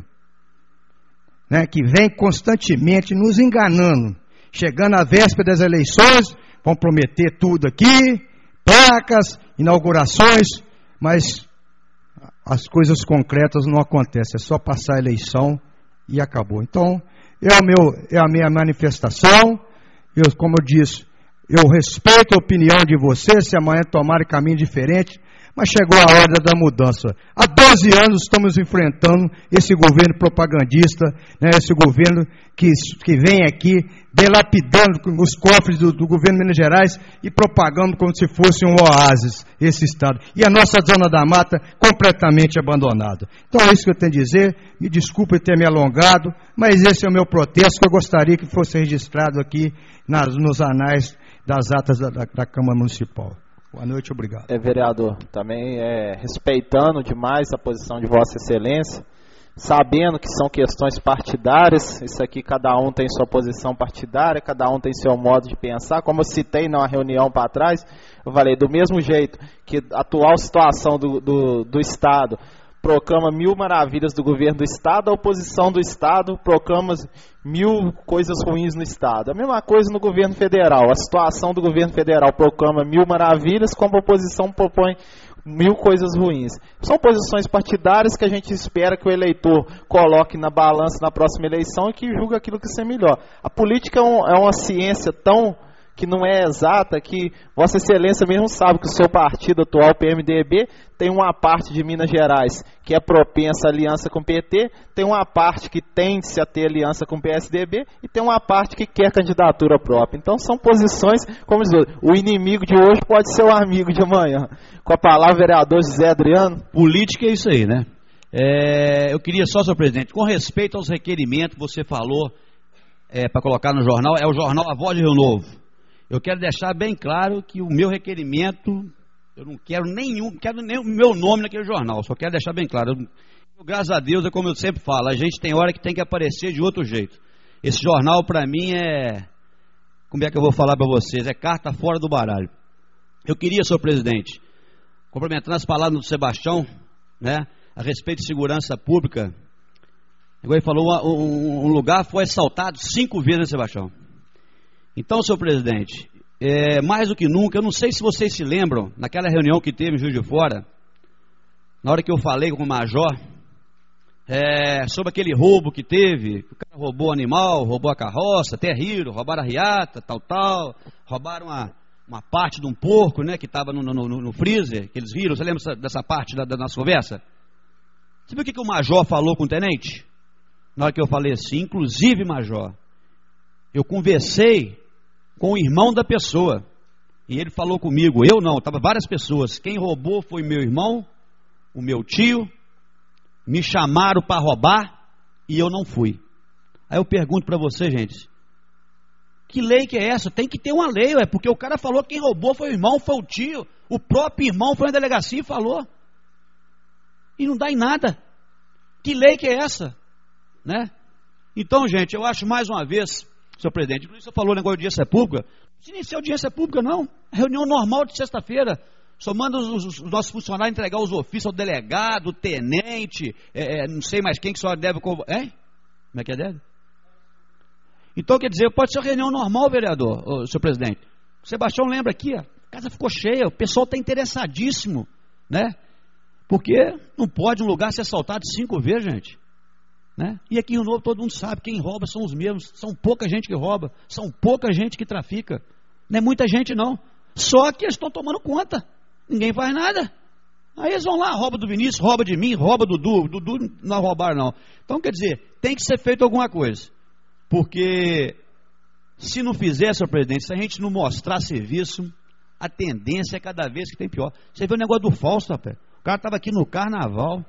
né, que vem constantemente nos enganando. Chegando à véspera das eleições, vão prometer tudo aqui, placas, inaugurações, mas as coisas concretas não acontecem, é só passar a eleição e acabou. Então, é, o meu, é a minha manifestação, eu, como eu disse, eu respeito a opinião de vocês, se amanhã tomarem caminho diferente, mas chegou a hora da mudança. Há doze anos estamos enfrentando esse governo propagandista, né, esse governo que, que vem aqui delapidando os cofres do, do governo de Minas Gerais e propagando como se fosse um oásis, esse estado. E a nossa zona da mata completamente abandonada. Então é isso que eu tenho a dizer. Me desculpe ter me alongado, mas esse é o meu protesto que eu gostaria que fosse registrado aqui nas, nos anais das atas da, da, da Câmara Municipal. Boa noite, obrigado. É, vereador, também é, respeitando demais a posição de Vossa Excelência, sabendo que são questões partidárias, isso aqui cada um tem sua posição partidária, cada um tem seu modo de pensar, como eu citei numa reunião para trás, eu falei, do mesmo jeito que a atual situação do, do, do Estado proclama mil maravilhas do governo do Estado, a oposição do Estado proclama mil coisas ruins no Estado. A mesma coisa no governo federal. A situação do governo federal proclama mil maravilhas, como a oposição propõe mil coisas ruins. São posições partidárias que a gente espera que o eleitor coloque na balança na próxima eleição e que julgue aquilo que ser melhor. A política é, um, é uma ciência tão que não é exata, que Vossa Excelência mesmo sabe que o seu partido atual, o P M D B, tem uma parte de Minas Gerais que é propensa à aliança com o P T, tem uma parte que tende-se a ter aliança com o P S D B e tem uma parte que quer candidatura própria. Então são posições, como diz, o inimigo de hoje pode ser o amigo de amanhã. Com a palavra, vereador José Adriano. Política é isso aí, né? É, eu queria só, senhor presidente, com respeito aos requerimentos que você falou é, para colocar no jornal, é o jornal A Voz de Rio Novo. Eu quero deixar bem claro que o meu requerimento, eu não quero nenhum, não quero nem o meu nome naquele jornal, só quero deixar bem claro. Eu, graças a Deus, é como eu sempre falo, a gente tem hora que tem que aparecer de outro jeito. Esse jornal, para mim, é, como é que eu vou falar para vocês, é carta fora do baralho. Eu queria, senhor presidente, complementando as palavras do Sebastião, né, a respeito de segurança pública, igual ele falou, um, um lugar foi assaltado cinco vezes, né, Sebastião? Então, senhor presidente, é, mais do que nunca, eu não sei se vocês se lembram, naquela reunião que teve em Juiz de Fora, na hora que eu falei com o major, é, sobre aquele roubo que teve, o cara roubou o animal, roubou a carroça, até riram, roubaram a riata, tal, tal, roubaram uma, uma parte de um porco, né, que estava no, no, no, no freezer, que eles riram, você lembra dessa, dessa parte da, da nossa conversa? Sabe o que, que o major falou com o tenente? Na hora que eu falei assim, inclusive, major, eu conversei com o irmão da pessoa, e ele falou comigo, eu não, estavam várias pessoas, quem roubou foi meu irmão, o meu tio, me chamaram para roubar, e eu não fui. Aí eu pergunto para você, gente, Que lei que é essa? Tem que ter uma lei, ué, porque o cara falou que quem roubou foi o irmão, foi o tio. O próprio irmão foi na delegacia e falou. E não dá em nada. Que lei que é essa? Né? Então, gente, eu acho mais uma vez, senhor presidente, inclusive você falou o negócio de audiência pública. Não precisa audiência pública, não. Reunião normal de sexta-feira. Só manda os, os, os nossos funcionários entregar os ofícios ao delegado, tenente, é, é, não sei mais quem que só deve... Hein? Como é que é deve? Então, quer dizer, pode ser uma reunião normal, vereador, ô, senhor presidente. O Sebastião lembra aqui, ó, a casa ficou cheia, o pessoal está interessadíssimo, né? Porque não pode um lugar ser assaltado cinco vezes, gente. Né? E aqui em Rio Novo todo mundo sabe, quem rouba são os mesmos. São pouca gente que rouba, são pouca gente que trafica. Não é muita gente não. Só que eles estão tomando conta. Ninguém faz nada. Aí eles vão lá, rouba do Vinícius, rouba de mim, rouba do Dudu. Dudu não roubaram não. Então quer dizer, tem que ser feito alguma coisa. Porque se não fizer, senhor presidente, se a gente não mostrar serviço, a tendência é cada vez que tem pior. Você viu o negócio do Fausto, rapaz? O cara estava aqui no carnaval.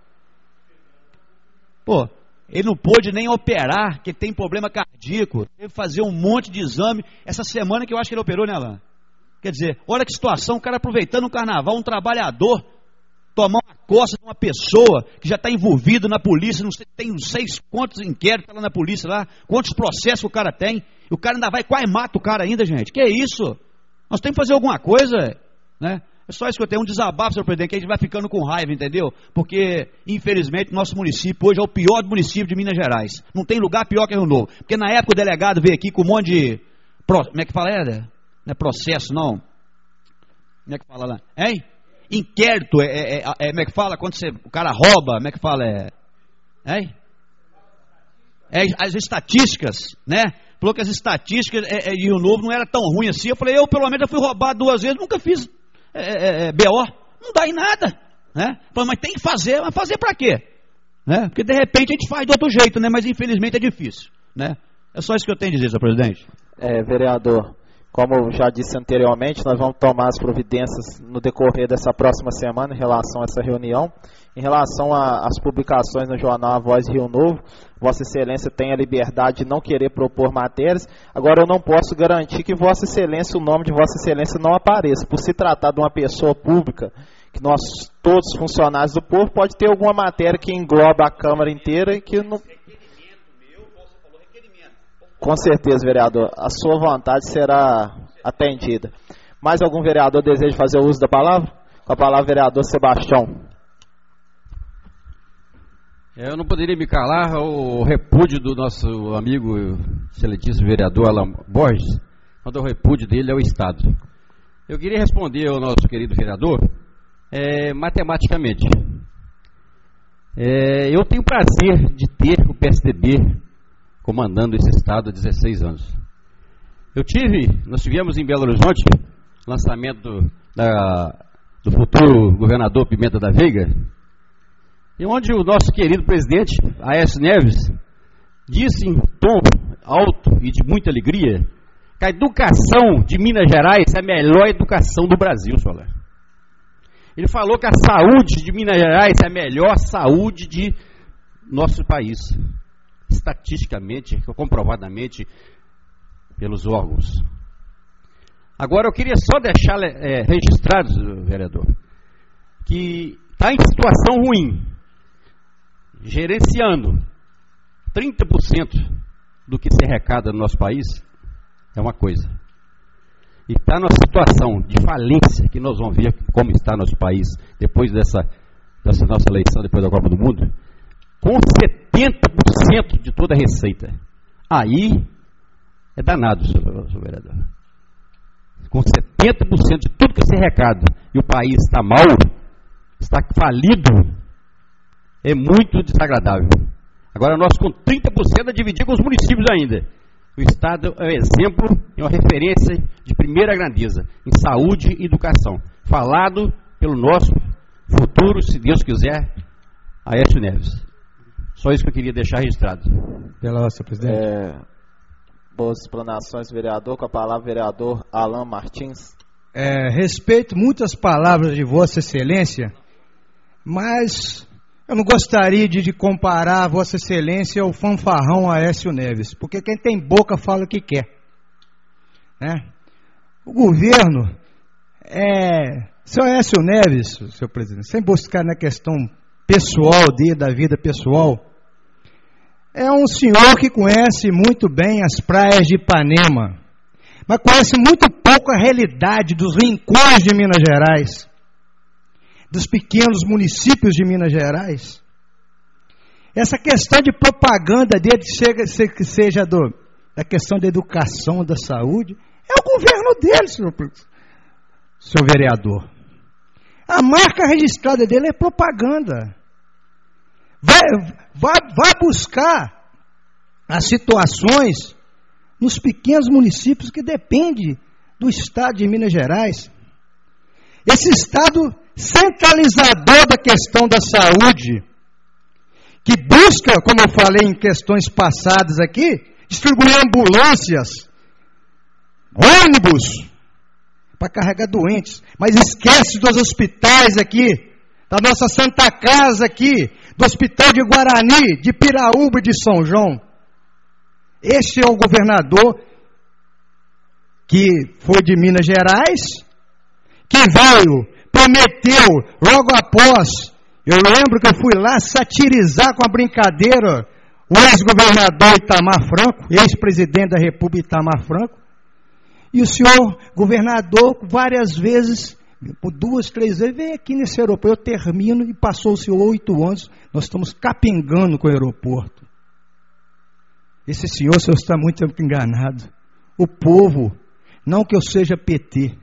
Pô, ele não pôde nem operar, que tem problema cardíaco. Teve que fazer um monte de exame. Essa semana que eu acho que ele operou, né, Alain? Quer dizer, olha que situação, o cara aproveitando o carnaval, um trabalhador, tomar uma costa de uma pessoa que já está envolvido na polícia, não sei, tem uns seis quantos inquéritos lá na polícia lá, quantos processos o cara tem, e o cara ainda vai, quase mata o cara ainda, gente. Que é isso? Nós temos que fazer alguma coisa, né? É só isso que eu tenho, um desabafo, senhor presidente, que a gente vai ficando com raiva, entendeu? Porque, infelizmente, nosso município hoje é o pior do município de Minas Gerais. Não tem lugar pior que Rio Novo. Porque na época o delegado veio aqui com um monte de... Pro... Como é que fala? É, não é processo, não. Como é que fala lá? Hein? Inquérito, é, é, é, é, como é que fala? Quando você, o cara rouba, como é que fala? É, hein? É, as estatísticas, né? Falou que as estatísticas é, é, de Rio Novo não era tão ruim assim. Eu falei, eu pelo menos já fui roubado duas vezes, nunca fiz é, é, é, B O. Não dá em nada, né? Falei, mas tem que fazer, mas fazer pra quê? Né? Porque de repente a gente faz de outro jeito, né? Mas infelizmente é difícil, né? É só isso que eu tenho a dizer, senhor presidente. É, vereador, como já disse anteriormente, nós vamos tomar as providências no decorrer dessa próxima semana em relação a essa reunião. Em relação às publicações no jornal A Voz de Rio Novo, Vossa Excelência tem a liberdade de não querer propor matérias. Agora, eu não posso garantir que Vossa Excelência, o nome de Vossa Excelência não apareça. Por se tratar de uma pessoa pública, que nós, todos funcionários do povo, pode ter alguma matéria que engloba a Câmara inteira e que não... Com certeza, vereador, a sua vontade será atendida. Mais algum vereador deseja fazer o uso da palavra? Com a palavra, vereador Sebastião. Eu não poderia me calar o repúdio do nosso amigo excelentíssimo vereador Alain Borges, quando o repúdio dele é o Estado. Eu queria responder ao nosso querido vereador é, matematicamente. É, eu tenho prazer de ter o P S D B comandando esse Estado há dezesseis anos. Eu tive, nós tivemos em Belo Horizonte, lançamento da, do futuro governador Pimenta da Veiga, e onde o nosso querido presidente, Aécio Neves, disse em tom alto e de muita alegria que a educação de Minas Gerais é a melhor educação do Brasil, Solar. Ele falou que a saúde de Minas Gerais é a melhor saúde de nosso país, estatisticamente, comprovadamente pelos órgãos. Agora eu queria só deixar é, registrado, vereador, que está em situação ruim, gerenciando trinta por cento do que se arrecada no nosso país, é uma coisa. E está numa situação de falência, que nós vamos ver como está nosso país depois dessa, dessa nossa eleição, depois da Copa do Mundo, com setenta por cento de toda a receita. Aí é danado, senhor, senhor vereador. Com setenta por cento de tudo que se arrecada e o país está mal, está falido, é muito desagradável. Agora nós com trinta por cento a dividir com os municípios ainda. O Estado é um exemplo, é uma referência de primeira grandeza em saúde e educação. Falado pelo nosso futuro, se Deus quiser, Aécio Neves. Só isso que eu queria deixar registrado. Pela nossa presidente. É, boas explanações, vereador. Com a palavra, vereador Alain Martins. É, respeito muitas palavras de Vossa Excelência, mas eu não gostaria de, de comparar Vossa Excelência ao fanfarrão Aécio Neves, porque quem tem boca fala o que quer. né? O governo, é, senhor Aécio Neves, senhor presidente, sem buscar na questão pessoal dele, da vida pessoal, é um senhor que conhece muito bem as praias de Ipanema, mas conhece muito pouco a realidade dos rincões de Minas Gerais, dos pequenos municípios de Minas Gerais. Essa questão de propaganda dele, que seja do, da questão da educação, da saúde, é o governo dele, senhor, senhor vereador. A marca registrada dele é propaganda. Vai, vai, vai buscar as situações nos pequenos municípios que dependem do estado de Minas Gerais. Esse estado centralizador da questão da saúde, que busca, como eu falei em questões passadas aqui, distribuir ambulâncias, ônibus, para carregar doentes, mas esquece dos hospitais aqui, da nossa Santa Casa aqui, do Hospital de Guarani, de Piraúba e de São João. Este é o governador que foi de Minas Gerais, que veio, prometeu, logo após, eu lembro que eu fui lá satirizar com a brincadeira o ex-governador Itamar Franco, ex-presidente da República Itamar Franco, e o senhor governador várias vezes, por duas, três vezes, vem aqui nesse aeroporto, eu termino e passou-se oito anos, nós estamos capengando com o aeroporto. Esse senhor, o senhor está muito enganado. O povo, não que eu seja P T,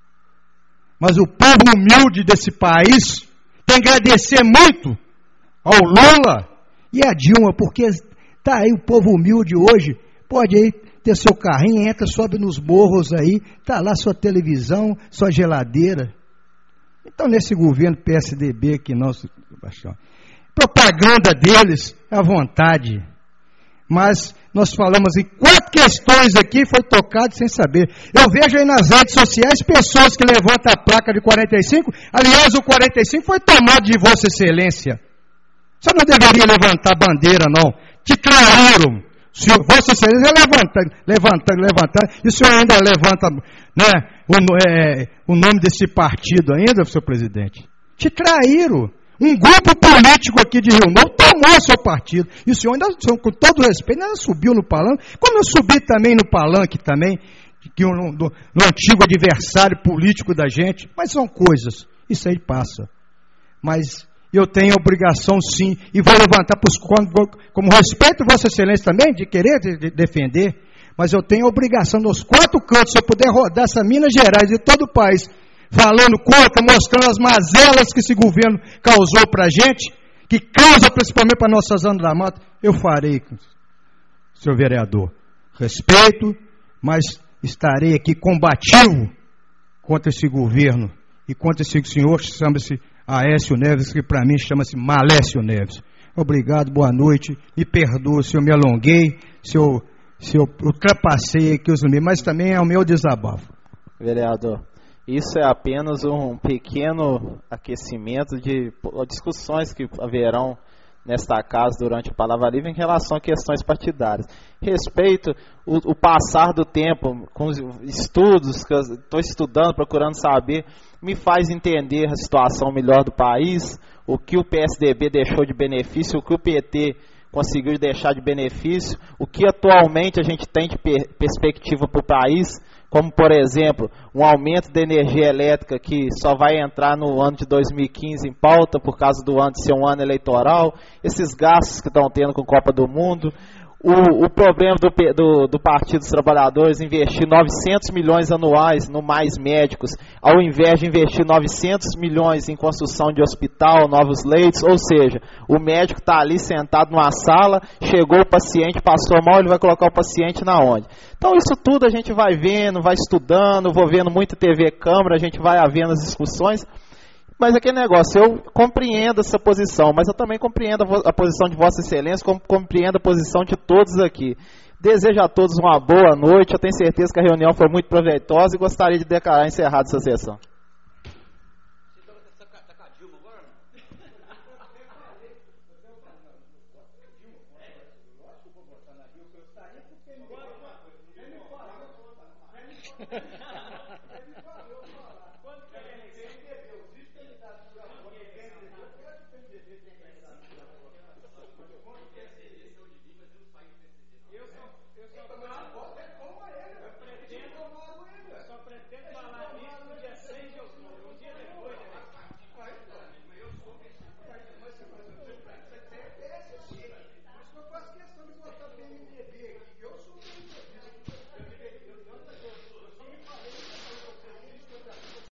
mas o povo humilde desse país tem que agradecer muito ao Lula e a Dilma, porque está aí o povo humilde hoje, pode aí ter seu carrinho, entra, sobe nos morros aí, está lá sua televisão, sua geladeira. Então, nesse governo P S D B que nós, propaganda deles é à vontade. Mas nós falamos em quatro questões aqui, foi tocado sem saber. Eu vejo aí nas redes sociais pessoas que levantam a placa de quarenta e cinco, aliás, o quarenta e cinco foi tomado de Vossa Excelência. Você não deveria levantar bandeira, não. Te traíram. Senhor, Vossa Excelência levanta, levanta, levanta, e o senhor ainda levanta, né, o, é, o nome desse partido ainda, senhor presidente. Te traíram. Um grupo político aqui de Rio Novo tomou seu partido. E o senhor ainda, com todo respeito, ainda subiu no palanque. Como eu subi também no palanque também, que no, no, no antigo adversário político da gente. Mas são coisas. Isso aí passa. Mas eu tenho a obrigação, sim, e vou levantar, pros, como, como respeito Vossa Excelência também, de querer de, de defender, mas eu tenho a obrigação nos quatro cantos, se eu puder rodar essa Minas Gerais e todo o país, falando contra, mostrando as mazelas que esse governo causou para a gente, que causa principalmente para nossa zona da mata, eu farei, senhor vereador. Respeito, mas estarei aqui combativo contra esse governo e contra esse senhor que chama-se Aécio Neves, que para mim chama-se Malécio Neves. Obrigado, boa noite, me perdoe se eu me alonguei, se eu, se eu ultrapassei aqui os limites, mas também é o meu desabafo. Vereador, isso é apenas um pequeno aquecimento de discussões que haverão nesta casa durante a Palavra Livre em relação a questões partidárias. Respeito o, o passar do tempo, com os estudos que eu estou estudando, procurando saber, me faz entender a situação melhor do país, o que o P S D B deixou de benefício, o que o P T conseguiu deixar de benefício, o que atualmente a gente tem de per perspectiva para o país, como, por exemplo, um aumento da energia elétrica que só vai entrar no ano de dois mil e quinze em pauta, por causa do ano de ser um ano eleitoral, esses gastos que estão tendo com a Copa do Mundo, o, o problema do, do, do Partido dos Trabalhadores investir novecentos milhões anuais no Mais Médicos, ao invés de investir novecentos milhões em construção de hospital, novos leitos, ou seja, o médico está ali sentado numa sala, chegou o paciente, passou mal, ele vai colocar o paciente na onde? Então isso tudo a gente vai vendo, vai estudando, vou vendo muita T V Câmara, a gente vai havendo as discussões, mas aquele negócio, eu compreendo essa posição, mas eu também compreendo a, a posição de Vossa Excelência, como compreendo a posição de todos aqui. Desejo a todos uma boa noite, eu tenho certeza que a reunião foi muito proveitosa e gostaria de declarar encerrada essa sessão.